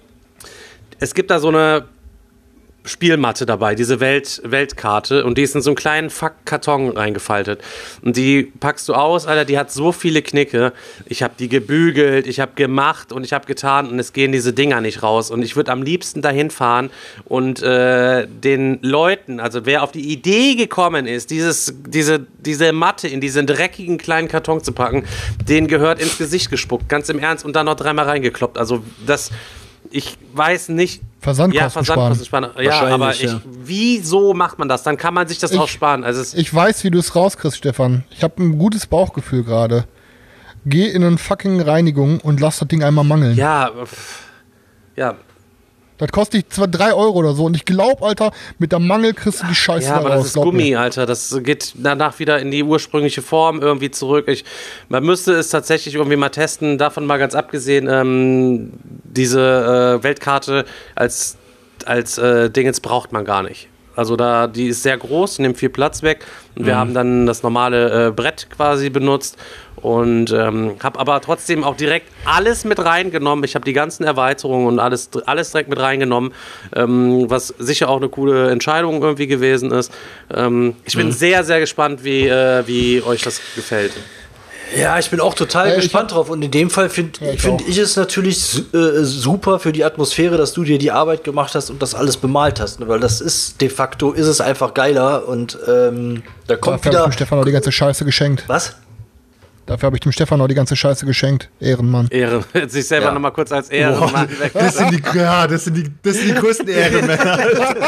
es gibt da so eine Spielmatte dabei, diese Welt, Weltkarte und die ist in so einen kleinen Fuck-Karton reingefaltet und die packst du aus, Alter, die hat so viele Knicke, ich habe die gebügelt, ich habe gemacht und ich habe getan und es gehen diese Dinger nicht raus und ich würde am liebsten dahin fahren und äh, den Leuten, also wer auf die Idee gekommen ist, dieses, diese, diese Matte in diesen dreckigen kleinen Karton zu packen, den gehört ins Gesicht gespuckt, ganz im Ernst und dann noch dreimal reingekloppt, also das, ich weiß nicht, Versandkosten, ja, Versandkosten sparen. sparen. Ja, aber ich, ja. wieso macht man das? Dann kann man sich das ich, auch sparen. Also es ich weiß, wie du es rauskriegst, Stefan. Ich habe ein gutes Bauchgefühl gerade. Geh in eine fucking Reinigung und lass das Ding einmal mangeln. Ja, pff, ja. Das kostet dich zwar drei Euro oder so und ich glaube, Alter, mit der Mangel kriegst du die Scheiße Ja, aber raus. das ist Gummi, mir. Alter. Das geht danach wieder in die ursprüngliche Form irgendwie zurück. Ich, man müsste es tatsächlich irgendwie mal testen. Davon mal ganz abgesehen, ähm, diese äh, Weltkarte als, als äh, Dingens braucht man gar nicht. Also da, die ist sehr groß, nimmt viel Platz weg. Und wir mhm. haben dann das normale äh, Brett quasi benutzt. Und ähm, habe aber trotzdem auch direkt alles mit reingenommen. Ich habe die ganzen Erweiterungen und alles, alles direkt mit reingenommen, ähm, was sicher auch eine coole Entscheidung irgendwie gewesen ist. Ähm, ich bin mhm. sehr, sehr gespannt, wie, äh, wie euch das gefällt. Ja, ich bin auch total ja, gespannt drauf. Und in dem Fall finde ja, ich, find ich es natürlich äh, super für die Atmosphäre, dass du dir die Arbeit gemacht hast und das alles bemalt hast. Ne? Weil das ist, de facto ist es einfach geiler. Und ähm, da kommt Dafür wieder... habe ich dem Stefan noch die ganze Scheiße geschenkt. Was? Dafür habe ich dem Stefan noch die ganze Scheiße geschenkt. Ehrenmann. Ehren. Sich selber Ja. noch mal kurz als Ehrenmann weg. Das sind die, ja, das sind die, das sind die größten Ehrenmänner.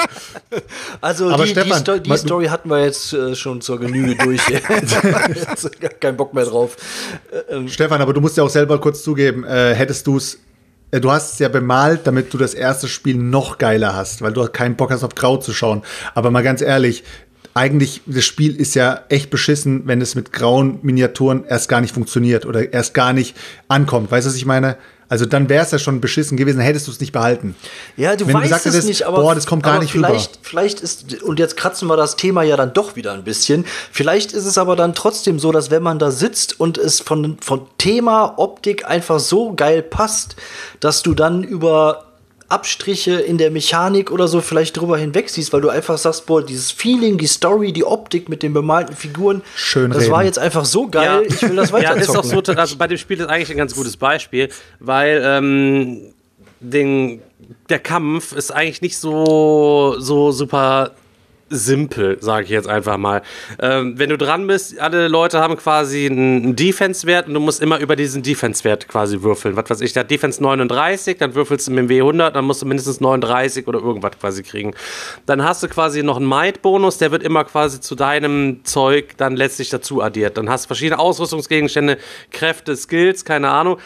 Also Aber die, Stefan, die, Sto die mal- Story hatten wir jetzt äh, schon zur Genüge durch. Jetzt gar keinen Bock mehr drauf. Stefan, aber du musst ja auch selber kurz zugeben, äh, hättest du es, äh, du hast es ja bemalt, damit du das erste Spiel noch geiler hast, weil du keinen Bock hast, auf Grau zu schauen. Aber mal ganz ehrlich, eigentlich, das Spiel ist ja echt beschissen, wenn es mit grauen Miniaturen erst gar nicht funktioniert oder erst gar nicht ankommt. Weißt du, was ich meine? Also dann wäre es ja schon beschissen gewesen, hättest du es nicht behalten. Ja, du Wenn du weißt gesagt es hättest, nicht, aber, boah, das kommt gar aber nicht vielleicht, rüber. vielleicht ist, und jetzt kratzen wir das Thema ja dann doch wieder ein bisschen, vielleicht ist es aber dann trotzdem so, dass wenn man da sitzt und es von, von Thema Optik einfach so geil passt, dass du dann über Abstriche in der Mechanik oder so vielleicht drüber hinweg siehst, weil du einfach sagst, boah, dieses Feeling, die Story, die Optik mit den bemalten Figuren, Schön das reden. war jetzt einfach so geil, ich will das weiter Ja, ist auch zocken. so, also bei dem Spiel ist eigentlich ein ganz gutes Beispiel, weil ähm, den, der Kampf ist eigentlich nicht so, so super simpel, sage ich jetzt einfach mal. Ähm, wenn du dran bist, alle Leute haben quasi einen Defense-Wert und du musst immer über diesen Defense-Wert quasi würfeln. Was weiß ich, der hat Defense neununddreißig, dann würfelst du mit dem W hundert, dann musst du mindestens neununddreißig oder irgendwas quasi kriegen. Dann hast du quasi noch einen Might-Bonus, der wird immer quasi zu deinem Zeug dann letztlich dazu addiert. Dann hast du verschiedene Ausrüstungsgegenstände, Kräfte, Skills, keine Ahnung.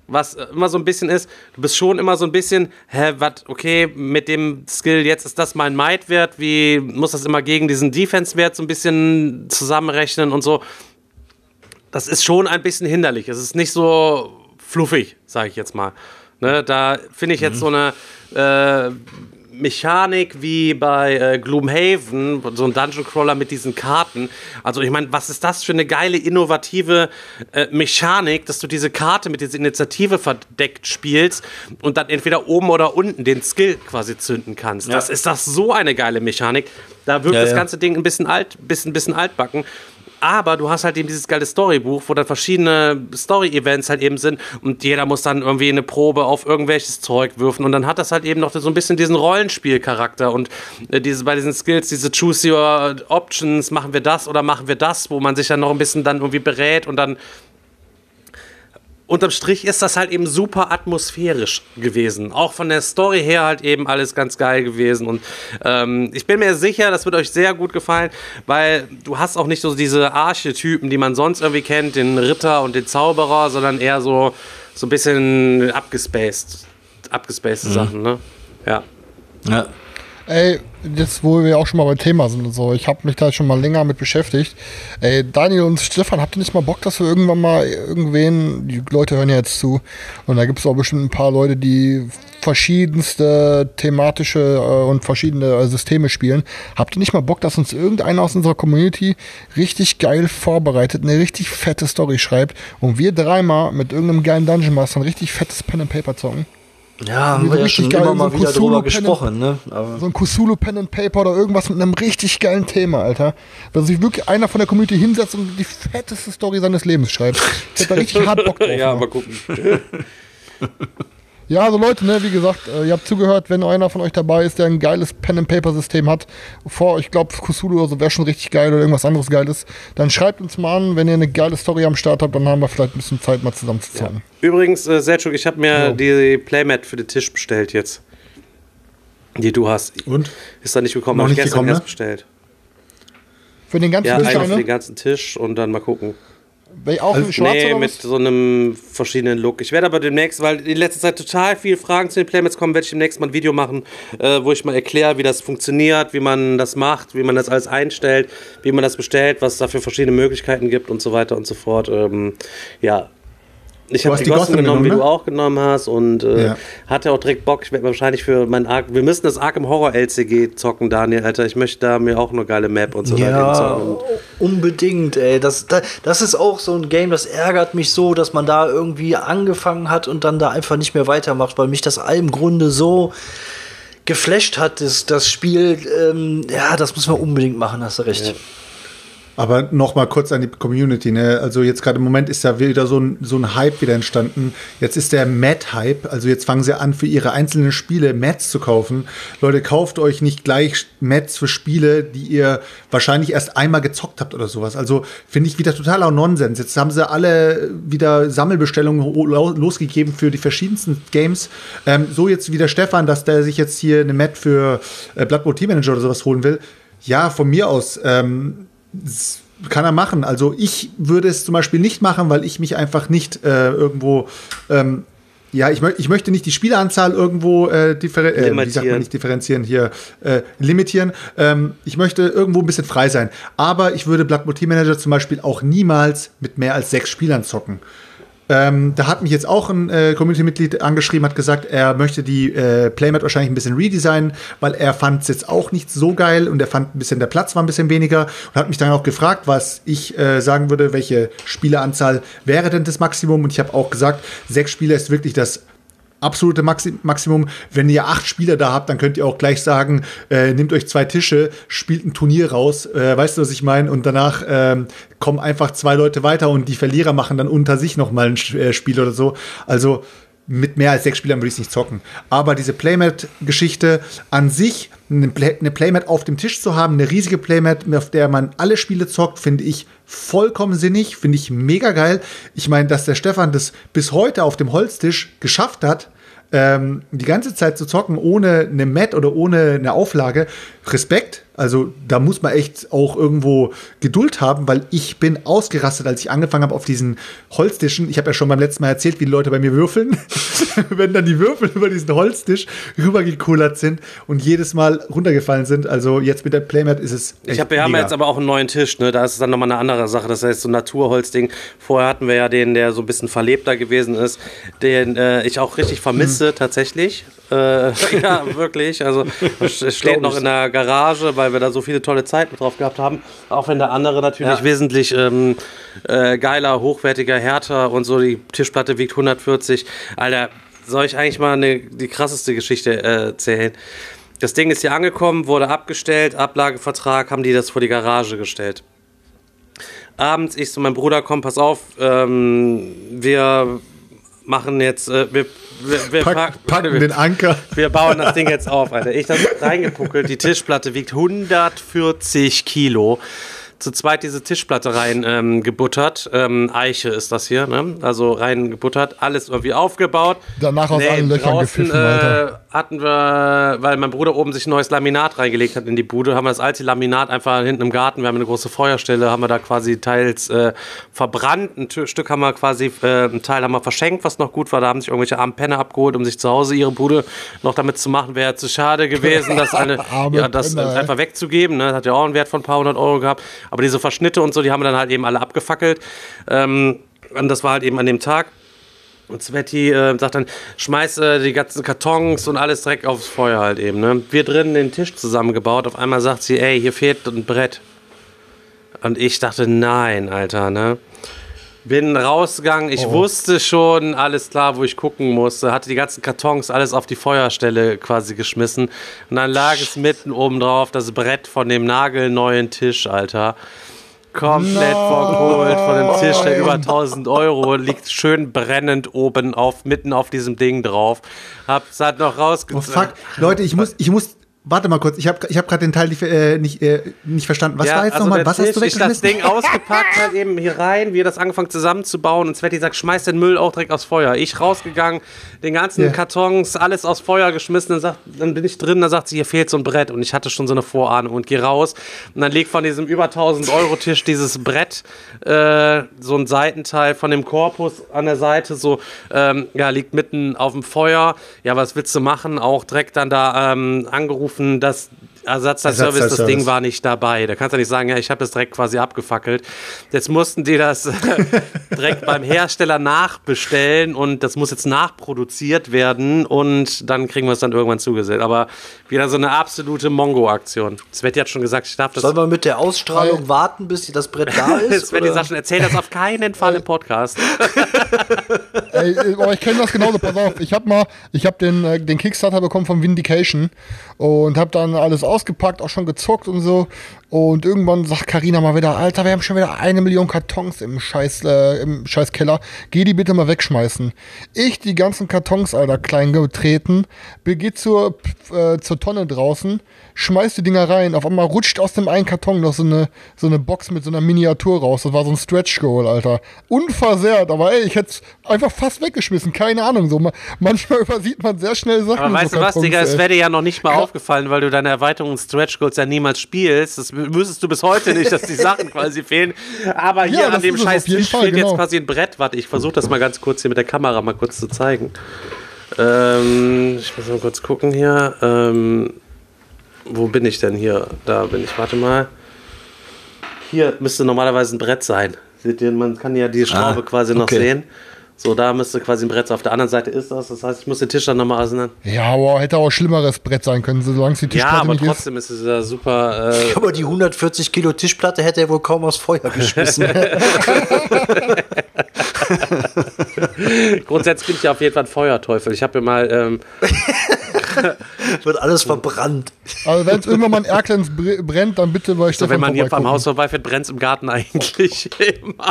was immer so ein bisschen ist, du bist schon immer so ein bisschen, hä, was, okay, mit dem Skill, jetzt ist das mein Might-Wert, wie muss das immer gegen diesen Defense-Wert so ein bisschen zusammenrechnen und so. Das ist schon ein bisschen hinderlich. Es ist nicht so fluffig, sage ich jetzt mal. Ne, da finde ich jetzt mhm. so eine äh, Mechanik wie bei äh, Gloomhaven, so ein Dungeon Crawler mit diesen Karten. Also ich meine, was ist das für eine geile, innovative äh, Mechanik, dass du diese Karte mit dieser Initiative verdeckt spielst und dann entweder oben oder unten den Skill quasi zünden kannst. Ja. Das ist das so eine geile Mechanik. Da wirkt ja, das ja. ganze Ding ein bisschen alt, bisschen, bisschen altbacken. Aber du hast halt eben dieses geile Storybuch, wo dann verschiedene Story-Events halt eben sind und jeder muss dann irgendwie eine Probe auf irgendwelches Zeug würfen und dann hat das halt eben noch so ein bisschen diesen Rollenspielcharakter und äh, diese, bei diesen Skills, diese Choose Your Options, machen wir das oder machen wir das, wo man sich dann noch ein bisschen dann irgendwie berät und dann unterm Strich ist das halt eben super atmosphärisch gewesen. Auch von der Story her halt eben alles ganz geil gewesen. Und ähm, ich bin mir sicher, das wird euch sehr gut gefallen, weil du hast auch nicht so diese Archetypen, die man sonst irgendwie kennt, den Ritter und den Zauberer, sondern eher so, so ein bisschen abgespaced, abgespaced mhm. Sachen, ne? Ja. Ja. Ey, jetzt wo wir auch schon mal beim Thema sind und so, ich habe mich da schon mal länger mit beschäftigt. Ey, Daniel und Stefan, habt ihr nicht mal Bock, dass wir irgendwann mal irgendwen, die Leute hören ja jetzt zu, und da gibt es auch bestimmt ein paar Leute, die verschiedenste thematische äh, und verschiedene äh, Systeme spielen. Habt ihr nicht mal Bock, dass uns irgendeiner aus unserer Community richtig geil vorbereitet, eine richtig fette Story schreibt und wir dreimal mit irgendeinem geilen Dungeon Master ein richtig fettes Pen and Paper zocken? Ja, haben wir ja schon immer mal wieder drüber gesprochen, ne? Aber so ein Cthulhu Pen and Paper oder irgendwas mit einem richtig geilen Thema, Alter. Dass sich wirklich einer von der Community hinsetzt und die fetteste Story seines Lebens schreibt. Ich hab da richtig hart Bock drauf. Ja, mal gucken. Ja, also Leute, ne, wie gesagt, äh, ihr habt zugehört, wenn einer von euch dabei ist, der ein geiles Pen-and-Paper-System hat, vor, ich glaube, Cthulhu oder so wäre schon richtig geil oder irgendwas anderes Geiles, dann schreibt uns mal an, wenn ihr eine geile Story am Start habt, dann haben wir vielleicht ein bisschen Zeit, mal zusammen zu zocken. Ja. Übrigens, äh, Selçuk, ich habe mir ja. die Playmat für den Tisch bestellt jetzt. Die du hast. Und? Ist da nicht gekommen, habe ich gestern gekommen, erst ne? bestellt. Für den ganzen ja, Tisch? Ja, für den ganzen Tisch und dann mal gucken. Auch also, schwarz nee, oder mit was? so einem verschiedenen Look. Ich werde aber demnächst, weil in letzter Zeit total viele Fragen zu den Playmats kommen, werde ich demnächst mal ein Video machen, äh, wo ich mal erkläre, wie das funktioniert, wie man das macht, wie man das alles einstellt, wie man das bestellt, was es da für verschiedene Möglichkeiten gibt und so weiter und so fort. Ähm, ja. Ich habe die, die Gossen genommen, wie ne? du auch genommen hast und äh, ja. hatte auch direkt Bock. Ich werde wahrscheinlich für mein Ark. Wir müssen das Arkham Horror L C G zocken, Daniel, Alter. Ich möchte da mir auch eine geile Map und so weiter ja, zocken. Unbedingt, ey. Das, das, das ist auch so ein Game, das ärgert mich so, dass man da irgendwie angefangen hat und dann da einfach nicht mehr weitermacht, weil mich das im Grunde so geflasht hat, das, das Spiel. Ähm, ja, das müssen wir unbedingt machen, hast du recht. Ja. Aber noch mal kurz an die Community, ne? Also jetzt gerade im Moment ist ja wieder so ein, so ein Hype wieder entstanden. Jetzt ist der Mat-Hype, also jetzt fangen sie an, für ihre einzelnen Spiele Mats zu kaufen. Leute, kauft euch nicht gleich Mats für Spiele, die ihr wahrscheinlich erst einmal gezockt habt oder sowas. Also finde ich wieder totaler Nonsens. Jetzt haben sie alle wieder Sammelbestellungen losgegeben für die verschiedensten Games. Ähm, so jetzt wie der Stefan, dass der sich jetzt hier eine Mat für äh, Blood Bowl Team Manager oder sowas holen will. Ja, von mir aus, ähm, kann er machen. Also ich würde es zum Beispiel nicht machen, weil ich mich einfach nicht äh, irgendwo ähm, ja, ich, mö- ich möchte nicht die Spieleranzahl irgendwo äh, differen- äh, wie sagt man nicht differenzieren hier äh, limitieren. Ähm, ich möchte irgendwo ein bisschen frei sein. Aber ich würde Blood Bowl Team Manager zum Beispiel auch niemals mit mehr als sechs Spielern zocken. Ähm, da hat mich jetzt auch ein äh, Community-Mitglied angeschrieben, hat gesagt, er möchte die äh, Playmat wahrscheinlich ein bisschen redesignen, weil er fand es jetzt auch nicht so geil und er fand ein bisschen, der Platz war ein bisschen weniger und hat mich dann auch gefragt, was ich äh, sagen würde, welche Spieleranzahl wäre denn das Maximum, und ich habe auch gesagt, sechs Spieler ist wirklich das absolute Maxi- Maximum. Wenn ihr acht Spieler da habt, dann könnt ihr auch gleich sagen, äh, nehmt euch zwei Tische, spielt ein Turnier raus, äh, weißt du, was ich meine? Und danach ähm, kommen einfach zwei Leute weiter und die Verlierer machen dann unter sich noch mal ein äh, Spiel oder so. Also mit mehr als sechs Spielern würde ich es nicht zocken. Aber diese Playmat-Geschichte an sich, eine, Play- eine Playmat auf dem Tisch zu haben, eine riesige Playmat, auf der man alle Spiele zockt, finde ich vollkommen sinnig, finde ich mega geil. Ich meine, dass der Stefan das bis heute auf dem Holztisch geschafft hat, ähm, die ganze Zeit zu zocken, ohne eine Mat oder ohne eine Auflage, Respekt. Also da muss man echt auch irgendwo Geduld haben, weil ich bin ausgerastet, als ich angefangen habe auf diesen Holztischen. Ich habe ja schon beim letzten Mal erzählt, wie die Leute bei mir würfeln. Wenn dann die Würfel über diesen Holztisch rübergekullert sind und jedes Mal runtergefallen sind. Also jetzt mit der Playmat ist es echt Ich hab, wir haben mega. jetzt aber auch einen neuen Tisch, ne? Da ist es dann nochmal eine andere Sache. Das heißt, so ein Naturholzding. Vorher hatten wir ja den, der so ein bisschen verlebter gewesen ist, den äh, ich auch richtig vermisse, hm. tatsächlich. Äh, ja, wirklich. Also es steht noch in der Garage, weil wir da so viele tolle Zeiten drauf gehabt haben. Auch wenn der andere natürlich ja. wesentlich ähm, äh, geiler, hochwertiger, härter und so. Die Tischplatte wiegt hundertvierzig. Alter, soll ich eigentlich mal eine, die krasseste Geschichte äh, erzählen? Das Ding ist hier angekommen, wurde abgestellt, Ablagevertrag, haben die das vor die Garage gestellt. Abends, ich zu meinem Bruder, komm, pass auf, ähm, wir machen jetzt, äh, wir, wir, wir Pack, pack, packen wir, den Anker. Wir bauen das Ding jetzt auf, Alter. Ich da reingepuckelt, die Tischplatte wiegt hundertvierzig Kilo. Zu zweit diese Tischplatte rein ähm, gebuttert. Ähm, Eiche ist das hier, ne? Also rein gebuttert, alles irgendwie aufgebaut. Danach aus nee, allen Löchern draußen, gepfiffen, Alter. Äh, hatten wir, weil mein Bruder oben sich ein neues Laminat reingelegt hat in die Bude, haben wir das alte Laminat einfach hinten im Garten, wir haben eine große Feuerstelle, haben wir da quasi teils äh, verbrannt. Ein T- Stück haben wir quasi, äh, ein Teil haben wir verschenkt, was noch gut war. Da haben sich irgendwelche armen Penner abgeholt, um sich zu Hause ihre Bude noch damit zu machen. Wäre zu schade gewesen, das, eine, ja, das Penner, einfach wegzugeben. Ne? Das hat ja auch einen Wert von ein paar hundert Euro gehabt. Aber diese Verschnitte und so, die haben wir dann halt eben alle abgefackelt. Ähm, und das war halt eben an dem Tag. Und Sveti äh, sagt dann, schmeiß äh, die ganzen Kartons und alles direkt aufs Feuer halt eben. Ne? Wir drinnen den Tisch zusammengebaut. Auf einmal sagt sie, ey, hier fehlt ein Brett. Und ich dachte, nein, Alter, ne? Bin rausgegangen, ich oh. wusste schon, alles klar, wo ich gucken musste. Hatte die ganzen Kartons alles auf die Feuerstelle quasi geschmissen. Und dann lag es mitten oben drauf, das Brett von dem nagelneuen Tisch, Alter. Komplett no. verkohlt von dem Tisch, der über tausend Euro liegt schön brennend oben auf, mitten auf diesem Ding drauf. Hab's halt noch rausgezogen. Oh fuck, Leute, ich muss, ich muss, warte mal kurz, ich habe ich hab gerade den Teil nicht, äh, nicht, äh, nicht verstanden. Was ja, war jetzt also nochmal? Was Tisch, hast du weggeschmissen? Ich das Ding ausgepackt, halt eben hier rein, wir das angefangen zusammenzubauen und Sveti sagt, schmeiß den Müll auch direkt aufs Feuer. Ich rausgegangen, den ganzen yeah. Kartons, alles aufs Feuer geschmissen, dann, sagt, dann bin ich drin, dann sagt sie, hier fehlt so ein Brett und ich hatte schon so eine Vorahnung und geh raus und dann liegt von diesem über tausend Euro Tisch dieses Brett, äh, so ein Seitenteil von dem Korpus an der Seite, so, ähm, ja, liegt mitten auf dem Feuer. Ja, was willst du machen? Auch direkt dann da ähm, angerufen, dass Ersatzteilservice, das Ding war nicht dabei. Da kannst du nicht sagen, ja, ich habe das direkt quasi abgefackelt. Jetzt mussten die das direkt beim Hersteller nachbestellen und das muss jetzt nachproduziert werden und dann kriegen wir es dann irgendwann zugesellt. Aber wieder so eine absolute Mongo-Aktion. Sveti hat schon gesagt, ich darf das... Sollen wir mit der Ausstrahlung äh, warten, bis das Brett da ist? Sveti sagt schon, erzähl das auf keinen Fall im Podcast. Ey, aber ich kenne das genauso, pass auf. Ich habe mal, ich habe den, äh, den Kickstarter bekommen von Vindication und habe dann alles ausgepackt, auch schon gezockt und so. Und irgendwann sagt Carina mal wieder, Alter, wir haben schon wieder eine Million Kartons im Scheiß, äh, im Scheißkeller. Geh die bitte mal wegschmeißen. Ich die ganzen Kartons, Alter, klein getreten, geh zur, äh, zur Tonne draußen, schmeiß die Dinger rein. Auf einmal rutscht aus dem einen Karton noch so eine, so eine Box mit so einer Miniatur raus. Das war so ein Stretch Goal, Alter. Unversehrt, aber ey, ich hätte es einfach fast weggeschmissen. Keine Ahnung, so. Manchmal übersieht man sehr schnell Sachen. Aber weißt so du was, Kartons, Digga, es ey. wäre dir ja noch nicht mal ja. aufgefallen, weil du deine Erweiterung Stretch Goals ja niemals spielst. Das wüsstest du bis heute nicht, dass die Sachen quasi fehlen. Aber hier ja, an dem scheiß Tisch Fall, fehlt genau. jetzt quasi ein Brett. Warte, ich versuche das mal ganz kurz hier mit der Kamera mal kurz zu zeigen. Ähm, ich muss mal kurz gucken hier. Ähm, wo bin ich denn hier? Da bin ich, warte mal. Hier müsste normalerweise ein Brett sein. Seht ihr, man kann ja die Schraube ah, quasi noch okay. sehen. So, da müsste quasi ein Brett sein. Auf der anderen Seite ist das. Das heißt, ich muss den Tisch dann nochmal auseinander. Ja, aber hätte auch schlimmeres Brett sein können, solange es die Tischplatte ja, aber nicht trotzdem ist es ja super. Äh aber die hundertvierzig Kilo Tischplatte hätte er wohl kaum aufs Feuer geschmissen. Grundsätzlich bin ich ja auf jeden Fall ein Feuerteufel. Ich habe mir mal. Ähm wird alles verbrannt. Also, wenn es irgendwann mal ein Erklens brennt, dann bitte bei Stefan so, wenn man hier am Haus vorbeifährt, brennt es im Garten eigentlich immer.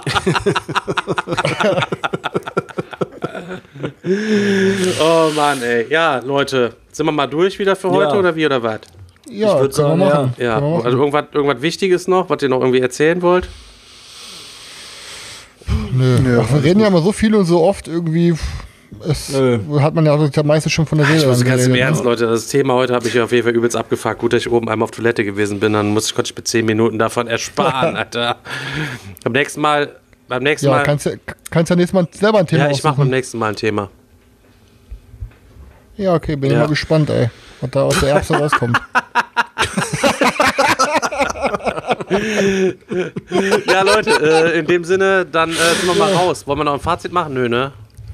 Oh Mann, ey. Ja, Leute, sind wir mal durch wieder für heute ja. oder wie oder was? Ja, ich würde sagen, machen. Ja. ja. Machen. Also irgendwas, irgendwas Wichtiges noch, was ihr noch irgendwie erzählen wollt? Nö. Nö. Ach, wir reden ja immer so viel und so oft irgendwie. es hat man ja auch das meiste schon von der Serie. Ich muss ganz im geredet, Ernst, ne? Leute, das Thema heute habe ich auf jeden Fall übelst abgefuckt. Gut, dass ich oben einmal auf Toilette gewesen bin, dann muss ich, konnte ich mir zehn Minuten davon ersparen, Alter. Beim nächsten Mal, beim nächsten Ja, Mal. kannst ja kannst ja nächstes Mal selber ein Thema Ja, ich mache beim aussuchen. nächsten Mal ein Thema. Ja, okay, bin Ja. ich mal gespannt, ey, was da aus der Erbse rauskommt. Ja, Leute, äh, in dem Sinne, dann äh, sind wir mal raus. Wollen wir noch ein Fazit machen? Nö, ne?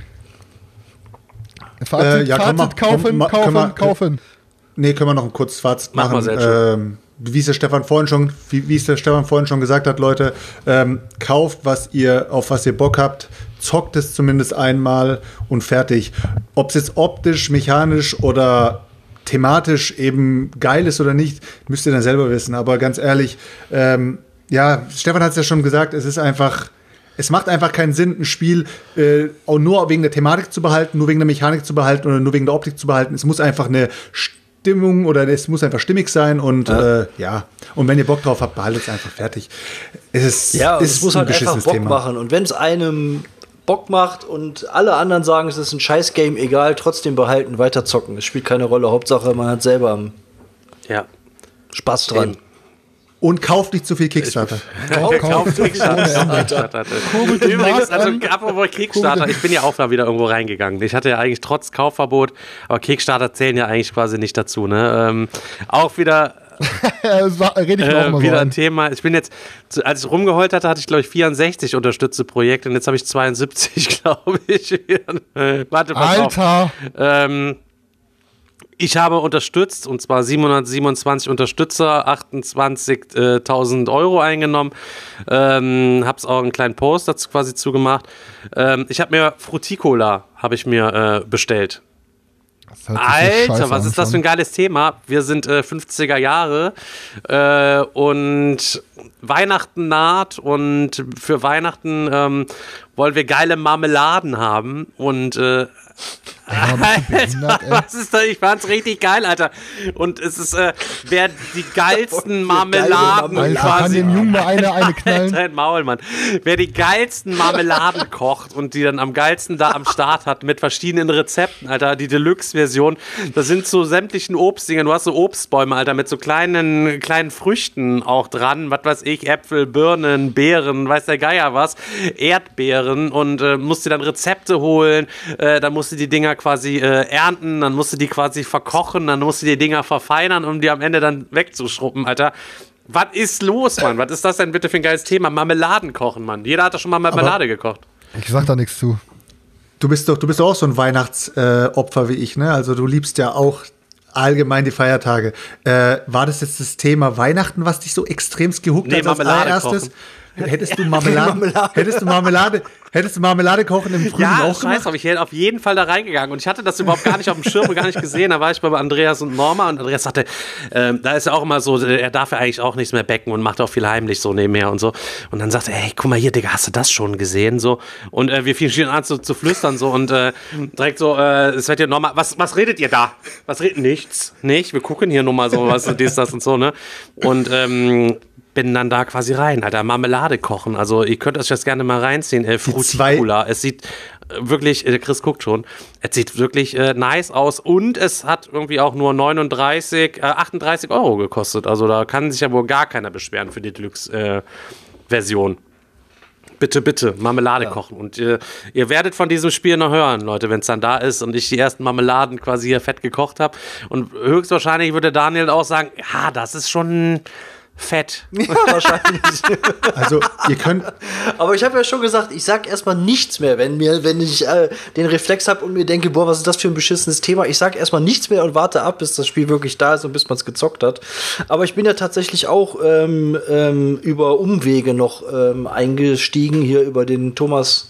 Fazit, Äh, ja, komm Fazit mal, kaufen, komm mal, kaufen, können wir- kaufen. Nee, können wir noch ein kurzes Fazit Mach mal machen. sehr ähm, wie es der Stefan vorhin schon, wie, wie es der Stefan vorhin schon gesagt hat, Leute, ähm, kauft, was ihr, auf was ihr Bock habt, zockt es zumindest einmal und fertig. Ob es jetzt optisch, mechanisch oder thematisch eben geil ist oder nicht, müsst ihr dann selber wissen. Aber ganz ehrlich, ähm, ja, Stefan hat es ja schon gesagt, es ist einfach. Es macht einfach keinen Sinn, ein Spiel äh, auch nur wegen der Thematik zu behalten, nur wegen der Mechanik zu behalten oder nur wegen der Optik zu behalten. Es muss einfach eine Stimmung oder es muss einfach stimmig sein und ja. Äh, ja. Und wenn ihr Bock drauf habt, behaltet es einfach fertig. Es ist, Ja, und ist es muss ein halt einfach beschissenes Bock Thema. machen. Und wenn es einem Bock macht und alle anderen sagen, es ist ein Scheiß-Game, egal, trotzdem behalten, weiter zocken. Es spielt keine Rolle. Hauptsache, man hat selber Ja. Spaß dran. Und kauft nicht zu viel Kickstarter. Kauft Kickstarter. Kurbelt den Übrigens, Markt also an. apropos Kickstarter, ich bin ja auch da wieder irgendwo reingegangen. Ich hatte ja eigentlich trotz Kaufverbot, aber Kickstarter zählen ja eigentlich quasi nicht dazu. Ne? Ähm, auch wieder Das war- rede ich mir auch äh, mal so wieder ein an. Thema. Ich bin jetzt, zu- als ich rumgeheult hatte, hatte ich glaube ich vierundsechzig unterstützte Projekte und jetzt habe ich zweiundsiebzig, glaube ich. Äh, Warte, pass auf. Alter, Ähm, ich habe unterstützt, und zwar siebenhundertsiebenundzwanzig Unterstützer, achtundzwanzigtausend Euro eingenommen. Ähm, hab's auch einen kleinen Post dazu quasi zugemacht. Ähm, ich habe mir Fruticola habe ich mir äh, bestellt. das hört sich so Alter, scheiße was an ist das für ein schon. geiles Thema? Wir sind äh, fünfziger Jahre äh, und Weihnachten naht und für Weihnachten ähm, wollen wir geile Marmeladen haben und äh, Ja, bist du behindert, ey? was ist das? Ich fand's richtig geil, Alter. Und es ist, äh, wer die geilsten Marmeladen Alter, Alter, kann quasi. dem Jungen mal eine, eine knallen? Dein Maul, Mann. Wer die geilsten Marmeladen kocht und die dann am geilsten da am Start hat mit verschiedenen Rezepten, Alter, die Deluxe-Version, das sind so sämtlichen Obstdinger. Du hast so Obstbäume, Alter, mit so kleinen, kleinen Früchten auch dran. Was weiß ich, Äpfel, Birnen, Beeren, weiß der Geier was, Erdbeeren und äh, musst dir dann Rezepte holen, äh, dann musst du die Dinger quasi äh, ernten, dann musst du die quasi verkochen, dann musst du die Dinger verfeinern, um die am Ende dann wegzuschruppen, Alter. Was ist los, Mann? Was ist das denn bitte für ein geiles Thema? Marmeladen kochen, Mann. Jeder hat doch schon mal Marmelade gekocht. Ich sag da nichts zu. Du bist doch, du bist doch auch so ein Weihnachtsopfer äh, Opfer wie ich, ne? Also du liebst ja auch allgemein die Feiertage. Äh, war das jetzt das Thema Weihnachten, was dich so extremst gehuckt Nee, hat als Marmelade allererstes? kochen. Hättest du Marmelade, Marmelade. hättest du Marmelade, hättest du Marmelade kochen im Frühling Ja, auch scheiß gemacht? drauf, ich wäre auf jeden Fall da reingegangen und ich hatte das überhaupt gar nicht auf dem Schirm und gar nicht gesehen. Da war ich bei Andreas und Norma und Andreas sagte, ähm, da ist ja auch immer so, er darf ja eigentlich auch nichts mehr backen und macht auch viel heimlich so nebenher und so. Und dann sagte er, hey, guck mal hier, Digga, hast du das schon gesehen? So. Und äh, wir fingen an zu, zu flüstern so und äh, direkt so, äh, es wird ja Norma, was, was redet ihr da? Was redet? Nichts, nicht? Wir gucken hier nur mal so, was dies, das und so, ne? Und ähm, bin dann da quasi rein, Alter, Marmelade kochen. Also ihr könnt euch das gerne mal reinziehen. Äh, Fruticola. Es sieht äh, wirklich, äh, Chris guckt schon, es sieht wirklich äh, nice aus und es hat irgendwie auch nur neununddreißig, äh, achtunddreißig Euro gekostet. Also da kann sich ja wohl gar keiner beschweren für die Deluxe-Version. Bitte, bitte, Marmelade ja. kochen. Und äh, ihr werdet von diesem Spiel noch hören, Leute, wenn es dann da ist und ich die ersten Marmeladen quasi hier fett gekocht habe. Und höchstwahrscheinlich würde Daniel auch sagen, ja, das ist schon fett. Ja, wahrscheinlich. Also ihr könnt, Aber ich habe ja schon gesagt, ich sag erstmal nichts mehr, wenn mir, wenn ich äh, den Reflex habe und mir denke, boah, was ist das für ein beschissenes Thema? Ich sag erstmal nichts mehr und warte ab, bis das Spiel wirklich da ist und bis man es gezockt hat. Aber ich bin ja tatsächlich auch ähm, ähm, über Umwege noch ähm, eingestiegen, hier über den Thomas.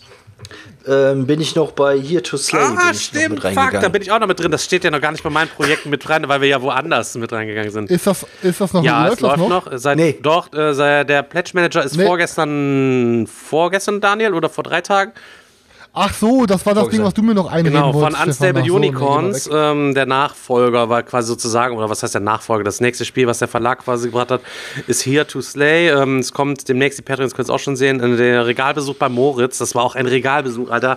Ähm, bin ich noch bei Here to Slay bin Ah, ich stimmt, noch mit fuck, reingegangen. da bin ich auch noch mit drin. Das steht ja noch gar nicht bei meinen Projekten mit rein, weil wir ja woanders mit reingegangen sind. Ist das, ist das noch, Ja, es läuft das läuft noch. Seit, Nee. Doch, äh, sei- der Pledge Manager ist Nee. vorgestern, vorgestern, Daniel, oder vor drei Tagen? Ach so, das war das Ding, was du mir noch einreden Genau, wolltest. von Unstable Stefan. Unicorns, So, nee, ähm, der Nachfolger war quasi sozusagen, oder was heißt der Nachfolger, das nächste Spiel, was der Verlag quasi gebracht hat, ist Here to Slay. Ähm, es kommt demnächst, die Patreons können es auch schon sehen, der Regalbesuch bei Moritz, das war auch ein Regalbesuch, Alter.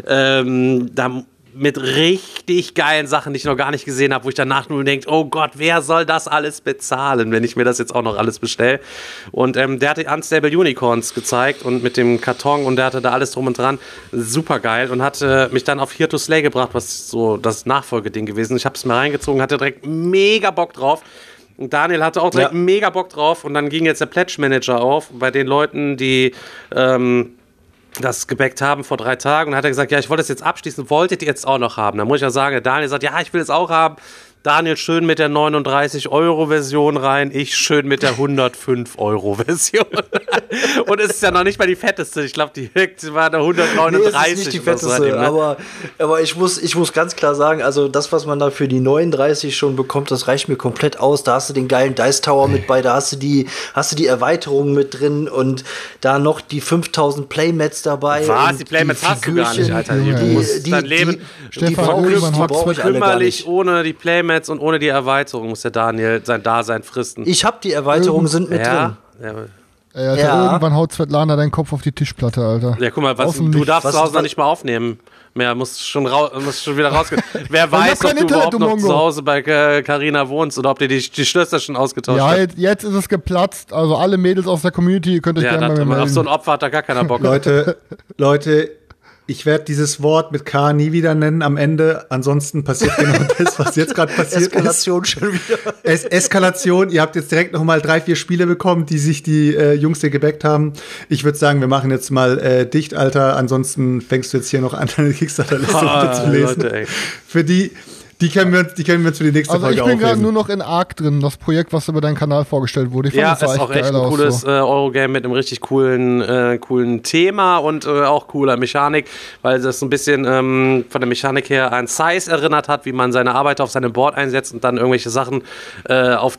Ähm, da mit richtig geilen Sachen, die ich noch gar nicht gesehen habe, wo ich danach nur denke, oh Gott, wer soll das alles bezahlen, wenn ich mir das jetzt auch noch alles bestelle. Und ähm, der hatte Unstable Unicorns gezeigt und mit dem Karton und der hatte da alles drum und dran. Super geil und hat äh, mich dann auf Here to Slay gebracht, was so das Nachfolgeding gewesen ist. Ich habe es mir reingezogen, hatte direkt mega Bock drauf. Und Daniel hatte auch direkt ja. mega Bock drauf und dann ging jetzt der Pledge Manager auf bei den Leuten, die ähm, das gebackt haben vor drei Tagen und hat er gesagt, ja, ich wollte das jetzt abschließen, wolltet ihr jetzt auch noch haben? Da muss ich ja sagen, der Daniel sagt, ja, ich will es auch haben. Daniel schön mit der neununddreißig Euro Version rein, ich schön mit der hundertfünf Euro Version. Und es ist ja noch nicht mal die fetteste, ich glaube, die war der hundertneununddreißig. Nee, es ist nicht die fetteste, so, ne? aber, aber ich, muss, ich muss ganz klar sagen, also das, was man da für die neununddreißig schon bekommt, das reicht mir komplett aus. Da hast du den geilen Dice Tower mit bei, da hast du die, hast du die Erweiterungen mit drin und da noch die fünftausend Playmats dabei. Was? Die Playmats hast du gar nicht, Alter. Die, die, musst die, dein Leben die, die, die brauche ich kümmerlich ohne die Playmats und ohne die Erweiterung muss der Daniel sein Dasein fristen. Ich hab die Erweiterungen sind mit ja, drin. Ja. Ja, ja. Irgendwann haut Svetlana deinen Kopf auf die Tischplatte, Alter. Ja, guck mal, was, du darfst zu Hause noch nicht mal aufnehmen. Mehr, musst schon, raus, musst schon wieder rausgehen. Wer weiß, ob du überhaupt noch zu Hause bei Carina wohnst oder ob dir die, die Schlösser schon ausgetauscht ja, hast. Ja, jetzt, jetzt ist es geplatzt. Also alle Mädels aus der Community, ihr könnt euch ja, gerne bei mir melden. Auf so ein Opfer hat da gar keiner Bock. Leute, Leute, ich werde dieses Wort mit K nie wieder nennen am Ende. Ansonsten passiert genau das, was jetzt gerade passiert Eskalation ist. schon wieder. Es Eskalation. Ihr habt jetzt direkt noch mal drei, vier Spiele bekommen, die sich die äh, Jungs hier gebackt haben. Ich würde sagen, wir machen jetzt mal äh, dicht, Alter. Ansonsten fängst du jetzt hier noch an, deine Kickstarter-Liste ah, zu lesen. Leute, ey. Für die, die können wir uns, die können wir uns für die nächste also Folge aufheben. Ich bin gerade aufheben. nur noch in Arc drin, das Projekt, was über deinen Kanal vorgestellt wurde. Ich fand ja, das ist auch echt ein cooles so. äh, Eurogame mit einem richtig coolen, äh, coolen Thema und äh, auch cooler Mechanik, weil das so ein bisschen ähm, von der Mechanik her an Size erinnert hat, wie man seine Arbeit auf seinem Board einsetzt und dann irgendwelche Sachen äh, auf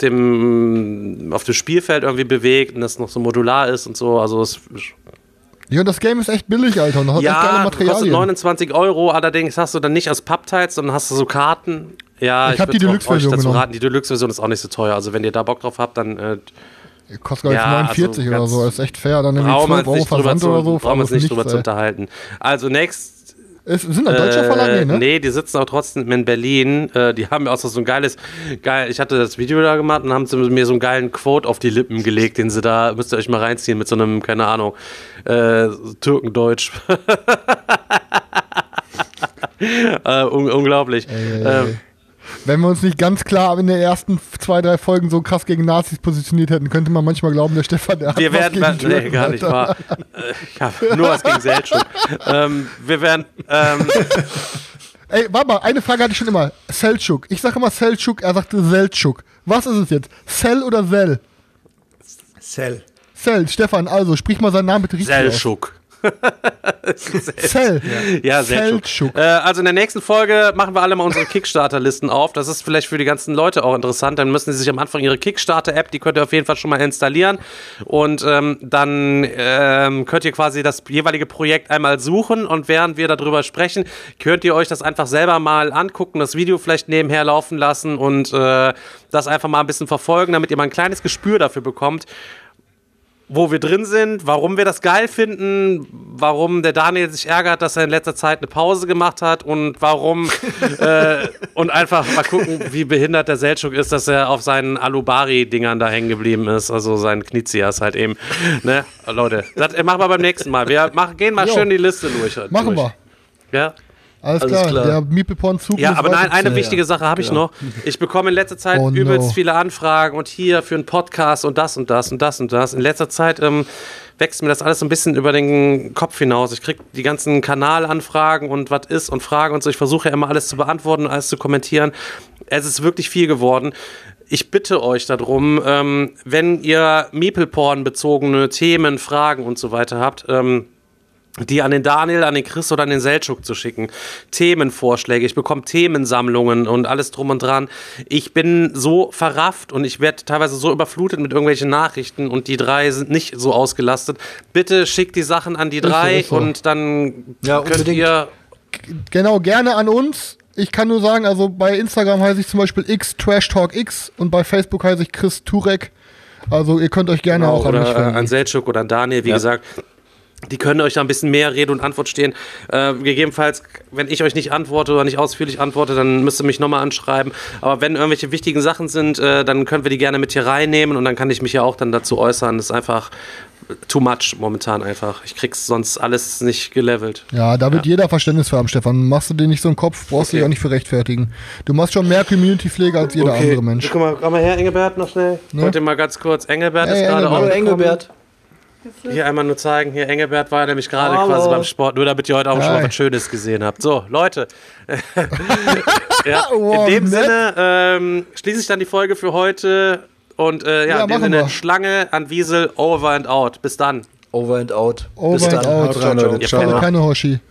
dem auf dem Spielfeld irgendwie bewegt und das noch so modular ist und so. Also es ja, und das Game ist echt billig, Alter. Und das hat ja, echt geile Materialien. Kostet neunundzwanzig Euro, allerdings hast du dann nicht aus Pappteils, sondern hast du so Karten. Ja, ich, ich habe die Deluxe-Version genommen. Raten. Die Deluxe-Version ist auch nicht so teuer. Also wenn ihr da Bock drauf habt, dann äh, kostet glaube ich ja, neunundvierzig also oder so. Das ist echt fair. Dann irgendwie zwölf Euro Versand zu, oder so. Brauchen wir uns nicht drüber zu unterhalten. Also next. Es sind ein deutscher Verlag, äh, ne? Nee, die sitzen auch trotzdem in Berlin. Äh, die haben ja auch so ein geiles, geil. Ich hatte das Video da gemacht und haben sie mir so einen geilen Quote auf die Lippen gelegt, den sie da, müsst ihr euch mal reinziehen, mit so einem, keine Ahnung, äh, Türkendeutsch. äh, un unglaublich. Ey, ey, ähm, wenn wir uns nicht ganz klar in den ersten zwei, drei Folgen so krass gegen Nazis positioniert hätten, könnte man manchmal glauben, der Stefan, der wir hat werden, was gegen nee, Türken, gar nicht wahr. Ich habe nur was gegen Seltschuk. ähm, wir werden, ähm, Ey, warte mal, eine Frage hatte ich schon immer. Seltschuk. Ich sage immer Seltschuk, er sagte Seltschuk. Was ist es jetzt? Sel oder Sel? Sel. Sel, Stefan, also sprich mal seinen Namen bitte richtig Seltschuk. Sel. Ja, Seltschuk. Äh, also in der nächsten Folge machen wir alle mal unsere Kickstarter-Listen auf. Das ist vielleicht für die ganzen Leute auch interessant. Dann müssen sie sich am Anfang ihre Kickstarter-App, die könnt ihr auf jeden Fall schon mal installieren. Und ähm, dann ähm, könnt ihr quasi das jeweilige Projekt einmal suchen. Und während wir darüber sprechen, könnt ihr euch das einfach selber mal angucken, das Video vielleicht nebenher laufen lassen und äh, das einfach mal ein bisschen verfolgen, damit ihr mal ein kleines Gespür dafür bekommt, wo wir drin sind, warum wir das geil finden, warum der Daniel sich ärgert, dass er in letzter Zeit eine Pause gemacht hat und warum äh, und einfach mal gucken, wie behindert der Seltschuk ist, dass er auf seinen Alubari-Dingern da hängen geblieben ist, also seinen Knizias halt eben. Ne? Leute, das machen wir beim nächsten Mal. Wir machen, gehen mal jo. schön die Liste durch. Machen durch. wir. Ja. Alles, Alles klar. klar, der Meeple-Porn-Zug. Ja, aber nein, eine wichtige Sache habe ich noch. Ich bekomme in letzter Zeit oh, übelst no. viele Anfragen und hier für einen Podcast und das und das und das und das. In letzter Zeit ähm, wächst mir das alles so ein bisschen über den Kopf hinaus. Ich kriege die ganzen Kanalanfragen und was ist und Fragen und so. Ich versuche ja immer alles zu beantworten und alles zu kommentieren. Es ist wirklich viel geworden. Ich bitte euch darum, ähm, wenn ihr Meeple-Porn-bezogene Themen, Fragen und so weiter habt, ähm, die an den Daniel, an den Chris oder an den Selçuk zu schicken. Themenvorschläge, ich bekomme Themensammlungen und alles drum und dran. Ich bin so verrafft und ich werde teilweise so überflutet mit irgendwelchen Nachrichten und die drei sind nicht so ausgelastet. Bitte schickt die Sachen an die drei so. und dann Ja, könnt unbedingt. ihr... Genau, gerne an uns. Ich kann nur sagen, also bei Instagram heiße ich zum Beispiel X Trash Talk X und bei Facebook heiße ich Chris Turek. Also ihr könnt euch gerne Genau, auch an mich oder äh, wenden. an Selçuk oder an Daniel, wie Ja. gesagt. Die können euch da ein bisschen mehr Rede und Antwort stehen. Äh, gegebenenfalls, wenn ich euch nicht antworte oder nicht ausführlich antworte, dann müsst ihr mich nochmal anschreiben. Aber wenn irgendwelche wichtigen Sachen sind, äh, dann können wir die gerne mit hier reinnehmen und dann kann ich mich ja auch dann dazu äußern. Das ist einfach too much momentan einfach. Ich krieg's sonst alles nicht gelevelt. Ja, da wird Ja. jeder Verständnis für haben, Stefan. Machst du dir nicht so einen Kopf, brauchst du Okay. dich auch nicht für rechtfertigen. Du machst schon mehr Community-Pflege als jeder andere Mensch. Guck mal, komm mal her, Engelbert, noch schnell. Ne? Wollt ihr mal ganz kurz, Engelbert Hey, ist gerade Engelbert. auch Hallo Engelbert. Hier einmal nur zeigen, hier Engelbert war nämlich gerade Hallo. quasi beim Sport, nur damit ihr heute auch schon mal Hi. was Schönes gesehen habt. So, Leute. ja, Wow, in dem nett. Sinne ähm, schließe ich dann die Folge für heute und äh, ja, Ja, in dem machen Sinne wir. Schlange an Wiesel, over and out. Bis dann. Over and out. Over Bis and dann. out. Haut rein, Leute. Ihr Ciao. Keine, keine Hoshi.